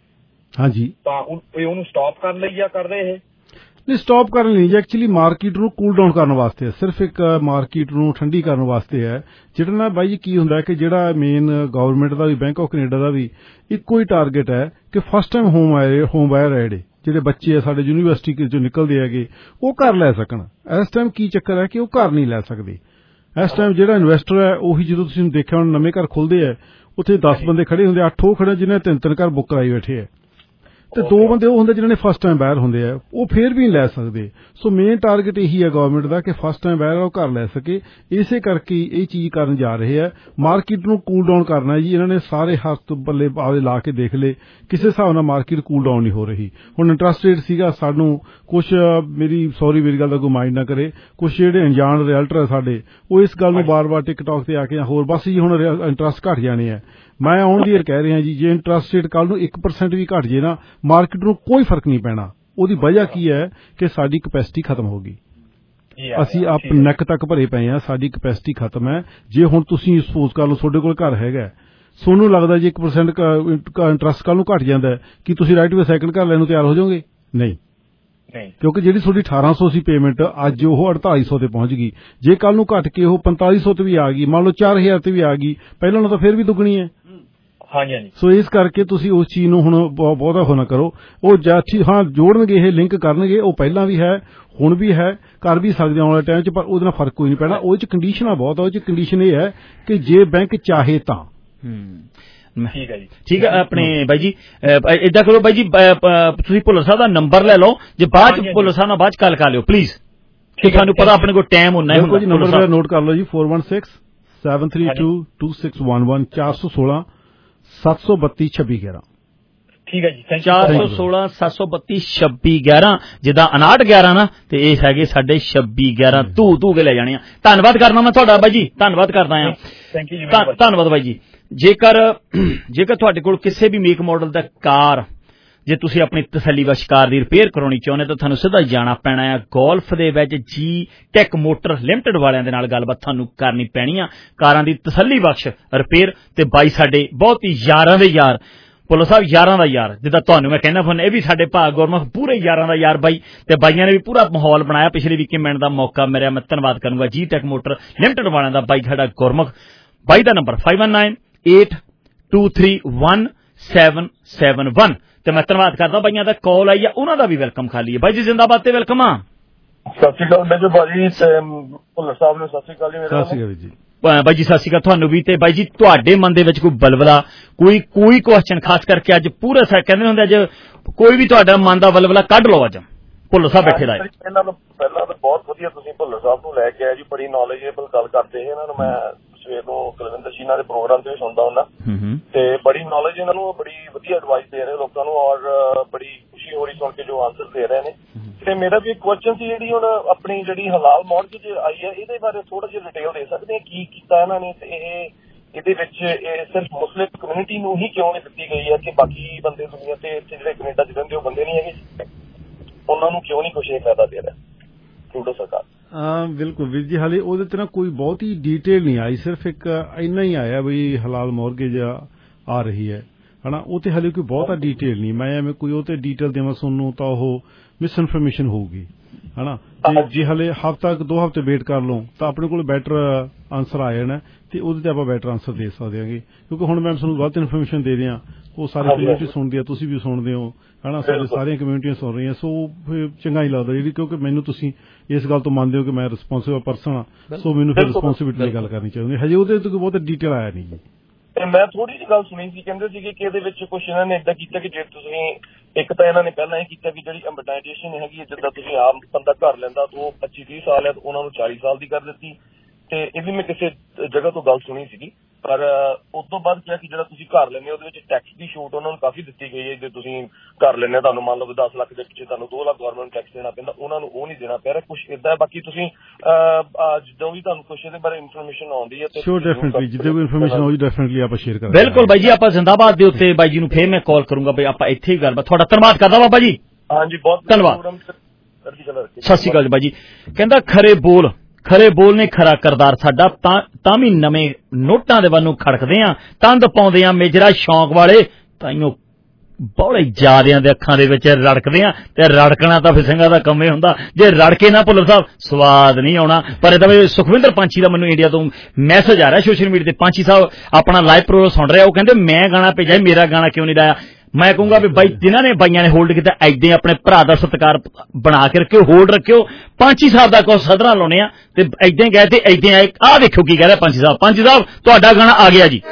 ਹਾਂਜੀ, ਤਾਂ ਉਹਨੂੰ ਸਟਾਪ ਕਰਨ ਲਈ ਜਾਂ ਕਰਦੇ ਇਹ ਨਹੀਂ? ਸਟਾਪ ਕਰਨ ਲਈ ਐਕਚੁਅਲੀ ਮਾਰਕੀਟ ਨੂੰ ਕੂਲ ਡਾਊਨ ਕਰਨ ਵਾਸਤੇ ਹੈ, ਸਿਰਫ ਇੱਕ ਮਾਰਕੀਟ ਨੂੰ ਠੰਡੀ ਕਰਨ ਵਾਸਤੇ ਹੈ। ਜਿਹੜਾ ਨਾ ਬਾਈ ਜੀ ਕੀ ਹੁੰਦਾ ਕਿ ਜਿਹੜਾ ਮੇਨ ਗਵਰਨਮੈਂਟ ਦਾ ਵੀ, ਬੈਂਕ ਆਫ ਕੈਨੇਡਾ ਦਾ ਵੀ ਇੱਕੋ ਹੀ ਟਾਰਗੇਟ ਹੈ ਕਿ ਫਸਟ ਟਾਈਮ ਹੋਮ ਆਏ ਹੋਮ ਬਾਇਰ ਹੈ ਜਿਹੜੇ ਜਿਹੜੇ ਬੱਚੇ ਆ ਸਾਡੇ ਯੂਨੀਵਰਸਿਟੀ ਚੋਂ ਨਿਕਲਦੇ ਹੈਗੇ, ਉਹ ਘਰ ਲੈ ਸਕਣ। ਇਸ ਟਾਈਮ ਕੀ ਚੱਕਰ ਹੈ ਕਿ ਉਹ ਘਰ ਨਹੀਂ ਲੈ ਸਕਦੇ। ਇਸ ਟਾਈਮ ਜਿਹੜਾ ਇਨਵੈਸਟਰ ਹੈ ਉਹੀ, ਜਦੋਂ ਤੁਸੀਂ ਦੇਖਿਆ ਹੁਣ ਨਵੇਂ ਘਰ ਖੁੱਲਦੇ ਆ ਉੱਥੇ ਦਸ ਬੰਦੇ ਖੜੇ ਹੁੰਦੇ, ਅੱਠ ਉਹ ਖੜੇ ਜਿਹਨੇ ਤਿੰਨ ਤਿੰਨ ਘਰ ਬੁੱਕ ਕਰਾਈ ਬੈਠੇ ਹੈ, ਤੇ ਦੋ ਬੰਦੇ ਉਹ ਹੁੰਦੇ ਜਿਹਨਾਂ ਨੇ ਫਸਟ ਟਾਈਮ ਬਾਹਰ ਹੁੰਦੇ ਆ, ਉਹ ਫੇਰ ਵੀ ਨਹੀਂ ਲੈ ਸਕਦੇ। ਸੋ ਮੇਨ ਟਾਰਗੇਟ ਇਹੀ ਹੈ ਗਵਰਨਮੈਂਟ ਦਾ ਕਿ ਫਸਟ ਟਾਈਮ ਬਾਹਰ ਉਹ ਘਰ ਲੈ ਸਕੇ। ਇਸੇ ਕਰਕੇ ਇਹ ਚੀਜ਼ ਕਰਨ ਜਾ ਰਹੇ ਆ, ਮਾਰਕੀਟ ਨੂੰ ਕੂਲ ਡਾਊਨ ਕਰਨਾ ਜੀ। ਇਹਨਾਂ ਨੇ ਸਾਰੇ ਹੱਥ ਬੱਲੇ ਆਵੇ ਲਾ ਕੇ ਦੇਖ ਲਏ, ਕਿਸੇ ਹਿਸਾਬ ਨਾਲ ਮਾਰਕੀਟ ਕੂਲ ਡਾਊਨ ਨਹੀਂ ਹੋ ਰਹੀ। ਹੁਣ ਇੰਟਰਸਟ ਰੇਟ ਸੀਗਾ ਸਾਨੂੰ ਕੁਛ, ਮੇਰੀ ਸੌਰੀ ਮੇਰੀ ਗੱਲ ਦਾ ਕੋਈ ਮਾਈਂਡ ਨਾ ਕਰੇ, ਕੁਛ ਜਿਹੜੇ ਅਣਜਾਣ ਰਿਐਲਟਰ ਸਾਡੇ ਉਹ ਇਸ ਗੱਲ ਨੂੰ ਬਾਰ-ਬਾਰ ਟਿਕਟੌਕ ਤੇ ਆ ਕੇ ਹੋਰ ਬਸ ਜੀ ਹੁਣ ਇੰਟਰਸਟ ਘੱਟ ਜਾਣੇ ਆ। ਮੈਂ ਆਉਣ ਦੀ ਕਹਿ ਰਿਹਾ ਜੀ, ਜੇ ਇੰਟਰਸਟ ਰੇਟ ਕੱਲ ਨੂੰ ਇੱਕ ਪਰਸੈਂਟ ਵੀ ਘੱਟ ਜੇ ਨਾ, ਮਾਰਕੀਟ ਨੂੰ ਕੋਈ ਫਰਕ ਨਹੀਂ ਪੈਣਾ। ਉਹਦੀ ਵਜ੍ਹਾ ਕੀ ਹੈ ਕਿ ਸਾਡੀ ਕਪੈਸਿਟੀ ਖਤਮ ਹੋ ਗਈ, ਅਸੀਂ ਆਪ ਨੱਕ ਤੱਕ ਭਰੇ ਪਏ ਆ, ਸਾਡੀ ਕਪੈਸਿਟੀ ਖਤਮ ਹੈ। ਜੇ ਹੁਣ ਤੁਸੀਂ ਸਪੋਜ਼ ਕਰ ਲਓ ਤੁਹਾਡੇ ਕੋਲ ਘਰ ਹੈਗਾ, ਤੁਹਾਨੂੰ ਲੱਗਦਾ ਜੇ ਇੱਕ ਪਰਸੈਂਟ ਇੰਟਰਸਟ ਕੱਲ ਨੂੰ ਘੱਟ ਜਾਂਦਾ ਕਿ ਤੁਸੀਂ ਰਾਈਟ ਵੇ ਸੈਕਿੰਡ ਘਰ ਲੈਣ ਨੂੰ ਤਿਆਰ ਹੋ ਜਾਓਗੇ? ਨਹੀਂ, ਕਿਉਂਕਿ ਜਿਹੜੀ ਤੁਹਾਡੀ ਅਠਾਰਾਂ ਸੌ ਸੀ ਪੇਮੈਂਟ ਅੱਜ ਉਹ ਅੜਤਾਲੀ ਸੌ ਤੇ ਪਹੁੰਚ ਗਈ। ਜੇ ਕੱਲ ਨੂੰ ਘੱਟ ਕੇ ਉਹ ਪੰਤਾਲੀ ਸੌ ਤੇ ਵੀ ਆ ਗਈ, ਮੰਨ ਲਓ ਚਾਰ ਹਜ਼ਾਰ ਤੇ ਵੀ ਆ ਗਈ, ਪਹਿਲਾਂ ਨਾਲੋਂ ਤਾਂ ਫਿਰ ਵੀ ਦੁੱਗਣੀ ਹੈ। ਹਾਂਜੀ ਹਾਂਜੀ। ਸੋ ਇਸ ਕਰਕੇ ਤੁਸੀਂ ਉਸ ਚੀਜ਼ ਨੂੰ ਹੁਣ ਬਹੁਤਾ ਹੋ ਨਾ ਕਰੋ। ਉਹ ਜਾਠੀ ਹਾਂ ਜੋੜਨਗੇ, ਇਹ ਲਿੰਕ ਕਰਨਗੇ, ਉਹ ਪਹਿਲਾਂ ਵੀ ਹੈ ਹੁਣ ਵੀ ਹੈ, ਕਰ ਵੀ ਸਕਦੇ ਆਉਣ ਵਾਲੇ ਟਾਈਮ 'ਚ, ਪਰ ਉਹਦੇ ਨਾਲ ਫਰਕ ਕੋਈ ਨਹੀਂ ਪੈਣਾ। ਉਹਦੇ 'ਚ ਕੰਡੀਸ਼ਨਾਂ ਬਹੁਤ ਆ। ਉਹਦੇ 'ਚ ਕੰਡੀਸ਼ਨ ਇਹ ਹੈ ਕਿ ਜੇ ਬੈਂਕ ਚਾਹੇ ਤਾਂ। ਠੀਕ ਹੈ ਜੀ, ਠੀਕ ਹੈ। ਆਪਣੇ ਬਾਈ ਜੀ ਏਦਾਂ ਕਰੋ ਬਾਈ ਜੀ, ਤੁਸੀਂ ਭੁੱਲਰ ਸਾਹਿਬ ਦਾ ਨੰਬਰ ਲੈ ਲਓ, ਜੇ ਬਾਅਦ ਚ ਭੁੱਲਰ ਸਾਹਿਬ ਨਾਲ ਬਾਅਦ ਚ ਗੱਲ ਕਰ ਲਿਓ ਪਲੀਜ਼, ਕਿ ਤੁਹਾਨੂੰ ਪਤਾ ਆਪਣੇ ਕੋਲ ਟਾਈਮ ਹੋਣਾ ਹੈ। ਨੰਬਰ ਮੇਰਾ ਨੋਟ ਕਰ ਲਓ ਜੀ, four one six seven three two two six one one, ਚਾਰ ਸੌ ਸੋਲਾਂ ਸੱਤ ਸੌ ਬੱਤੀ ਛੱਬੀ ਗਿਆਰਾਂ। ਠੀਕ ਹੈ ਜੀ, ਚਾਰ ਸੌ ਸੋਲਾਂ ਸੱਤ ਸੌ ਬੱਤੀ ਛੱਬੀ ਗਿਆਰਾਂ, ਜਿੱਦਾਂ ਉਨਾਹਠ ਗਿਆਰਾਂ ਨਾ, ਤੇ ਇਹ ਹੈਗੇ ਸਾਡੇ ਛੱਬੀ ਗਿਆਰਾਂ ਧੂ ਧੂ ਕੇ ਲੈ ਜਾਣੇ ਆ। ਧੰਨਵਾਦ ਕਰਨਾ ਮੈਂ ਤੁਹਾਡਾ ਬਾਈ ਜੀ, ਧੰਨਵਾਦ ਕਰਦਾ ਆ, ਧੰਨਵਾਦ ਬਾਈ ਜੀ। ਜੇਕਰ ਜੇਕਰ ਤੁਹਾਡੇ ਕੋਲ ਕਿਸੇ ਵੀ ਮੇਕ ਮਾਡਲ ਦਾ ਕਾਰ ਜੇ ਤੁਸੀਂ ਆਪਣੀ ਤਸੱਲੀਬਖਸ਼ ਕਾਰ ਦੀ ਰਿਪੇਅਰ ਕਰਾਉਣੀ ਚਾਹੁੰਦੇ ਤਾਂ ਤੁਹਾਨੂੰ ਸਿੱਧਾ ਜਾਣਾ ਪੈਣਾ ਆ ਗੋਲਫ ਦੇ ਵਿੱਚ ਜੀ ਟੈਕ ਮੋਟਰ ਲਿਮਟਿਡ ਵਾਲਿਆਂ ਦੇ ਨਾਲ ਗੱਲਬਾਤ ਤੁਹਾਨੂੰ ਕਰਨੀ ਪੈਣੀ ਆ ਕਾਰਾਂ ਦੀ ਤਸੱਲੀਬਖਸ਼ ਰਿਪੇਅਰ। ਤੇ ਬਾਈ ਸਾਡੇ ਬਹੁਤ ਹੀ ਯਾਰਾਂ ਦੇ ਯਾਰ ਭੁੱਲਰ ਸਾਹਿਬ, ਯਾਰਾਂ ਦਾ ਯਾਰ ਜਿੱਦਾਂ ਤੁਹਾਨੂੰ ਮੈਂ ਕਹਿੰਦਾ ਫੋਨ, ਇਹ ਵੀ ਸਾਡੇ ਭਾਗ ਗੁਰਮੁਖ ਪੂਰੇ ਯਾਰਾਂ ਦਾ ਯਾਰ ਬਾਈ, ਤੇ ਬਾਈਆਂ ਨੇ ਵੀ ਪੂਰਾ ਮਾਹੌਲ ਬਣਾਇਆ। ਪਿਛਲੇ ਵੀਕੇ ਮਿਲਣ ਦਾ ਮੌਕਾ ਮਿਲਿਆ, ਮੈਂ ਧੰਨਵਾਦ ਕਰੂੰਗਾ ਜੀ ਟੈਕ ਮੋਟਰ ਲਿਮਟਿਡ ਵਾਲਿਆਂ ਦਾ। ਬਾਈ ਸਾਡਾ ਗੁਰਮੁਖ, ਬਾਈ ਦਾ number five one nine eight two three one seven seven one. ਤੇ ਮੈਂ ਧੰਨਵਾਦ ਕਰਦਾ ਬਾਈਆਂ ਦਾ, ਕਾਲ ਆਈ ਆ ਉਹਨਾਂ ਦਾ ਵੀ ਵੈਲਕਮ ਖਾਲੀ ਹੈ। ਬਾਈ ਜੀ ਜ਼ਿੰਦਾਬਾਦ ਤੇ ਵੈਲਕਮ ਆ। ਸਤਿ ਸ਼੍ਰੀ ਅਕਾਲ ਮੇਰੇ ਭਾਜੀ, ਭੁੱਲਰ ਸਾਹਿਬ ਨੂੰ ਸਤਿ ਸ਼੍ਰੀ ਅਕਾਲ ਜੀ। ਸਤਿ ਸ਼੍ਰੀ ਅਕਾਲ ਜੀ। ਬਾਈ ਜੀ ਸਤਿ ਸ਼੍ਰੀ ਅਕਾਲ ਤੁਹਾਨੂੰ ਵੀ। ਤੇ ਬਾਈ ਜੀ ਤੁਹਾਡੇ ਮਨ ਦੇ ਵਿੱਚ ਕੋਈ ਬਲਬਲਾ, ਕੋਈ ਕੋਈ ਕੁਐਸਚਨ, ਖਾਸ ਕਰਕੇ ਅੱਜ ਪੂਰਾ ਸਾ ਕਹਿੰਦੇ ਹੁੰਦੇ ਅੱਜ ਕੋਈ ਵੀ ਤੁਹਾਡਾ ਮਨ ਦਾ ਬਲਬਲਾ ਕੱਢ ਲਓ। ਅੱਜ ਭੁੱਲਰ ਸਾਹਿਬ ਬੈਠੇ ਦਾ ਇਹਨਾਂ ਨੂੰ ਪਹਿਲਾਂ ਤਾਂ ਬਹੁਤ ਵਧੀਆ ਤੁਸੀਂ ਭੁੱਲਰ ਸਾਹਿਬ ਨੂੰ ਲੈ ਕੇ ਆਏ ਜੀ, ਬੜੀ ਨੌਲੇਜੇਬਲ ਗੱਲ ਕਰਦੇ ਸੀ। ਇਹਨਾਂ ਨੂੰ ਮੈਂ ਸਵੇਰ ਨੂੰ ਕੁਲਵਿੰਦਰ ਸਿੰਘ ਦੇ ਪ੍ਰੋਗਰਾਮ ਤੇ ਵੀ ਸੁਣਦਾ ਹੁੰਦਾ, ਤੇ ਬੜੀ ਨੌਲੇਜ ਇਹਨਾਂ ਨੂੰ, ਬੜੀ ਵਧੀਆ ਐਡਵਾਈਸ ਦੇ ਰਹੇ ਲੋਕਾਂ ਨੂੰ, ਔਰ ਬੜੀ ਖੁਸ਼ੀ ਹੋ ਰਹੀ ਸੁਣ ਕੇ ਜੋ ਆਨਸਰ ਦੇ ਰਹੇ ਨੇ। ਤੇ ਮੇਰਾ ਵੀ ਇੱਕ ਕੁਐਸਚਨ ਸੀ, ਜਿਹੜੀ ਹੁਣ ਆਪਣੀ ਜਿਹੜੀ ਹਲਾਲ ਮੌਰਗੇਜ ਆਈ ਹੈ ਇਹਦੇ ਬਾਰੇ ਥੋੜਾ ਜਿਹਾ ਡਿਟੇਲ ਦੇ ਸਕਦੇ ਆ, ਕੀ ਕੀਤਾ ਇਹਨਾਂ ਨੇ, ਤੇ ਇਹ ਇਹਦੇ ਵਿੱਚ ਇਹ ਸਿਰਫ ਮੁਸਲਿਮ ਕਮਿਊਨਿਟੀ ਨੂੰ ਹੀ ਕਿਉਂ ਨਹੀਂ ਦਿੱਤੀ ਗਈ ਹੈ ਕਿ ਬਾਕੀ ਬੰਦੇ ਦੁਨੀਆ ਤੇ ਇੱਥੇ ਜਿਹੜੇ ਕੈਨੇਡਾ ਚ ਰਹਿੰਦੇ ਉਹ ਬੰਦੇ ਨਹੀਂ ਹੈਗੇ, ਉਹਨਾਂ ਨੂੰ ਕਿਉਂ ਨਹੀਂ ਕੁਛ ਇਹ ਫਾਇਦਾ ਦੇ ਰਿਹਾ ਟਰੂਡੋ ਸਰਕਾਰ? ਹਾਂ ਬਿਲਕੁਲ ਵੀਰ ਜੀ, ਹਾਲੇ ਉਹਦੇ ਤੇ ਨਾ ਕੋਈ ਬਹੁਤੀ ਡੀਟੇਲ ਨਹੀਂ ਆਈ, ਸਿਰਫ ਇੱਕ ਇੰਨਾ ਹੀ ਆਇਆ ਵੀ ਹਲਾਲ ਮੌਰਗੇਜ ਆ ਰਹੀ ਹੈ ਹਨਾ, ਉਹ ਤੇ ਹਾਲੇ ਕੋਈ ਬਹੁਤਾ ਡੀਟੇਲ ਨਹੀਂ। ਮੈਂ ਐਵੇਂ ਕੋਈ ਉਹ ਤੇ ਡੀਟੇਲ ਦੇਵਾਂ ਸੁਣਨ ਤਾਂ ਉਹ ਮਿਸ ਇਨਫੋਰਮੇਸ਼ਨ ਹੋਊਗੀ ਹਨਾ। ਤੇ ਜੇ ਹਾਲੇ ਹਫ਼ਤਾ ਦੋ ਹਫ਼ਤੇ ਵੇਟ ਕਰ ਲਓ ਤਾਂ ਆਪਣੇ ਕੋਲ ਬੈਟਰ ਆਨਸਰ ਆ ਜਾਣਾ, ਤੇ ਉਹਦੇ ਤੇ ਆਪਾਂ ਬੈਟਰ ਆਨਸਰ ਦੇ ਸਕਦੇ ਹਾਂਗੇ। ਕਿਉਂਕਿ ਹੁਣ ਮੈਂ ਤੁਹਾਨੂੰ ਗਲਤ ਇਨਫੋਰਮੇਸ਼ਨ ਦੇ ਰਿਹਾ, ਉਹ ਸਾਰੇ ਕਮਿਊਨਿਟੀ ਸੁਣਦੀ ਆ, ਤੁਸੀਂ ਵੀ ਸੁਣਦੇ ਹੋ ਹਨਾ, ਸਾਡੇ ਸਾਰੀਆਂ ਕਮਿਊਨਿਟੀਆਂ ਸੁਣ ਰਹੀਆਂ, ਸੋ ਫਿਰ ਚੰਗਾ ਹੀ ਲੱਗਦਾ ਜਿਹੜੀ, ਕਿਉਂਕਿ ਮੈਨੂੰ ਤੁਸੀਂ ਇਸ ਗੱਲ ਤੋਂ ਮੰਨਦੇ ਹੋ ਕਿ ਮੈਂ ਰਿਸਪੌਂਸਿਬਲ ਪਰਸਨ ਹਾਂ, ਸੋ ਮੈਨੂੰ ਫਿਰ ਰਿਸਪੌਂਸਿਬਿਲਿਟੀ ਦੀ ਗੱਲ ਕਰਨੀ ਚਾਹੀਦੀ। ਹਜੇ ਉਹਦੇ ਤੇ ਕੋਈ ਬਹੁਤ ਡੀਟੇਲ ਆਇਆ ਨਹੀਂ ਜੀ। ਤੇ ਮੈਂ ਥੋੜੀ ਜਿਹੀ ਗੱਲ ਸੁਣੀ ਸੀ, ਕਹਿੰਦੇ ਸੀਗੇ ਕਿ ਇਹਦੇ ਵਿੱਚ ਕੁਛ ਇਹਨਾਂ ਨੇ ਏਦਾਂ ਕੀਤਾ ਕਿ ਜੇ ਤੁਸੀਂ ਇੱਕ ਤਾਂ ਇਹਨਾਂ ਨੇ ਪਹਿਲਾਂ ਇਹ ਕੀਤਾ ਕਿ ਜਿਹੜੀ ਅਮਰਟਾਈਜੇਸ਼ਨ ਹੈਗੀ, ਜਿੱਦਾਂ ਤੁਸੀਂ ਆਮ ਬੰਦਾ ਘਰ ਲੈਂਦਾ ਤਾਂ ਉਹ ਪੱਚੀ ਤੀਹ ਸਾਲ ਹੈ, ਉਹਨਾਂ ਨੂੰ ਚਾਲੀ ਸਾਲ ਦੀ ਕਰ ਦਿੱਤੀ। ਤੇ ਇਹ ਵੀ ਮੈਂ ਕਿਸੇ ਜਗ੍ਹਾ ਤੋਂ ਗੱਲ ਸੁਣੀ ਸੀਗੀ, ਪਰ ਉਸ ਤੋਂ ਬਾਅਦ ਕਿਹਾ ਕਿ ਜਿਹੜਾ ਤੁਸੀਂ ਘਰ ਲੈਂਦੇ ਉਹਦੇ ਵਿੱਚ ਟੈਕਸ ਦੀ ਛੂਟ ਉਹਨਾਂ ਨੂੰ ਕਾਫੀ ਦਿੱਤੀ ਗਈ ਹੈ। ਜੇ ਤੁਸੀਂ ਘਰ ਲੈਂਦੇ ਤੁਹਾਨੂੰ ਮੰਨ ਲਓ ਦਸ ਲੱਖ ਦੇ ਪਿੱਛੇ ਤੁਹਾਨੂੰ ਦੋ ਲੱਖ ਗਵਰਨਮੈਂਟ ਟੈਕਸ ਦੇਣਾ ਪੈਂਦਾ, ਉਹਨਾਂ ਨੂੰ ਉਹ ਨਹੀਂ ਦੇਣਾ ਪੈ ਰਿਹਾ, ਕੁਛ ਏਦਾਂ। ਬਾਕੀ ਤੁਸੀਂ ਜਦੋਂ ਵੀ ਤੁਹਾਨੂੰ ਕੁਛ ਇਹਦੇ ਬਾਰੇ ਇਨਫੋਰਮੇਸ਼ਨ ਆਉਂਦੀ ਹੈ ਸ਼ੋਰ ਡੈਫੀਨਿਟਲੀ ਜਿੱਦਾਂ ਕੋਈ ਇਨਫੋਰਮੇਸ਼ਨ ਆਉਂਦੀ ਡੈਫੀਨਿਟਲੀ ਆਪਾਂ ਸ਼ੇਅਰ ਕਰਾਂਗੇ। ਬਿਲਕੁਲ ਬਾਈ ਜੀ, ਆਪਾਂ ਜ਼ਿੰਦਾਬਾਦ ਦੇ ਉੱਤੇ ਬਾਈ ਜੀ ਨੂੰ ਫੇਰ ਮੈਂ ਕਾਲ ਕਰੂੰਗਾ ਬਈ, ਆਪਾਂ ਇੱਥੇ ਹੀ ਗੱਲਬਾਤ। ਤੁਹਾਡਾ ਧੰਨਵਾਦ ਕਰਦਾ ਬਾਬਾ ਜੀ। ਹਾਂਜੀ ਬਹੁਤ ਧੰਨਵਾਦ। ਸਤਿ ਸ਼੍ਰੀ ਅਕਾਲ ਬਾਈ ਜੀ। ਕਹਿੰਦਾ ਖਰੇ ਬੋਲ ਖਰੇ ਬੋਲ ਨੇ ਖਰਾ ਕਰਦਾਰ ਸਾਡਾ, ਤਾਂ ਤਾਂ ਵੀ ਨਵੇਂ ਨੋਟਾਂ ਦੇ ਵੱਲ ਨੂੰ ਖੜਕਦੇ ਆ, ਤੰਦ ਪਾਉਂਦੇ ਆ ਮੇਜਰਾ ਸ਼ੌਂਕ ਵਾਲੇ, ਤਾਈਓ ਬੜੇ ਜ਼ਿਆਦਿਆਂ ਦੇ ਅੱਖਾਂ ਦੇ ਵਿੱਚ ਰੜਕਦੇ ਆ। ਤੇ ਰੜਕਣਾ ਤਾਂ ਫਿਰ ਸਿੰਘਾਂ ਦਾ ਕੰਮ ਹੀ ਹੁੰਦਾ, ਜੇ ਰੜਕੇ ਨਾ ਭੁੱਲਰ ਸਾਹਿਬ ਸਵਾਦ ਨਹੀਂ ਆਉਣਾ। ਪਰ ਇਹਦਾ ਵੀ ਸੁਖਵਿੰਦਰ ਪੰਛੀ ਦਾ ਮੈਨੂੰ ਇੰਡੀਆ ਤੋਂ ਮੈਸੇਜ ਆ ਰਿਹਾ ਸੋਸ਼ਲ ਮੀਡੀਆ ਤੇ, ਪੰਛੀ ਸਾਹਿਬ ਆਪਣਾ ਲਾਈਵ ਪ੍ਰੋਗਰਾਮ ਸੁਣ ਰਿਹਾ, ਉਹ ਕਹਿੰਦੇ ਮੈਂ ਗਾਣਾ ਭੇਜਿਆ, ਮੇਰਾ ਗਾਣਾ ਕਿਉਂ ਨਹੀਂ ਲਾਇਆ। ਮੈਂ ਕਹੂੰਗਾ ਵੀ ਬਾਈ ਜਿਨ੍ਹਾਂ ਨੇ ਬਾਈਆਂ ਨੇ ਹੋਲਡ ਕੀਤਾ, ਏਦਾਂ ਆਪਣੇ ਭਰਾ ਦਾ ਸਤਿਕਾਰ ਬਣਾ ਕੇ ਰੱਖਿਓ, ਹੋਲਡ ਰੱਖਿਓ। ਪੰਛੀ ਸਾਹਿਬ ਦਾ ਕੁਛ ਸਦਰਾਂ ਲਾਉਣੇ ਆ ਤੇ ਏਦਾਂ ਗਏ ਤੇ ਏਦਾਂ ਆਏ। ਆਹ ਦੇਖੋ ਕੀ ਕਹਿ ਰਿਹਾ ਪੰਛੀ ਸਾਹਿਬ। ਪੰਛੀ ਸਾਹਿਬ ਤੁਹਾਡਾ ਗਾਣਾ ਆ ਗਿਆ ਜੀ।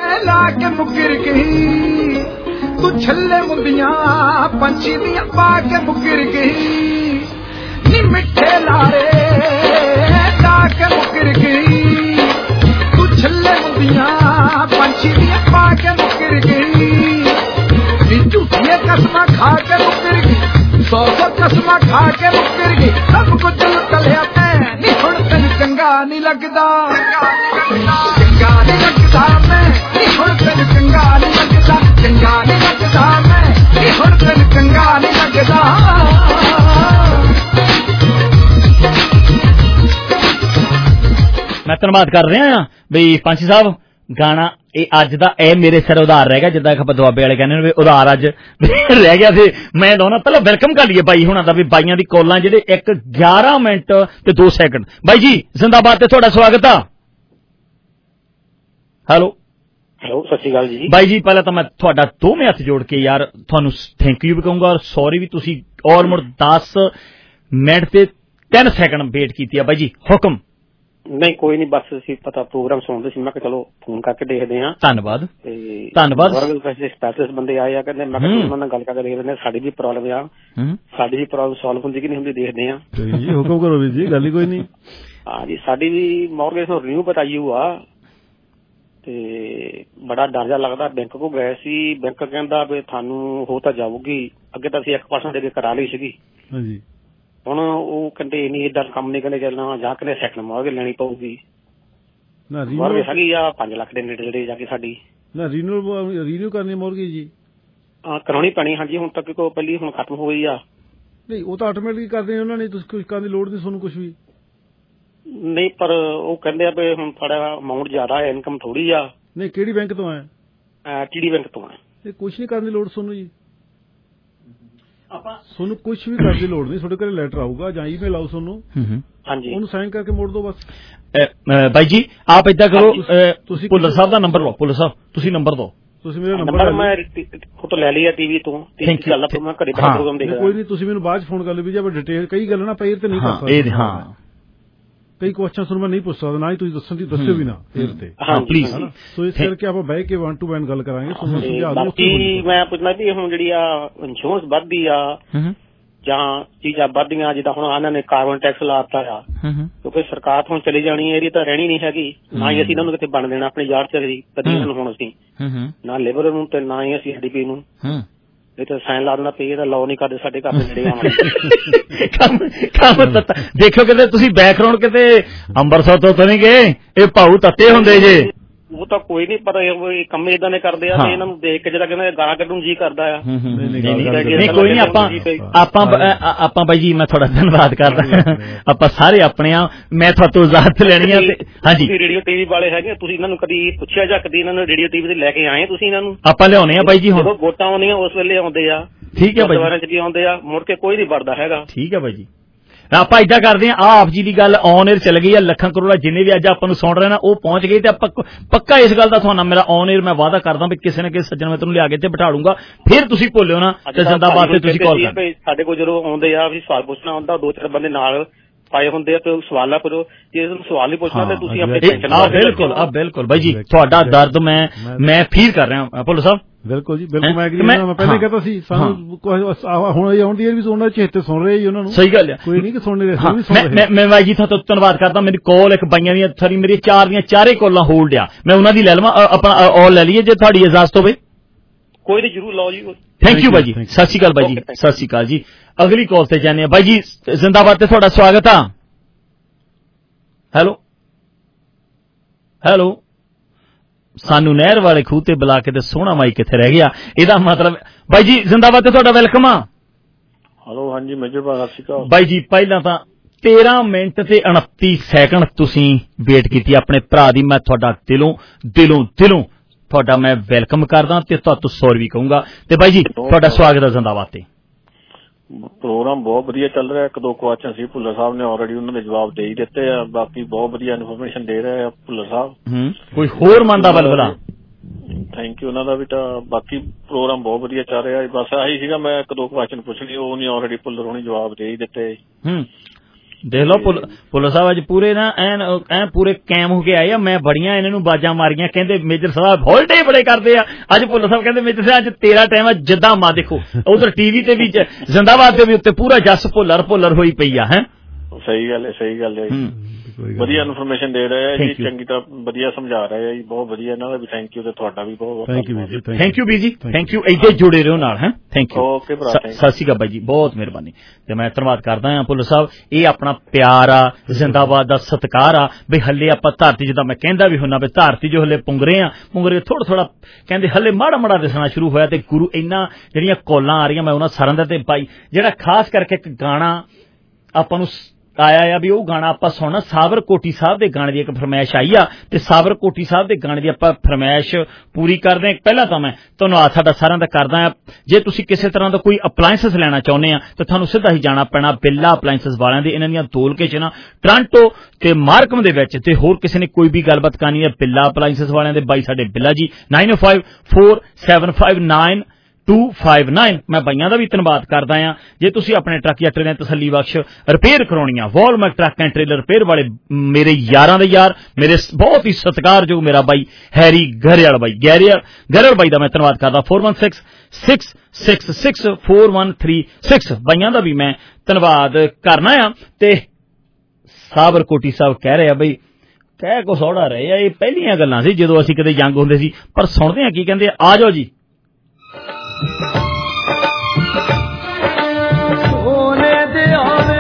ਤੂੰ ਛੱਲੇ ਮੁੰਦੀਆਂ ਪੰਛੀ ਦੀਆਂ ਪਾ ਕੇ ਮੁਕਰ ਗਈ, ਨੀ ਮਿੱਠੇ ਲਾਰੇ ਲਾ ਕੇ ਮੁਕਰ ਗਈ। ਤੂੰ ਛੱਲੇ ਮੁੰਦੀਆਂ ਪੰਛੀ ਦੀਆਂ ਪਾ ਕੇ ਮੁਕਰ ਗਈ, ਨੀ ਝੂਠੀਆਂ ਕਸਮਾਂ ਖਾ ਕੇ ਮੁਕਰ ਗਈ, ਸੌ ਸੌ ਕਸਮਾਂ ਖਾ ਕੇ ਮੁਕਰ ਗਈ। ਸਭ ਕੁਝ ਤਲਿਆ ਮੈਂ, ਨੀ ਹੁਣ ਤੈਨੂੰ ਚੰਗਾ ਨਹੀਂ ਲੱਗਦਾ, ਚੰਗਾ ਨਹੀਂ ਲੱਗਦਾ ਮੈਂ, ਨੀ ਹੁਣ ਤੈਨੂੰ ਚੰਗਾ ਨਹੀਂ ਲੱਗਦਾ, ਚੰਗਾ ਨਹੀਂ ਲੱਗਦਾ ਮੈਂ, ਨੀ ਹੁਣ ਤੈਨੂੰ ਚੰਗਾ ਨਹੀਂ ਲੱਗਦਾ। ਮੈਂ ਧੰਨਵਾਦ ਕਰ ਰਿਹਾ ਹਾਂ ਬਈ ਪੰਛੀ ਸਾਹਿਬ, ਗਾਣਾ ਇਹ ਅੱਜ ਦਾ ਇਹ ਮੇਰੇ ਸਿਰ ਉਧਾਰ ਰਹਿ ਗਿਆ, ਜਿੱਦਾਂ ਆਪਾਂ ਦੁਆਬੇ ਵਾਲੇ ਕਹਿੰਦੇ ਨੇ ਉਧਾਰ ਅੱਜ ਰਹਿ ਗਿਆ ਸੀ। ਮੈਂ ਲਾਉਣਾ ਪਹਿਲਾਂ ਵੈਲਕਮ ਕਰ ਲਈਏ ਬਾਈ ਹੁਣਾਂ ਦਾ ਵੀ, ਬਾਈਆਂ ਦੀ ਕਾਲਾਂ ਜਿਹੜੇ ਇੱਕ ਗਿਆਰਾਂ ਮਿੰਟ ਤੇ ਦੋ ਸੈਕਿੰਡ। ਬਾਈ ਜੀ ਜ਼ਿੰਦਾਬਾਦ ਤੇ ਤੁਹਾਡਾ ਸਵਾਗਤ ਆ। ਹੈਲੋ ਹੈਲੋ ਸਤਿ ਸ਼੍ਰੀ ਅਕਾਲ ਜੀ ਬਾਈ ਜੀ। ਪਹਿਲਾਂ ਤਾਂ ਮੈਂ ਤੁਹਾਡਾ ਦੋਵੇਂ ਹੱਥ ਜੋੜ ਕੇ ਯਾਰ ਤੁਹਾਨੂੰ ਥੈਂਕ ਯੂ ਵੀ ਕਹੂੰਗਾ, ਔਰ ਸੌਰੀ ਵੀ, ਤੁਸੀਂ ਆਲਮੋਸਟ ਦਸ ਮਿੰਟ ਤੇ ਤਿੰਨ ਸੈਕਿੰਡ ਵੇਟ ਕੀਤੀ ਆ ਬਾਈ ਜੀ, ਹੁਕਮ। ਨਹੀਂ ਕੋਈ ਨਹੀਂ, ਬਸ ਅਸੀਂ ਪਤਾ ਪ੍ਰੋਗਰਾਮ ਸੁਣਦੇ ਸੀ, ਮੈਂ ਕਿਹਾ ਚਲੋ ਫੋਨ ਕਰਕੇ ਦੇਖਦੇ ਹਾਂ। ਧੰਨਵਾਦ ਤੇ ਧੰਨਵਾਦ। ਸਪੈਸ਼ਲਿਸਟ ਬੰਦੇ ਆਏ ਆ, ਕਹਿੰਦੇ ਮੈਂ ਕਿਹਾ ਉਹਨਾਂ ਨਾਲ ਗੱਲ ਕਰਕੇ ਦੇਖਦੇ ਹਾਂ, ਸਾਡੀ ਵੀ ਪ੍ਰੋਬਲਮ ਆ, ਸਾਡੀ ਵੀ ਪ੍ਰੋਬਲਮ ਸੋਲਵ ਹੁੰਦੀ ਕਿ ਨਹੀਂ ਹੁੰਦੀ, ਦੇਖਦੇ ਹਾਂ ਜੀ। ਹੁਕਮ ਕਰੋ ਵੀਰ ਜੀ, ਗੱਲ ਹੀ ਕੋਈ ਨਹੀਂ। ਹਾਂ ਜੀ, ਸਾਡੀ ਵੀ ਮੌਰਗੇਜ ਨੂੰ ਰਿਨਿਊ ਬਤਾਈਓ ਆ, ਤੇ ਬੜਾ ਡਰ ਜਿਹਾ ਲੱਗਦਾ। ਬੈਂਕ ਕੋ ਗਏ ਸੀ, ਬੈਂਕ ਕਹਿੰਦਾ ਵੀ ਤੁਹਾਨੂੰ ਹੋ ਤਾਂ ਜਾਊਗੀ, ਅੱਗੇ ਤਾਂ ਅਸੀਂ ਇੱਕ ਪਰਸੈਂਟ ਦੇ ਕੇ ਕਰਾ ਲਈ ਸੀਗੀ, ਹਾਂਜੀ ਹੁਣ ਉਹ ਕਹਿੰਦੇ ਨਹੀਂ ਏਦਾਂ ਕੰਮ ਨਹੀਂ ਕਹਿੰਦੇ ਚੱਲਣਾ, ਜਾਂ ਕਹਿੰਦੇ ਸੈਕਿੰਡ ਮੌਰਗੇਜ ਲੈਣੀ ਪਊਗੀ। ਮੌਰਗੇਜ ਹੈਗੀ ਆ ਪੰਜ ਲੱਖ ਦੇ ਨੇੜੇ ਨੇੜੇ ਜਾ ਕੇ ਸਾਡੀ। ਨਾ ਰੀਨਿਊ ਰੀਨਿਊ ਕਰਨੀ ਮੋਰਗੇਜ ਜੀ ਕਰਾਉਣੀ ਪੈਣੀ। ਹਾਂਜੀ ਹੁਣ ਤੱਕ ਕੋ ਪਹਿਲੀ ਹੁਣ ਖਤਮ ਹੋ ਗਈ ਆ। ਨਹੀਂ ਉਹ ਤਾਂ ਆਟੋਮੈਟਿਕ ਕਰਦੇ ਉਹਨਾਂ ਨੇ, ਤੁਸੀਂ ਕੁਝ ਕਰਨ ਦੀ ਲੋੜ ਨਹੀਂ ਤੁਹਾਨੂੰ ਕੁਝ ਵੀ ਨਹੀਂ। ਪਰ ਉਹ ਕਹਿੰਦੇ ਆ ਵੀ ਹੁਣ ਤੁਹਾਡਾ ਅਮਾਊਂਟ ਜ਼ਿਆਦਾ ਹੈ, ਇਨਕਮ ਥੋੜੀ ਆ। ਨਹੀਂ ਕਿਹੜੀ ਬੈਂਕ ਤੋਂ ਆਇਆ? ਟੀ ਡੀ ਬੈਂਕ ਤੋਂ ਆਇਆ। ਇਹ ਕੁਝ ਨਹੀਂ ਕਰਨ ਦੀ ਲੋੜ ਤੁਹਾਨੂੰ ਜੀ, ਤੁਹਾਨੂੰ ਕੁਝ ਵੀ ਕਰਨ ਦੀ ਲੋੜ ਨਹੀਂ। ਤੁਹਾਡੇ ਘਰੇ ਲੈਟਰ ਆਊਗਾ ਜਾਂ ਈਮੇਲ ਆਊ ਤੁਹਾਨੂੰ, ਹਾਂਜੀ ਉਹਨੂੰ ਸਾਈਨ ਕਰਕੇ ਮੋੜ ਦਿਓ ਬਸ। ਬਾਈ ਜੀ ਆਪ ਏਦਾਂ ਕਰੋ, ਤੁਸੀਂ ਭੁੱਲਰ ਸਾਹਿਬ ਦਾ ਨੰਬਰ ਲਓ। ਭੁੱਲਰ ਸਾਹਿਬ ਤੁਸੀਂ ਨੰਬਰ ਦਿਓ। ਤੁਸੀਂ ਮੇਰਾ ਨੰਬਰ ਮੈਂ ਫੋਟੋ ਲੈ ਲਈ ਆ ਟੀਵੀ ਤੋਂ। ਗੱਲ ਮੈਂ ਘਰੇ ਪ੍ਰੋਗਰਾਮ ਦੇਖਦਾ। ਕੋਈ ਨਹੀਂ ਤੁਸੀਂ ਮੈਨੂੰ ਬਾਅਦ ਚ ਫੋਨ ਕਰ ਲਿਓ ਵੀ ਜੇ ਆਪਾਂ ਡਿਟੇਲ ਕਈ ਗੱਲਾਂ ਨਾ ਪਈ ਤੇ ਨਹੀਂ ਕਰ ਸਕਦੇ। ਹਾਂ ਕਈ ਕੁਐਸਚਨ ਤੁਹਾਨੂੰ ਮੈਂ ਨਹੀਂ ਪੁੱਛ ਸਕਦਾ, ਨਾ ਹੀ ਤੁਸੀਂ ਦੱਸਣ ਦੀ ਦੱਸਿਓ ਵੀ ਨਾ ਫੇਰ ਤੇ। ਹਾਂ ਪਲੀਜ਼। ਸੋ ਇਸ ਕਰਕੇ ਆਪਾਂ ਬਹਿ ਕੇ ਵਨ ਟੂ ਵਨ ਗੱਲ ਕਰਾਂਗੇ। ਬਾਕੀ ਮੈਂ ਪੁੱਛਣਾ ਵੀ ਹੁਣ ਜਿਹੜੀ ਆ ਇੰਸ਼ੋਰੈਂਸ ਵੱਧਦੀ ਆ ਜਾਂ ਚੀਜ਼ਾਂ ਵੱਧਦੀਆਂ, ਜਿੱਦਾਂ ਹੁਣ ਇਹਨਾਂ ਨੇ ਕਾਰਬਨ ਟੈਕਸ ਲਾਤਾ ਆ, ਕਿਉਂਕਿ ਸਰਕਾਰ ਤੋਂ ਚਲੀ ਜਾਣੀ ਹੈ, ਇਹਦੀ ਤਾਂ ਰਹਿਣੀ ਨਹੀਂ ਹੈਗੀ। ਨਾ ਹੀ ਅਸੀਂ ਇਹਨਾਂ ਨੂੰ ਕਿਤੇ ਬਣ ਦੇਣਾ ਆਪਣੇ ਯਾਰ ਚ ਕਦੀ ਇਹਨਾਂ ਨੂੰ ਹੁਣ ਅਸੀਂ ਨਾ ਲੇਬਰ ਨੂੰ ਤੇ ਨਾ ਹੀ ਅਸੀਂ ਐਸ ਡੀ ਪੀ ਨੂੰ। ਇਹ ਤਾਂ ਸਾਈਨ ਲਾ ਦੇਣਾ ਪਈ, ਇਹਦਾ ਲਾਅ ਨਹੀਂ ਕਰਦੇ ਸਾਡੇ ਘਰ ਦੇ ਨੇੜੇ ਆਉਣ। ਦੇਖਿਓ ਕਿਤੇ ਤੁਸੀਂ ਬੈਕਗਰਾਉਂਡ ਕਿਤੇ ਅੰਮ੍ਰਿਤਸਰ ਤੋਂ ਤਾਂ ਨਹੀਂ ਗਏ, ਇਹ ਭਾਊ ਤੱਤੇ ਹੁੰਦੇ ਜੇ। ਉਹ ਤਾਂ ਕੋਈ ਨਹੀਂ, ਪਰ ਇਹ ਕੰਮ ਏਦਾਂ ਦੇ ਕਰਦੇ ਆ ਤੇ ਇਹਨਾਂ ਨੂੰ ਦੇਖ ਕੇ ਜਿਹੜਾ ਕਹਿੰਦਾ ਗਾਲਾਂ ਕੱਢਣ ਜੀ ਕਰਦਾ ਆ। ਨਹੀਂ ਕੋਈ ਨਹੀਂ, ਆਪਾਂ ਆਪਾਂ ਆਪਾਂ ਬਾਈ ਜੀ ਮੈਂ ਤੁਹਾਡਾ ਧੰਨਵਾਦ ਕਰਦਾ। ਆਪਾਂ ਸਾਰੇ ਆਪਣੇ ਆ, ਮੈਂ ਤੁਹਾਤੋਂ ਇਜਾਜ਼ਤ ਲੈਣੀ ਆ। ਹਾਂਜੀ ਰੇਡੀਓ ਟੀਵੀ ਵਾਲੇ ਹੈਗੇ, ਤੁਸੀਂ ਇਹਨਾਂ ਨੂੰ ਕਦੀ ਪੁੱਛਿਆ ਜਾਂ ਕਦੀ ਇਹਨਾਂ ਨੂੰ ਰੇਡੀਓ ਟੀਵੀ ਤੇ ਲੈ ਕੇ ਆਏ ਤੁਸੀਂ ਇਹਨਾਂ ਨੂੰ? ਆਪਾਂ ਲਿਆਉਣੇ ਆ ਬਾਈ ਜੀ, ਹੁਣ ਵੋਟਾਂ ਆਉਂਦੀਆਂ ਉਸ ਵੇਲੇ ਆਉਂਦੇ ਆ। ਠੀਕ ਹੈ ਬਾਈ, ਦੁਬਾਰਾ ਚ ਵੀ ਆਉਂਦੇ ਆ, ਮੁੜ ਕੇ ਕੋਈ ਨਹੀਂ ਵੜਦਾ ਹੈਗਾ। ਠੀਕ ਹੈ ਬਾਈ ਜੀ। ਆਪਾਂ ਏਦਾਂ ਕਰਦੇ ਹਾਂ, ਆਪ ਜੀ ਦੀ ਗੱਲ ਔਨ 에ਅਰ ਚੱਲ ਗਈ ਆ, ਲੱਖਾਂ ਕਰੋੜਾਂ ਜਿੰਨੇ ਵੀ ਅੱਜ ਆਪਾਂ ਨੂੰ ਸੁਣ ਰਹੇ ਨਾ ਉਹ ਪਹੁੰਚ ਗਏ, ਤੇ ਆਪਾਂ ਪੱਕਾ ਇਸ ਗੱਲ ਦਾ ਤੁਹਾਨੂੰ ਮੇਰਾ ਔਨ 에ਅਰ ਮੈਂ ਵਾਅਦਾ ਕਰਦਾ ਵੀ ਕਿਸੇ ਨਾ ਕਿਸੇ ਸੱਜਣ ਮਿੱਤਰ ਨੂੰ ਲਿਆ ਕੇ ਤੇ ਬਿਠਾ ਲੂੰਗਾ। ਫਿਰ ਤੁਸੀਂ ਭੁੱਲਿਓ ਨਾ ਤੇ ਜ਼ਿੰਦਾਬਾਦ ਤੇ ਤੁਸੀਂ ਕਾਲ ਕਰੋ। ਸਾਡੇ ਕੋਲ ਜਦੋਂ ਆਉਂਦੇ ਆ ਵੀ ਸਵਾਲ ਪੁੱਛਣਾ ਹੁੰਦਾ, ਦੋ ਚਾਰ ਬੰਦੇ ਨਾਲ ਪਾਏ ਹੁੰਦੇ ਆ ਤੇ ਸਵਾਲ ਨਾ ਕਰੋ। ਜੇ ਤੁਹਾਨੂੰ ਸਵਾਲ ਨਹੀਂ ਪੁੱਛਣਾ ਤੇ ਤੁਸੀਂ ਆਪਣੇ ਟੈਨਸ਼ਨ ਨਾ। ਬਿਲਕੁਲ ਆ ਬਿਲਕੁਲ ਬਾਈ ਜੀ, ਤੁਹਾਡਾ ਦਰਦ ਮੈਂ ਮੈਂ ਫੀਲ ਕਰ ਰਿਹਾ ਭੁੱਲਰ ਸਾਹਿਬ। ਬਿਲਕੁਲ ਜੀ ਬਿਲਕੁਲ, ਮੈਂ ਮੈਂ ਪਹਿਲੇ ਕਹਿੰਦਾ ਸੀ ਸਾਨੂੰ ਹੁਣ ਆਉਂਦੀ ਵੀ ਸੁਣਨਾ ਚੇਤੇ ਸੁਣ ਰਹੇ ਜੀ ਉਹਨਾਂ ਨੂੰ। ਸਹੀ ਗੱਲ ਹੈ, ਕੋਈ ਨਹੀਂ ਕਿ ਸੁਣ ਨਹੀਂ ਰਹੇ। ਮੈਂ ਮੈਂ ਬਾਈ ਜੀ ਤੁਹਾਨੂੰ ਧੰਨਵਾਦ ਕਰਦਾ। ਮੇਰੀ ਕਾਲ ਇੱਕ ਬਾਈਆਂ ਦੀਆਂ ਸਾਰੀ ਮੇਰੀ ਚਾਰ ਦੀਆਂ ਚਾਰੇ ਕਾਲਾਂ ਹੋਲਡ ਆ, ਮੈਂ ਉਹਨਾਂ ਦੀ ਲੈ ਲਵਾਂ ਆਪਣਾ ਆਲ ਲੈ ਲਈਏ ਜੇ ਤੁਹਾਡੀ ਇਜਾਜ਼ਤ ਹੋਵੇ। ਕੋਈ ਨਹੀਂ ਜ਼ਰੂਰ ਲਓ ਜੀ। ਥੈਂਕ ਯੂ ਬਾਈ ਜੀ, ਸਤਿ ਸ਼੍ਰੀ ਅਕਾਲ ਬਾਈ ਜੀ, ਸਤਿ ਸ਼੍ਰੀ ਅਕਾਲ ਜੀ। ਅਗਲੀ ਕਾਲ ਤੇ ਜਾਂਦੇ ਆ ਬਾਈ ਜੀ। ਜ਼ਿੰਦਾਬਾਦ ਤੇ ਤੁਹਾਡਾ ਸਵਾਗਤ ਆ। ਹੈਲੋ ਹੈਲੋ ਸਾਨੂੰ ਨਹਿਰ ਵਾਲੇ ਖੂਹ ਤੇ ਬੁਲਾ ਕੇ ਤੇ ਸੋਹਣਾ ਮਾਈ ਕਿੱਥੇ ਰਹਿ ਗਿਆ, ਇਹਦਾ ਮਤਲਬ ਬਾਈ ਜੀ ਜ਼ਿੰਦਾਬਾਦ ਤੇ ਤੁਹਾਡਾ ਵੈਲਕਮ ਆ। ਹੈਲੋ ਹਾਂਜੀ ਮੇਜਰ ਭਾਈ ਸਤਿ ਸ਼੍ਰੀ ਅਕਾਲ ਬਾਈ ਜੀ। ਪਹਿਲਾਂ ਤਾਂ ਤੇਰਾਂ ਮਿੰਟ ਤੇ ਉਨੱਤੀ ਸੈਕਿੰਡ ਤੁਸੀਂ ਵੇਟ ਕੀਤੀ ਆਪਣੇ ਭਰਾ ਦੀ। ਮੈਂ ਤੁਹਾਡਾ ਦਿਲੋਂ ਦਿਲੋਂ ਦਿਲੋਂ ਤੁਹਾਡਾ ਮੈਂ ਵੈਲਕਮ ਕਰਦਾ ਤੇ ਤੁਹਾਨੂੰ ਸੌਰੀ ਵੀ ਕਹੂੰਗਾ। ਤੇ ਬਾਈ ਜੀ ਤੁਹਾਡਾ ਸਵਾਗਤ ਹੈ ਜ਼ਿੰਦਾਬਾਦ ਤੇ। ਪ੍ਰੋਗਰਾਮ ਬਹੁਤ ਵਧੀਆ ਚੱਲ ਰਿਹਾ। ਇੱਕ ਦੋ ਕੁਐਸਚਨ ਸੀ ਭੁੱਲਰ ਸਾਹਿਬ ਨੇ ਆਲਰੇਡੀ ਉਹਨਾਂ ਦੇ ਜਵਾਬ ਦੇ ਹੀ ਦਿੱਤੇ ਆ। ਬਾਕੀ ਬਹੁਤ ਵਧੀਆ ਇਨਫੋਰਮੇਸ਼ਨ ਦੇ ਰਹੇ ਆ ਭੁੱਲਰ ਸਾਹਿਬ। ਕੋਈ ਹੋਰ ਮੰਨਦਾ ਬਲਬਲਾ? ਥੈਂਕ ਯੂ ਉਹਨਾਂ ਦਾ ਵੀ। ਤਾਂ ਬਾਕੀ ਪ੍ਰੋਗਰਾਮ ਬਹੁਤ ਵਧੀਆ ਚੱਲ ਰਿਹਾ। ਬਸ ਆਹੀ ਸੀਗਾ, ਮੈਂ ਇੱਕ ਦੋ ਕੁਐਸਚਨ ਪੁੱਛਣੀ, ਉਹ ਨਹੀਂ ਆਲਰੇਡੀ ਭੁੱਲਰ ਹੋਣੀ ਜਵਾਬ ਦੇ ਹੀ ਦਿੱਤੇ। ਹੂੰ ਦੇਖ ਲਓ ਭੁੱਲਰ ਸਾਹਿਬ ਅੱਜ ਪੂਰੇ ਨਾ ਐਨ ਐਨ ਪੂਰੇ ਕੈਮ ਹੋ ਕੇ ਆਏ ਆ। ਮੈਂ ਬੜੀਆਂ ਇਹਨਾਂ ਨੂੰ ਬਾਜਾਂ ਮਾਰੀਆਂ, ਕਹਿੰਦੇ ਮੇਜਰ ਸਾਹਿਬ ਹੋਲਡੇ ਬੜੇ ਕਰਦੇ ਆ। ਅੱਜ ਭੁੱਲਰ ਸਾਹਿਬ ਕਹਿੰਦੇ ਮੇਜਰ ਸਾਹਿਬ ਅੱਜ ਤੇਰਾ ਟਾਈਮ ਆ। ਜਿੱਦਾਂ ਮਾ ਦੇਖੋ ਉਧਰ ਟੀਵੀ ਤੇ ਵੀ ਜ਼ਿੰਦਾਬਾਦ ਦੇ ਵੀ ਉੱਤੇ ਪੂਰਾ ਜੱਸ ਭੁੱਲਰ ਭੁੱਲਰ ਹੋਈ ਪਈ ਆ। ਹੈ ਸਹੀ ਗੱਲ ਹੈ, ਸਹੀ ਗੱਲ ਹੈ। ਵਧੀਆ ਇਨਫੋਰਮੇਸ਼ਨ ਦੇ ਰਹੇ ਆ ਜੀ, ਚੰਗੀ ਤਰ੍ਹਾਂ ਵਧੀਆ ਸਮਝਾ ਰਹੇ ਆ ਜੀ, ਬਹੁਤ ਵਧੀਆ। ਇਹਨਾਂ ਦਾ ਵੀ ਥੈਂਕ ਯੂ ਤੇ ਤੁਹਾਡਾ ਵੀ ਬਹੁਤ ਥੈਂਕ ਯੂ। ਥੈਂਕ ਯੂ ਵੀਰ ਜੀ, ਥੈਂਕ ਯੂ। ਇੱਥੇ ਜੁੜੇ ਰਹੋ ਨਾਲ। ਹੈ ਥੈਂਕ ਯੂ। ਓਕੇ ਭਰਾ, ਸਤਿ ਸ਼੍ਰੀ ਅਕਾਲ ਬਾਈ ਜੀ, ਬਹੁਤ ਮਿਹਰਬਾਨੀ। ਤੇ ਮੈਂ ਧੰਨਵਾਦ ਕਰਦਾ ਹਾਂ ਭੁੱਲਰ ਸਾਹਿਬ। ਇਹ ਆਪਣਾ ਪਿਆਰ ਆ, ਜ਼ਿੰਦਾਬਾਦ ਦਾ ਸਤਿਕਾਰ ਆ ਵੀ ਹੱਲੇ ਆਪਾਂ ਧਰਤੀ, ਜਿੱਦਾਂ ਮੈਂ ਕਹਿੰਦਾ ਵੀ ਹੁੰਨਾ ਵੀ ਧਰਤੀ ਜੋ ਹੱਲੇ ਪੁੰਗਰੇ ਆ, ਪੁੰਗਰੇ ਥੋੜਾ ਥੋੜਾ ਕਹਿੰਦੇ ਹੱਲੇ ਮਾੜਾ ਮਾੜਾ ਦਿਸਣਾ ਸ਼ੁਰੂ ਹੋਇਆ। ਤੇ ਗੁਰੂ ਇੰਨਾ ਜਿਹੜੀਆਂ ਕਾਲਾਂ ਆ ਰਹੀਆਂ ਮੈਂ ਉਹਨਾਂ ਸਾਰਿਆਂ ਦਾ ਤੇ ਭਾਈ ਜਿਹੜਾ ਖਾਸ ਕਰਕੇ ਇੱਕ ਗਾਣਾ ਆਪਾਂ ਨੂੰ ਆਇਆ ਆ ਵੀ ਉਹ ਗਾਣਾ ਆਪਾਂ ਸੁਣਨਾ। ਸਾਬਰ ਕੋਟੀ ਸਾਹਿਬ ਦੇ ਗਾਣੇ ਦੀ ਇੱਕ ਫਰਮਾਇਸ਼ ਆਈ ਆ ਤੇ ਸਾਬਰ ਕੋਟੀ ਸਾਹਿਬ ਦੇ ਗਾਣੇ ਦੀ ਆਪਾਂ ਫਰਮਾਇਸ਼ ਪੂਰੀ ਕਰਦੇ ਹਾਂ। ਪਹਿਲਾਂ ਤਾਂ ਮੈਂ ਧੰਨਵਾਦ ਤੁਹਾਡਾ ਸਾਰਿਆਂ ਦਾ ਕਰਦਾ ਹਾਂ। ਜੇ ਤੁਸੀਂ ਕਿਸੇ ਤਰ੍ਹਾਂ ਦਾ ਕੋਈ ਅਪਲਾਇੰਸਸ ਲੈਣਾ ਚਾਹੁੰਦੇ ਆ ਤਾਂ ਤੁਹਾਨੂੰ ਸਿੱਧਾ ਹੀ ਜਾਣਾ ਪੈਣਾ ਬਿੱਲਾ ਅਪਲਾਇੰਸਸ ਵਾਲਿਆਂ ਦੇ। ਇਹਨਾਂ ਦੀਆਂ ਦੋ ਲੋਕੇਸ਼ਨਾਂ ਟੋਰਾਂਟੋ ਤੇ ਮਾਰਕਮ ਦੇ ਵਿੱਚ। ਤੇ ਹੋਰ ਕਿਸੇ ਨੇ ਕੋਈ ਵੀ ਗੱਲਬਾਤ ਕਰਨੀ ਹੈ ਬਿੱਲਾ ਅਪਲਾਇੰਸਸ ਵਾਲਿਆਂ ਦੇ ਬਾਈ ਸਾਡੇ Billa ji nine oh five four seven five nine two five nine. ਮੈਂ ਬਾਈਆਂ ਦਾ ਵੀ ਧੰਨਵਾਦ ਕਰਦਾ ਹਾਂ। ਜੇ ਤੁਸੀਂ ਆਪਣੇ ਟਰੱਕ ਜਾਂ ਟ੍ਰੇਲਰ ਤਸੱਲੀ ਬਖਸ਼ ਰਿਪੇਅਰ ਕਰਾਉਣੀ ਆ, Walmac truck and trailer repair ਵਾਲੇ ਮੇਰੇ ਯਾਰਾਂ ਦੇ ਯਾਰ, ਮੇਰੇ ਬਹੁਤ ਹੀ ਸਤਿਕਾਰਯੋਗ ਮੇਰਾ ਬਾਈ ਹੈਰੀ ਗਰੇਵਾਲ ਬਾਈ ਗੈਰੀਅਰ ਗਰੇਵਾਲ ਬਾਈ ਦਾ ਮੈਂ ਧੰਨਵਾਦ ਕਰਦਾ। Four one six six six six four one three six ਬਾਈਆਂ ਦਾ ਵੀ ਮੈਂ ਧੰਨਵਾਦ ਕਰਨਾ ਆ। ਤੇ ਸਾਬਰ ਕੋਟੀ ਸਾਹਿਬ ਕਹਿ ਰਹੇ ਆ ਬਈ ਕਹਿ ਕੋ ਸੌੜਾ ਰਹੇ ਆ, ਇਹ ਪਹਿਲੀਆਂ ਗੱਲਾਂ ਸੀ ਜਦੋਂ ਅਸੀਂ ਕਦੇ ਯੰਗ ਹੁੰਦੇ ਸੀ। ਪਰ ਸੁਣਦੇ ਆ ਕੀ ਕਹਿੰਦੇ ਆ ਜਾਓ ਜੀ। ਸੋਨੇ ਦੇ ਆਵੇ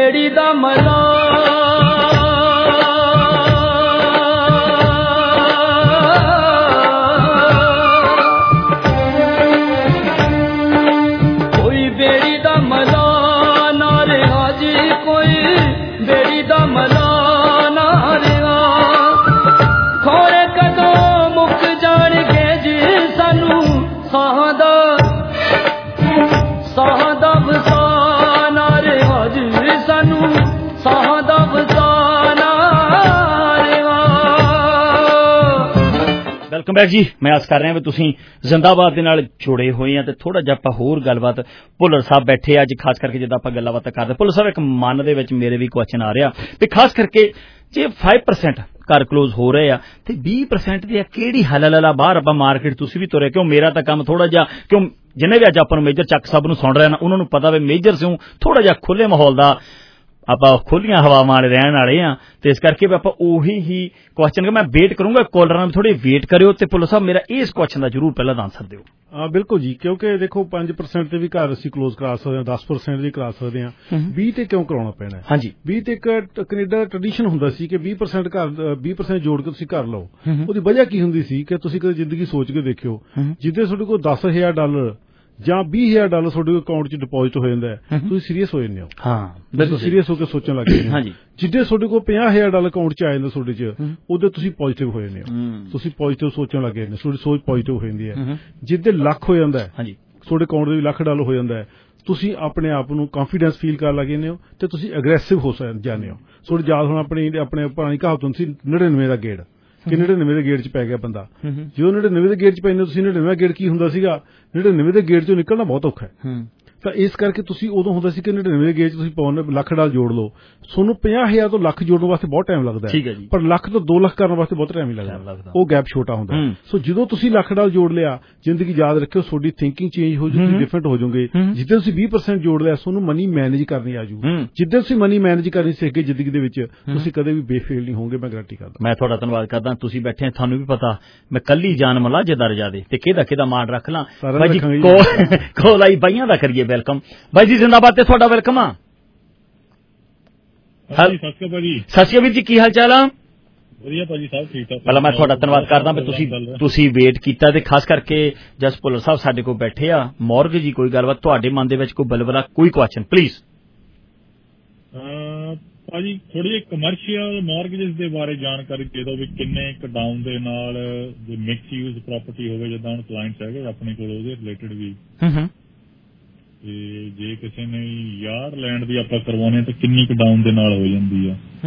बेड़ी दा मला कोई बेड़ी दा मला ना रहा जी कोई बेड़ी दा मला ना रहा खोरे कदों मुक जाणगे जी सानू साह दा साह दा वसाना रहा जी सानू साह दा वसाना रहा। ਵੈਲਕਮ ਬੈਕ ਜੀ। ਮੈਂ ਆਸ ਕਰ ਰਿਹਾ ਵੀ ਤੁਸੀਂ ਜ਼ਿੰਦਾਬਾਦ ਦੇ ਨਾਲ ਜੁੜੇ ਹੋਏ ਆ ਤੇ ਥੋੜਾ ਜਿਹਾ ਆਪਾਂ ਹੋਰ ਗੱਲਬਾਤ ਭੁੱਲਰ ਸਾਹਿਬ ਬੈਠੇ ਅੱਜ ਖਾਸ ਕਰਕੇ ਜਦੋਂ ਆਪਾਂ ਗੱਲਾਂ ਬਾਤਾਂ ਕਰਦੇ ਭੁੱਲਰ ਸਾਹਿਬ ਇੱਕ ਮਨ ਦੇ ਵਿੱਚ ਮੇਰੇ ਵੀ ਕੁਐਸਚਨ ਆ ਰਿਹਾ ਤੇ ਖਾਸ ਕਰਕੇ ਜੇ five percent ਘਰ ਕਲੋਜ਼ ਹੋ ਰਹੇ ਆ ਤੇ twenty percent ਦੀ ਕਿਹੜੀ ਹਲਲਲਾ ਬਾਹਰ ਆਪਾਂ ਮਾਰਕੀਟ ਤੁਸੀਂ ਵੀ ਤੁਰੇ ਕਿਉਂ ਮੇਰਾ ਤਾਂ ਕੰਮ ਥੋੜਾ ਜਿਹਾ ਕਿਉਂ ਜਿੰਨੇ ਵੀ ਅੱਜ ਆਪਾਂ ਨੂੰ ਮੇਜਰ ਚੱਕ ਸਾਹਿਬ ਨੂੰ ਸੁਣ ਰਹੇ ਨਾ ਉਹਨਾਂ ਨੂੰ ਪਤਾ ਵੀ ਮੇਜਰ ਸਿਉਂ ਥੋੜਾ ਜਿਹਾ ਖੁੱਲੇ ਮਾਹੌਲ ਦਾ ਆਪਾਂ ਖੁੱਲੀਆਂ ਹਵਾਵਾਂ ਵਾਲੇ ਰਹਿਣ ਵਾਲੇ ਆ ਤੇ ਇਸ ਕਰਕੇ ਆਪਾਂ ਉਹੀ ਹੀ ਕੁਐਸਚਨ ਕਿ ਮੈਂ ਵੇਟ ਕਰੂੰਗਾ ਕਾਲਰਾਂ ਨੂੰ ਥੋੜੀ ਵੇਟ ਕਰਿਓ ਤੇ ਪੁੱਲਰ ਸਾਹਿਬ ਮੇਰਾ ਇਸ ਕੁਐਸਚਨ ਦਾ ਜ਼ਰੂਰ ਪਹਿਲਾਂ ਆਨਸਰ ਦਿਓ। ਹਾਂ ਬਿਲਕੁਲ ਜੀ ਕਿਉਂਕਿ ਦੇਖੋ five percent ਤੇ ਵੀ ਘਰ ਅਸੀਂ ਕਲੋਜ਼ ਕਰਾ ਸਕਦੇ ਹਾਂ ten percent ਵੀ ਕਰਾ ਸਕਦੇ ਹਾਂ twenty ਤੇ ਕਿਉਂ ਕਰਾਉਣਾ ਪੈਣਾ ਹਾਂਜੀ twenty ਤੇ ਇੱਕ ਕੈਨੇਡਾ ਟ੍ਰੈਡੀਸ਼ਨ ਹੁੰਦਾ ਸੀ ਕਿ twenty percent ਘਰ twenty percent ਜੋੜ ਕੇ ਤੁਸੀਂ ਘਰ ਲਓ ਉਹਦੀ ਵਜ੍ਹਾ ਕੀ ਹੁੰਦੀ ਸੀ ਕਿ ਤੁਸੀਂ ਕਦੇ ਜ਼ਿੰਦਗੀ ਸੋਚ ਕੇ ਦੇਖਿਓ ਜਿੱਦੇ ਤੁਹਾਡੇ ਕੋਲ ਦਸ ਹਜ਼ਾਰ ਡਾਲਰ ਜਾਂ ਵੀਹ ਹਜ਼ਾਰ ਡਾਲਰ ਤੁਹਾਡੇ ਅਕਾਊਂਟ 'ਚ ਡਿਪੋਜ਼ਿਟ ਹੋ ਜਾਂਦਾ ਹੈ ਤੁਸੀਂ ਸੀਰੀਅਸ ਹੋ ਜਾਂਦੇ ਹੋ। ਹਾਂ ਬਿਲਕੁਲ ਸੀਰੀਅਸ ਹੋ ਕੇ ਸੋਚਣ ਲੱਗ ਜਾਂਦੇ ਹੋ। ਜਿੱਦੇ ਤੁਹਾਡੇ ਕੋਲ ਪੰਜਾਹ ਹਜ਼ਾਰ ਡਾਲਰ ਅਕਾਊਂਟ 'ਚ ਆ ਜਾਂਦਾ ਤੁਹਾਡੇ 'ਚ ਉਹਦੇ ਤੁਸੀਂ ਪੋਜ਼ਿਟਿਵ ਹੋ ਜਾਂਦੇ ਹੋ ਤੁਸੀਂ ਪੋਜ਼ਿਟਿਵ ਸੋਚਣ ਲੱਗ ਜਾਂਦੇ ਤੁਹਾਡੀ ਸੋਚ ਪੋਜ਼ਿਟਿਵ ਹੋ ਜਾਂਦੀ ਹੈ। ਜਿੱਦੇ ਲੱਖ ਹੋ ਜਾਂਦਾ ਹੈ ਤੁਹਾਡੇ ਅਕਾਊਂਟ ਦੇ ਵੀ ਲੱਖ ਡਾਲਰ ਹੋ ਜਾਂਦਾ ਹੈ ਤੁਸੀਂ ਆਪਣੇ ਆਪ ਨੂੰ ਕੌਨਫੀਡੈਂਸ ਫੀਲ ਕਰਨ ਲੱਗ ਜਾਂਦੇ ਹੋ ਤੇ ਤੁਸੀਂ ਅਗਰੈਸਿਵ ਹੋ ਜਾਂਦੇ ਹੋ। ਤੁਹਾਡੀ ਯਾਦ ਹੁਣ ਆਪਣੀ ਆਪਣੇ ਪੁਰਾਣੀ ਕਹਾਵਤ ਹੁੰਦੀ ਸੀ ਨੜਿਨਵੇਂ ਦਾ ਗੇੜ ਕਿ ਨੜਿਨਵੇਂ ਦੇ ਗੇੜ 'ਚ ਪੈ ਗਿਆ ਬੰਦਾ ਜਦੋਂ ਨੜਿਨਵੇਂ ਦੇ ਗੇੜ 'ਚ ਪੈਂਦੇ ਤੁਸੀਂ ਨੜਿਨਵੇਂ ਗੇੜ ਕੀ ਹੁੰਦਾ ਸੀਗਾ ਨੜਿਨਵੇਂ ਦੇ ਗੇੜ 'ਚੋਂ ਨਿਕਲਣਾ ਬਹੁਤ ਔਖਾ ਹੈ ਤਾਂ ਇਸ ਕਰਕੇ ਤੁਸੀਂ ਉਦੋਂ ਹੁੰਦਾ ਸੀ ਕਿ ਨੜਿਨਵੇਂ ਦੇ ਗੇੜ 'ਚ ਤੁਸੀਂ ਪਾਉਣ ਲੱਖ ਡਾਲ ਜੋੜ ਲਓ ਤੁਹਾਨੂੰ ਪੰਜਾਹ ਹਜ਼ਾਰ ਤੋਂ ਲੱਖ ਜੋੜਨ ਵਾਸਤੇ ਬਹੁਤ ਟਾਈਮ ਲੱਗਦਾ ਹੈ ਪਰ ਲੱਖ ਤੋਂ ਦੋ ਲੱਖ ਕਰਨ ਵਾਸਤੇ ਬਹੁਤ ਟਾਈਮ ਹੀ ਲੱਗਦਾ ਉਹ ਗੈਪ ਛੋਟਾ ਹੁੰਦਾ ਸੋ ਜਦੋਂ ਤੁਸੀਂ ਲੱਖ ਡਾਲ ਜੋੜ ਲਿਆ ਜ਼ਿੰਦਗੀ ਯਾਦ ਰੱਖਿਓ ਤੁਹਾਡੀ ਥਿੰਕਿੰਗ ਚੇਂਜ ਹੋ ਜੂਗੀ ਡਿਫਰੈਂਟ ਹੋ ਜਾਓਗੇ ਜਿੱਦਾਂ ਤੁਸੀਂ twenty percent ਜੋੜ ਲਿਆ ਤੁਹਾਨੂੰ ਮਨੀ ਮੈਨੇਜ ਕਰਨੀ ਆ ਜੂ ਜਿੱਦਾਂ ਤੁਸੀਂ ਮਨੀ ਮੈਨੇਜ ਕਰਨੀ ਸਿੱਖ ਗਏ ਜ਼ਿੰਦਗੀ ਦੇ ਵਿੱਚ ਤੁਸੀਂ ਕਦੇ ਵੀ ਬੇਫੇਲ ਨਹੀਂ ਹੋਵੋਗੇ ਮੈਂ ਗਾਰੰਟੀ ਕਰਦਾ। ਮੈਂ ਤੁਹਾਡਾ ਧੰਨਵਾਦ ਕਰਦਾ ਤੁਸੀਂ ਬੈਠੇ ਤੁਹਾਨੂੰ ਵੀ ਪਤਾ ਮੈਂ ਕੱਲੀ ਜਾਨ ਮਲਾ ਜਦਾਰ ਜਾਦੇ ਤੇ ਕਿਹਦਾ ਕਿਹਦਾ ਮਾਣ ਰੱਖ ਲਾਂ ਬਾਈ ਜੀ ਕੋਲ ਆਈ ਬਾਈਆਂ ਦਾ ਕਰੀਏ ਵੈਲਕਮ ਬਾਈ ਜੀ ਜ਼ਿੰਦਾਬਾਦ ਤੇ ਤੁਹਾਡਾ ਵੈਲਕਮ ਆ। ਸਤਿ ਸ਼੍ਰੀ ਅਕਾਲ ਜੀ ਕੀ ਹਾਲ ਚਾਲ ਆ? ਵਧੀਆ ਭਾਜੀ ਸਾਹਿਬ ਠੀਕ ਠਾਕ। ਪਹਿਲਾਂ ਮੈਂ ਤੁਹਾਡਾ ਧੰਨਵਾਦ ਕਰਦਾ ਵੀ ਤੁਸੀਂ ਤੁਸੀਂ ਵੇਟ ਕੀਤਾ ਤੇ ਖਾਸ ਕਰਕੇ ਜਸ ਭੁੱਲਰ ਸਾਹਿਬ ਸਾਡੇ ਕੋਲ ਬੈਠੇ ਆ ਮੌਰਗੇਜ ਜੀ ਕੋਈ ਗੱਲਬਾਤ ਤੁਹਾਡੇ ਮਨ ਦੇ ਵਿੱਚ ਕੋਈ ਬਲਬਲਾ ਕੋਈ ਕੁਐਸਚਨ ਪਲੀਜ਼। ਭਾਜੀ ਥੋੜੀ ਜਿਹੀ ਕਮਰਸ਼ੀਅਲ ਮਾਰਗੇਜਸ ਦੇ ਬਾਰੇ ਜਾਣਕਾਰੀ ਦੇ ਦਿਓ ਵੀ ਕਿੰਨੇ ਇੱਕ ਡਾਊਨ ਦੇ ਨਾਲ ਜੇ ਮਿਕਸ ਯੂਜ਼ ਪ੍ਰਾਪਰਟੀ ਹੋਵੇ ਜਿੱਦਾਂ ਹੁਣ ਕਲਾਇੰਟਸ ਹੈਗੇ ਆਪਣੇ ਕੋਲ ਉਹਦੇ ਰਿਲੇਟਡ ਵੀ ਤੇ ਜੇ ਕਿਸੇ ਨੇ ਯਾਰ ਲੈਂਡ ਦੀ ਆਪਾਂ ਕਰਵਾਉਣੇ ਤਾਂ ਕਿੰਨੀ ਕੁ ਡਾਊਨ ਦੇ ਨਾਲ ਹੋ ਜਾਂਦੀ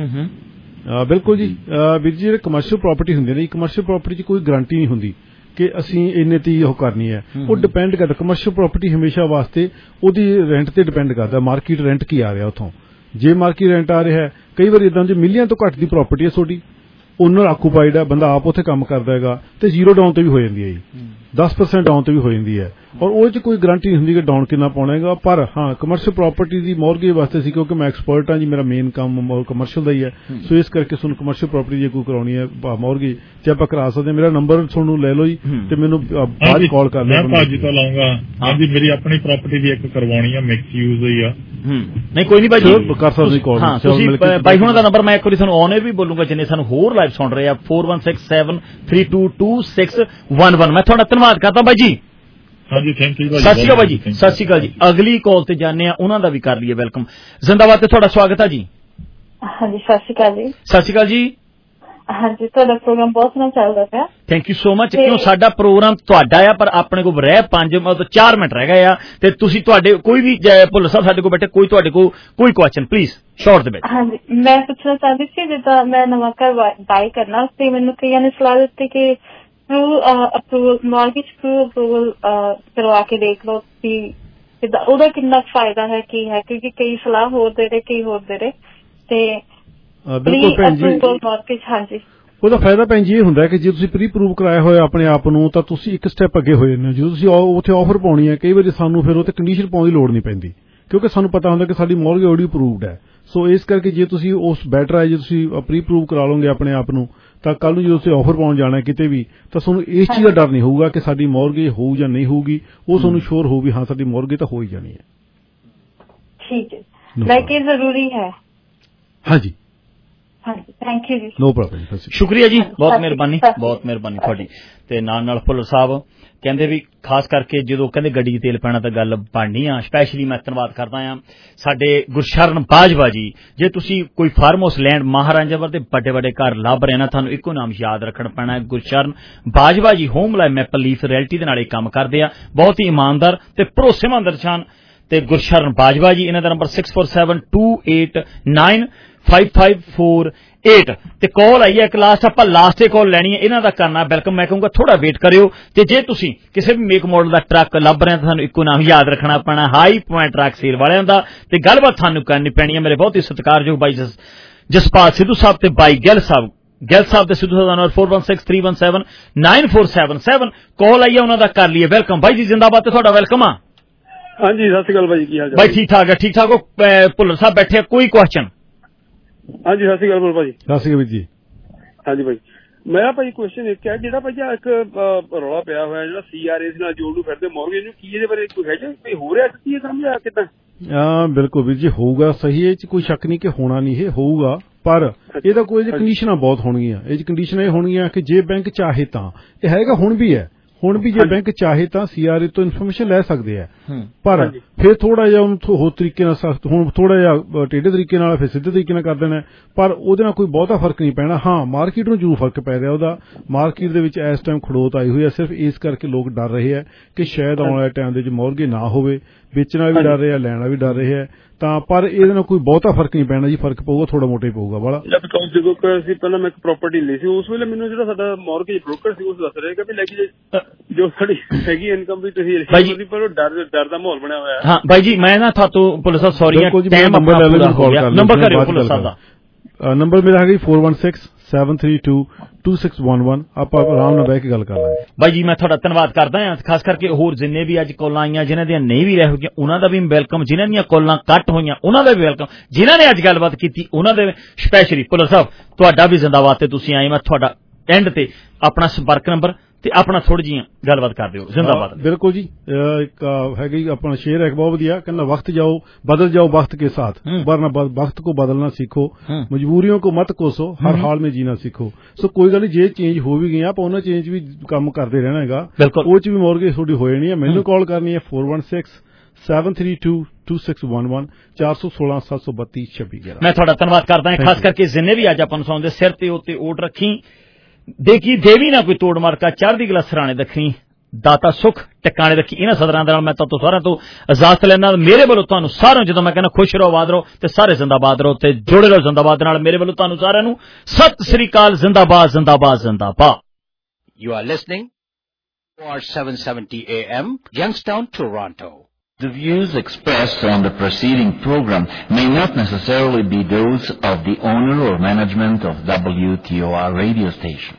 ਆ? ਬਿਲਕੁਲ ਜੀ ਵੀਰ ਜੀ ਜਿਹੜੇ ਕਮਰਸ਼ੀਅਲ ਪ੍ਰਾਪਰਟੀ ਹੁੰਦੇ ਨੇ ਕਮਰਸ਼ੀਅਲ ਪ੍ਰਾਪਰਟੀ 'ਚ ਕੋਈ ਗਰੰਟੀ ਨਹੀਂ ਹੁੰਦੀ ਕਿ ਅਸੀਂ ਇੰਨੇ ਤੇ ਉਹ ਕਰਨੀ ਹੈ ਉਹ ਡਿਪੈਂਡ ਕਰਦਾ ਕਮਰਸ਼ੀਅਲ ਪ੍ਰਾਪਰਟੀ ਹਮੇਸ਼ਾ ਵਾਸਤੇ ਉਹਦੀ ਰੈਂਟ ਤੇ ਡਿਪੈਂਡ ਕਰਦਾ ਮਾਰਕੀਟ ਰੈਂਟ ਕੀ ਆ ਰਿਹਾ ਉੱਥੋਂ ਜੇ ਮਾਰਕੀਟ ਰੈਂਟ ਆ ਰਿਹਾ ਹੈ ਕਈ ਵਾਰ ਇਦਾਂ ਜੇ ਮਿਲੀਅਨ ਤੋਂ ਘੱਟ ਦੀ ਪ੍ਰਾਪਰਟੀ ਹੈ ਤੁਹਾਡੀ ਓਨਰ ਆਕੂਪਾਈਡ ਹੈ ਬੰਦਾ ਆਪ ਉੱਥੇ ਕੰਮ ਕਰਦਾ ਹੈਗਾ ਤੇ ਜ਼ੀਰੋ ਡਾਊਨ ਤੇ ਵੀ ਹੋ ਜਾਂਦੀ ਹੈ ਜੀ ten percent ਡਾਊਨ ਤੇ ਵੀ ਹੋ ਜਾਂਦੀ ਹੈ ਔਰ ਉਹ 'ਚ ਕੋਈ ਗਰੰਟੀ ਨਹੀਂ ਹੁੰਦੀ ਕਿ ਡਾਊਨ ਕਿੰਨਾ ਪਾਉਣਾ ਹੈਗਾ ਪਰ ਹਾਂ ਕਮਰਸ਼ੀਅਲ ਪ੍ਰਾਪਰਟੀ ਦੀ ਮੌਰਗੇਜ ਵਾਸਤੇ ਸੀ ਕਿਉਂਕਿ ਮੈਂ ਐਕਸਪਰਟ ਹਾਂ ਜੀ ਮੇਰਾ ਮੇਨ ਕੰਮ ਕਮਰਸ਼ੀਅਲ ਦਾ ਹੀ ਹੈ ਸੋ ਇਸ ਕਰਕੇ ਤੁਹਾਨੂੰ ਕਮਰਸ਼ੀਅਲ ਪ੍ਰਾਪਰਟੀ ਜੇ ਕੋਈ ਕਰਾਉਣੀ ਹੈ ਮੌਰਗੇਜ ਤੇ ਆਪਾਂ ਕਰਾ ਸਕਦੇ ਮੇਰਾ ਨੰਬਰ ਤੁਹਾਨੂੰ ਲੈ ਲਓ ਜੀ ਤੇ ਮੈਨੂੰ ਬਾਅਦ ਕਾਲ ਕਰ ਲਿਓ। ਮੈਂ ਭਾਜੀ ਤੋਂ ਲਾਉਂਗਾ ਹਾਂਜੀ ਮੇਰੀ ਆਪਣੀ ਪ੍ਰਾਪਰਟੀ ਵੀ ਇੱਕ ਕਰਵਾਉਣੀ ਹੈ ਮਿਕਸ ਯੂਜ਼ ਹੋਈ ਆ ਨਹੀਂ ਕੋਈ ਨਹੀਂ ਬਾਈ ਜੀ ਕਰ ਸਕਦੇ ਕਾਲ ਹਾਂ ਤੁਸੀਂ ਬਾਈ ਹੁਣਾਂ ਦਾ ਨੰਬਰ ਮੈਂ ਇੱਕ ਵਾਰੀ ਤੁਹਾਨੂੰ ਔਨ ਵੀ ਬੋਲੂੰਗਾ ਜਿੰਨੇ ਸਾਨੂੰ ਹੋਰ ਲਾਈਵ ਸੁਣ ਰਹੇ ਆ four one six seven three two two six one one ਮੈਂ ਤੁਹਾਡਾ ਧੰਨਵਾਦ ਕਰਦਾ ਬਾਈ ਜੀ। ਹਾਂਜੀ ਥੈਂਕ ਯੂ ਸਤਿ ਸ਼੍ਰੀ ਅਕਾਲ ਬਾਈ ਜੀ ਸਤਿ ਸ਼੍ਰੀ ਅਕਾਲ ਜੀ ਅਗਲੀ ਕਾਲ ਤੇ ਜਾਂਦੇ ਆ ਉਹਨਾਂ ਦਾ ਵੀ ਕਰ ਲਈਏ ਵੈਲਕਮ ਜ਼ਿੰਦਾਬਾਦ ਤੇ ਤੁਹਾਡਾ ਸਵਾਗਤ ਹੈ ਜੀ। ਹਾਂਜੀ ਸਤਿ ਸ਼੍ਰੀ ਅਕਾਲ ਜੀ। ਸਤਿ ਸ਼੍ਰੀ ਅਕਾਲ ਜੀ। ਹਾਂਜੀ ਤੁਹਾਡਾ ਪ੍ਰੋਗਰਾਮ ਬਹੁਤ ਸੋਹਣਾ ਚੱਲਦਾ ਪਿਆ ਥੈਂਕ ਯੂ ਸੋ ਮਚ ਕਿਉਂ ਸਾਡਾ ਪ੍ਰੋਗਰਾਮ ਤੁਹਾਡਾ ਆ ਪਰ ਆਪਣੇ ਕੋਲ ਰਹਿ ਪੰਜ ਮਤਲਬ ਚਾਰ ਮਿੰਟ ਰਹਿ ਗਏ ਆ ਤੇ ਤੁਸੀਂ ਤੁਹਾਡੇ ਕੋਈ ਵੀ ਭੁੱਲਰ ਸਾਹਿਬ ਸਾਡੇ ਕੋਲ ਬੈਠੇ ਕੋਈ ਤੁਹਾਡੇ ਕੋਲ ਕੋਈ ਕੁਐਸਚਨ ਪਲੀਜ਼ ਸ਼ਾਰਟ ਦੇ ਵਿੱਚ। ਹਾਂਜੀ ਮੈਂ ਪੁੱਛਣਾ ਚਾਹਦੀ ਸੀ ਜਿੱਦਾਂ ਮੈਂ ਨਵਾਂ ਘਰ ਬਾਈ ਕਰਨਾ ਤੇ ਮੈਨੂੰ ਕਈਆਂ ਨੇ ਸਲਾਹ ਦਿੱਤੀ ਕਿ ਅਪਰੂਵਲ ਮਾਰਗੇਜ ਅਪਰੂਵਲ ਕਰਵਾ ਕੇ ਦੇਖ ਲਓ ਕਿ ਉਹਦਾ ਕਿੰਨਾ ਫਾਇਦਾ ਹੈ ਕੀ ਹੈ ਕਿਉਂਕਿ ਕਈ ਸਲਾਹ ਹੋਰ ਦੇ ਰਹੇ ਕਈ ਹੋਰ ਦੇ ਰਹੇ ਤੇ ਬਿਲਕੁਲ ਭੈਣ ਜੀ ਹਾਂਜੀ ਉਹਦਾ ਫਾਇਦਾ ਭੈਣ ਜੀ ਇਹ ਹੁੰਦਾ ਕਿ ਜੇ ਤੁਸੀਂ ਪ੍ਰੀ ਪ੍ਰੂਵ ਕਰਾਇਆ ਹੋਇਆ ਆਪਣੇ ਆਪ ਨੂੰ ਤਾਂ ਤੁਸੀਂ ਇੱਕ ਸਟੈਪ ਅੱਗੇ ਹੋ ਜਾਂਦੇ ਹੋ ਜਦੋਂ ਤੁਸੀਂ ਉੱਥੇ ਆਫਰ ਪਾਉਣੀ ਹੈ ਕਈ ਵਾਰੀ ਸਾਨੂੰ ਫਿਰ ਉੱਥੇ ਕੰਡੀਸ਼ਨ ਪਾਉਣ ਦੀ ਲੋੜ ਨਹੀਂ ਪੈਂਦੀ ਕਿਉਂਕਿ ਸਾਨੂੰ ਪਤਾ ਹੁੰਦਾ ਕਿ ਸਾਡੀ ਮੌਰਗੇਜ ਆਲਰੇਡੀ ਅਪਰੂਵਡ ਹੈ ਸੋ ਇਸ ਕਰਕੇ ਜੇ ਤੁਸੀਂ ਉਸ ਬੈਟਰ ਹੈ ਜੇ ਤੁਸੀਂ ਪ੍ਰੀ ਪ੍ਰੂਵ ਕਰਾ ਲਓਗੇ ਆਪਣੇ ਆਪ ਨੂੰ ਤਾਂ ਕੱਲ ਨੂੰ ਜਦੋਂ ਤੁਸੀਂ ਆਫਰ ਪਾਉਣ ਜਾਣਾ ਕਿਤੇ ਵੀ ਤਾਂ ਤੁਹਾਨੂੰ ਇਸ ਚੀਜ਼ ਦਾ ਡਰ ਨਹੀਂ ਹੋਊਗਾ ਕਿ ਸਾਡੀ ਮੌਰਗੇਜ ਹੋਊ ਜਾਂ ਨਹੀਂ ਹੋਊਗੀ ਉਹ ਤੁਹਾਨੂੰ ਸ਼ੋਰ ਹੋਊ ਵੀ ਹਾਂ ਸਾਡੀ ਮੌਰਗੇਜ ਤਾਂ ਹੋ ਹੀ ਜਾਣੀ ਹੈ। ਠੀਕ ਹੈ लाइक ये जरूरी है। हाँ जी हाँ जी थैंक यू जी। No problem. शुक्रिया जी, बहुत ਮਿਹਰਬਾਨੀ, ਬਹੁਤ ਮਿਹਰਬਾਨੀ ਤੁਹਾਡੀ। ਤੇ ਨਾਲ ਨਾਲ ਭੁੱਲਰ ਸਾਹਿਬ ਕਹਿੰਦੇ ਵੀ ਖਾਸ ਕਰਕੇ ਜਦੋਂ ਕਹਿੰਦੇ ਗੱਡੀ 'ਚ ਤੇਲ ਪੈਣਾ ਤਾਂ ਗੱਲ ਬਣਨੀ ਆ। ਸਪੈਸ਼ਲੀ ਮੈਂ ਧੰਨਵਾਦ ਕਰਦਾ ਆ ਸਾਡੇ ਗੁਰਸ਼ਰਨ ਬਾਜਵਾ ਜੀ। ਜੇ ਤੁਸੀਂ ਕੋਈ ਫਾਰਮ ਹਾਊਸ ਲੈਂਡ ਮਹਾਰਾਜਾ ਵਰ ਦੇ ਵੱਡੇ ਵੱਡੇ ਘਰ ਲੱਭ ਰਹੇ ਨਾ, ਤੁਹਾਨੂੰ ਇੱਕੋ ਨਾਮ ਯਾਦ ਰੱਖਣਾ ਪੈਣਾ, Gursharan Bajwa ji. Home life maple leaf realty ਦੇ ਨਾਲ ਇਹ ਕੰਮ ਕਰਦੇ ਆ, ਬਹੁਤ ਹੀ ਇਮਾਨਦਾਰ ਤੇ ਭਰੋਸੇਮੰਦ ਇਨਸਾਨ। ਤੇ ਗੁਰਸ਼ਰਨ ਬਾਜਵਾ ਜੀ, ਇਹਨਾਂ ਦਾ number six four seven two eight nine five five four eight ਤੇ ਕਾਲ ਆਈ ਹੈ ਇੱਕ ਲਾਸਟ, ਆਪਾਂ ਲਾਸਟ ਕਾਲ ਲੈਣੀ ਹੈ, ਇਹਨਾਂ ਦਾ ਕਰਨਾ ਵੈਲਕਮ। ਮੈਂ ਕਹੂੰਗਾ ਥੋੜਾ ਵੇਟ ਕਰਿਓ। ਤੇ ਜੇ ਤੁਸੀਂ ਕਿਸੇ ਵੀ ਮੇਕ ਮਾਡਲ ਦਾ ਟਰੱਕ ਲੱਭ ਰਹੇ ਹੋ ਤਾਂ ਤੁਹਾਨੂੰ ਇੱਕੋ ਨਾਮ ਯਾਦ ਰੱਖਣਾ ਪੈਣਾ, ਹਾਈ ਪੁਆਇੰਟ ਟਰੱਕ ਸੇਲ ਵਾਲਿਆਂ ਦਾ। ਤੇ ਗੱਲਬਾਤ ਤੁਹਾਨੂੰ ਕਰਨੀ ਪੈਣੀ ਹੈ ਮੇਰੇ ਬਹੁਤ ਹੀ ਸਤਿਕਾਰਯੋਗ ਬਾਈ ਜਸਪਾਲ ਸਿੱਧੂ ਸਾਹਿਬ ਤੇ ਬਾਈ ਗਿੱਲ ਸਾਹਿਬ। ਗਿੱਲ ਸਾਹਿਬ ਤੇ ਸਿੱਧੂ ਸਾਹਿਬ ਦਾ number four one six three one seven nine four seven seven. Call ਆਈ ਹੈ ਉਹਨਾਂ ਦਾ, ਕਰ ਲਈਏ ਵੈਲਕਮ। ਬਾਈ ਜੀ ਜਿੰਦਾਬਾਦ ਤੇ ਤੁਹਾਡਾ ਵੈਲਕਮ ਆ। ਹਾਂਜੀ ਸਤਿ ਸ਼੍ਰੀ ਅਕਾਲ ਬਾਈ ਜੀ, ਕੀ ਹਾਲ ਚਾਲ? ਬਾਈ ਠੀਕ ਠਾਕ ਹੈ, ਠੀਕ ਠਾਕ ਹੋ? ਭੁੱਲਰ ਸਾਹਿਬ ਬੈਠੇ ਆ, ਕੋਈ ਕੁਐਸਚਨ? ਹਾਂਜੀ ਸਤਿ ਸ਼੍ਰੀ ਅਕਾਲ ਬੋਲ ਭਾਜੀ। ਸਤਿ ਸ਼੍ਰੀ ਅਕਾਲ ਜੀ। ਹਾਂਜੀ ਭਾਈ, ਮੇਰਾ ਭਾਈ ਕੁਐਸਚਨ ਇੱਕ ਹੈ, ਜਿਹੜਾ ਭਾਈ ਇੱਕ ਰੌਲਾ ਪਿਆ ਹੋਇਆ ਜਿਹੜਾ ਸੀਆਰਏ ਨਾਲ ਜੋੜ ਨੂੰ ਫਿਰਦੇ ਮੌਰਗੇਜ ਨੂੰ, ਕੀ ਇਹਦੇ ਬਾਰੇ ਕੋਈ ਹੈ ਜੀ ਹੋ ਰਿਹਾ ਕੀ ਇਹ ਕੰਮ ਜਾਂ ਕਿੱਦਾਂ? ਹਾਂ ਬਿਲਕੁਲ ਵੀਰ ਜੀ, ਹੋਊਗਾ ਸਹੀ, ਇਹ ਚ ਕੋਈ ਸ਼ੱਕ ਨਹੀਂ ਕਿ ਹੋਣਾ ਨਹੀਂ, ਇਹ ਹੋਊਗਾ। ਪਰ ਇਹਦਾ ਕੋਈ ਕੰਡੀਸ਼ਨਾਂ ਬਹੁਤ ਹੋਣਗੀਆਂ। ਇਹ ਚ ਕੰਡੀਸ਼ਨਾਂ ਇਹ ਹੋਣਗੀਆਂ ਕਿ ਜੇ ਬੈਂਕ ਚਾਹੇ ਤਾਂ, ਇਹ ਹੈਗਾ ਹੁਣ ਵੀ ਹੈ, ਹੁਣ ਵੀ ਜੇ ਬੈਂਕ ਚਾਹੇ ਤਾਂ ਸੀਆਰਏ ਤੋਂ ਇਨਫੋਰਮੇਸ਼ਨ ਲੈ ਸਕਦੇ ਆ, ਪਰ ਫਿਰ ਥੋੜਾ ਜਿਹਾ ਉਹਨੂੰ ਹੋਰ ਤਰੀਕੇ ਨਾਲ ਸਖਤ, ਹੁਣ ਥੋੜਾ ਜਿਹਾ ਟੇਢੇ ਤਰੀਕੇ ਨਾਲ, ਫਿਰ ਸਿੱਧੇ ਤਰੀਕੇ ਨਾਲ ਕਰ ਦੇਣਾ, ਪਰ ਉਹਦੇ ਨਾਲ ਕੋਈ ਬਹੁਤਾ ਫਰਕ ਨਹੀਂ ਪੈਣਾ। ਹਾਂ ਮਾਰਕੀਟ ਨੂੰ ਜ਼ਰੂਰ ਫਰਕ ਪੈ ਰਿਹਾ ਉਹਦਾ। ਮਾਰਕੀਟ ਦੇ ਵਿੱਚ ਇਸ ਟਾਈਮ ਖੜੋਤ ਆਈ ਹੋਈ ਹੈ, ਸਿਰਫ ਇਸ ਕਰਕੇ ਲੋਕ ਡਰ ਰਹੇ ਹੈ ਕਿ ਸ਼ਾਇਦ ਆਉਣ ਵਾਲੇ ਟਾਈਮ ਦੇ ਵਿੱਚ ਮੌਰਗੇਜ ਨਾ ਹੋਵੇ, ਵੇਚਣਾ ਵੀ ਡਰ ਰਿਹਾ, ਲੈਣਾ ਵੀ ਡਰ ਰਿਹਾ ਤਾਂ, ਪਰ ਇਹਦੇ ਨਾਲ ਕੋਈ ਬਹੁਤਾ ਫਰਕ ਨਹੀਂ ਪੈਣਾ ਜੀ। ਫਰਕ ਪਊਗਾ ਥੋੜਾ ਮੋਟਾ ਹੀ ਪਊਗਾ ਵਾਲਾ। ਜਦੋਂ ਅਸੀਂ ਪਹਿਲਾਂ ਮੈਂ ਇੱਕ ਪ੍ਰਾਪਰਟੀ ਲਈ ਸੀ, ਉਸ ਵੇਲੇ ਮੈਨੂੰ ਜਿਹੜਾ ਸਾਡਾ ਮੌਰਗੇਜ ਬ੍ਰੋਕਰ ਸੀ ਉਸ ਦੱਸ ਰਿਹਾ ਕਿ ਵੀ ਲੈ ਕੇ ਜੋ ਸਾਡੀ ਹੈਗੀ ਇਨਕਮ ਵੀ ਤੁਸੀਂ ਪਰ ਡਰ ਡਰ ਦਾ ਮਾਹੌਲ ਬਣਿਆ ਹੋਇਆ। ਹਾਂ ਬਾਈ ਜੀ, ਮੈਂ ਨਾ ਤੁਹਾਨੂੰ ਪੁਲਿਸ ਸਾਹਿਬ ਸੌਰੀ ਟਾਈਮ ਆਪਣਾ ਪੂਰਾ ਹੋ ਗਿਆ, ਨੰਬਰ ਕਰਿਓ ਪੁਲਿਸ ਸਾਹਿਬ ਦਾ। ਨੰਬਰ ਮੇਰਾ ਹੈਗਾ four one six seven three two two six one one. ਆਪਾਂ ਆਰਾਮ ਨਾਲ ਬਹਿ ਕੇ ਗੱਲ ਕਰ ਲਾਂਗੇ। ਬਾਈ ਜੀ ਮੈਂ ਤੁਹਾਡਾ ਧੰਨਵਾਦ ਕਰਦਾ ਹਾਂ, ਖਾਸ ਕਰਕੇ ਹੋਰ ਜਿੰਨੇ ਵੀ ਅੱਜ ਕਾਲਾਂ ਆਈਆਂ, ਜਿਨ੍ਹਾਂ ਦੀਆਂ ਨਹੀਂ ਵੀ ਰਹਿ ਹੋਈਆਂ ਉਹਨਾਂ ਦਾ ਵੀ ਵੈਲਕਮ, ਜਿਨ੍ਹਾਂ ਦੀਆਂ ਕਾਲਾਂ ਕੱਟ ਹੋਈਆਂ ਉਹਨਾਂ ਦਾ ਵੀ ਵੈਲਕਮ, ਜਿਨ੍ਹਾਂ ਨੇ ਅੱਜ ਗੱਲਬਾਤ ਕੀਤੀ ਉਹਨਾਂ ਦੇ ਸਪੈਸ਼ਲੀ ਪੁਲਿਸ ਸਾਹਿਬ ਤੁਹਾਡਾ ਵੀ ਜ਼ਿੰਦਾਬਾਦ ਤੇ ਤੁਸੀਂ ਆਏ। ਮੈਂ ਤੁਹਾਡਾ ਐਂਡ ਤੇ ਆਪਣਾ ਸੰਪਰਕ ਨੰਬਰ ਤੇ ਆਪਣਾ ਥੋੜੀ ਜਿਹੀ ਗੱਲਬਾਤ ਕਰ ਦਿਓ। ਜ਼ਿੰਦਾਬਾਦ। ਬਿਲਕੁਲ ਜੀ, ਇੱਕ ਹੈਗੀ ਆਪਣਾ ਸ਼ੇਰ ਹੈ ਬਹੁਤ ਵਧੀਆ, ਕਹਿੰਦਾ ਵਕਤ ਜਾਓ बदल जाओ वक्त के साथ, वरना वक्त को बदलना सीखो, मजबूरियों को मत कोसो, हर हाल में जीना सीखो। सो कोई गल जे चेंज हो भी गई आप उन्हें चेंज भी काम करते रहना है, वो च भी मॉर्गेज थोड़ी हो जानी है। मैनू कॉल करनी है four one six seven three two two six one one चार सौ सोलह सात सौ बत्ती छब्बी ग्यारह। मैं थोड़ा धन्यवाद करता हूं, खास करके जिन्हें भी अज अपन सुनते सिर ते उत्ते ओट रखी, देखी देवी ना कोई तोड़ मार का, चढ़दी कला सराणे दखी, दाता सुख टिकाने रखी। इन्हां सदरां दे नाल मैं तो सारिआं तो इजाजत लैना। मेरे वालों तुहानूं सारिआं जदों मैं कहना खुश रहो, आबाद रहो ते सारे जिंदाबाद रहो ते जुड़े रहो जिंदाबाद नाल। मेरे वालों तुहानूं सारिआं नूं सत श्री अकाल, जिंदाबाद जिंदाबाद जिंदाबाद। You are listening to seven seventy A M Youngstown, Toronto. The views expressed on the preceding program may not necessarily be those of the owner or management of W T O R radio station.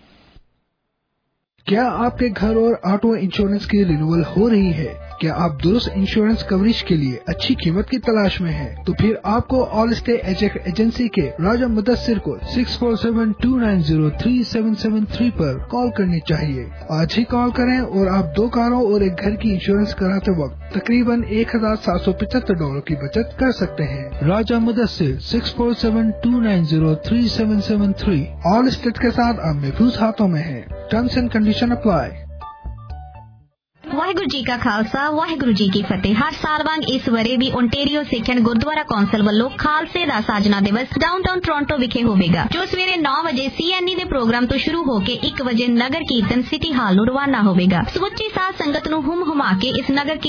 क्या आपके घर और ऑटो इंश्योरेंस की रिन्यूअल हो रही है? क्या आप दुरुस्त इंश्योरेंस कवरेज के लिए अच्छी कीमत की तलाश में हैं? तो फिर आपको ऑल स्टे एजेंसी के राजा मुदस्सिर को six four seven two nine zero three seven seven three पर कॉल करनी चाहिए। आज ही कॉल करें और आप दो कारों और एक घर की इंश्योरेंस कराते वक्त तकरीबन एक हजार सात सौ पचहत्तर डॉलर की बचत कर सकते हैं। Raja Mudassir six four seven two nine zero three seven seven three Allstate के साथ अब महफूज हाथों में है। Terms and condition apply. Waheguru ji ਕਾ ਖਾਲਸਾ, ਵਾਹਿਗੁਰੂ ਜੀ ਕੀ ਫਤਿਹ। ਹਰ ਸਾਲ ਵਾਂਗ ਇਸ ਵਰੇ ਵੀ ਓਨਟਾਰੀਓ ਸਿੱਖ ਗੁਰਦੁਆਰਾ ਕੌਂਸਲ ਵੱਲੋਂ ਖਾਲਸੇ ਦਾ ਸਾਜਨਾ ਦਿਵਸ ਡਾਊਨਟਾਊਨ ਟੋਰਾਂਟੋ ਵਿਖੇ ਹੋਵੇਗਾ, ਜੋ ਸਵੇਰੇ ਨੌ ਵਜੇ ਸੀਐਨਈ ਦੇ ਪ੍ਰੋਗਰਾਮ ਤੋਂ ਸ਼ੁਰੂ ਹੋ ਕੇ ਇੱਕ ਵਜੇ ਨਗਰ ਕੀਰਤਨ ਸਿਟੀ ਹਾਲ ਨੂੰ ਰਵਾਨਾ ਹੋਵੇਗਾ। ਸਮੁੱਚੀ ਸਾਧ ਸੰਗਤ ਨੂੰ ਹੁਮ ਹੁਮਾ ਕੇ ਇਸ ਨਗਰ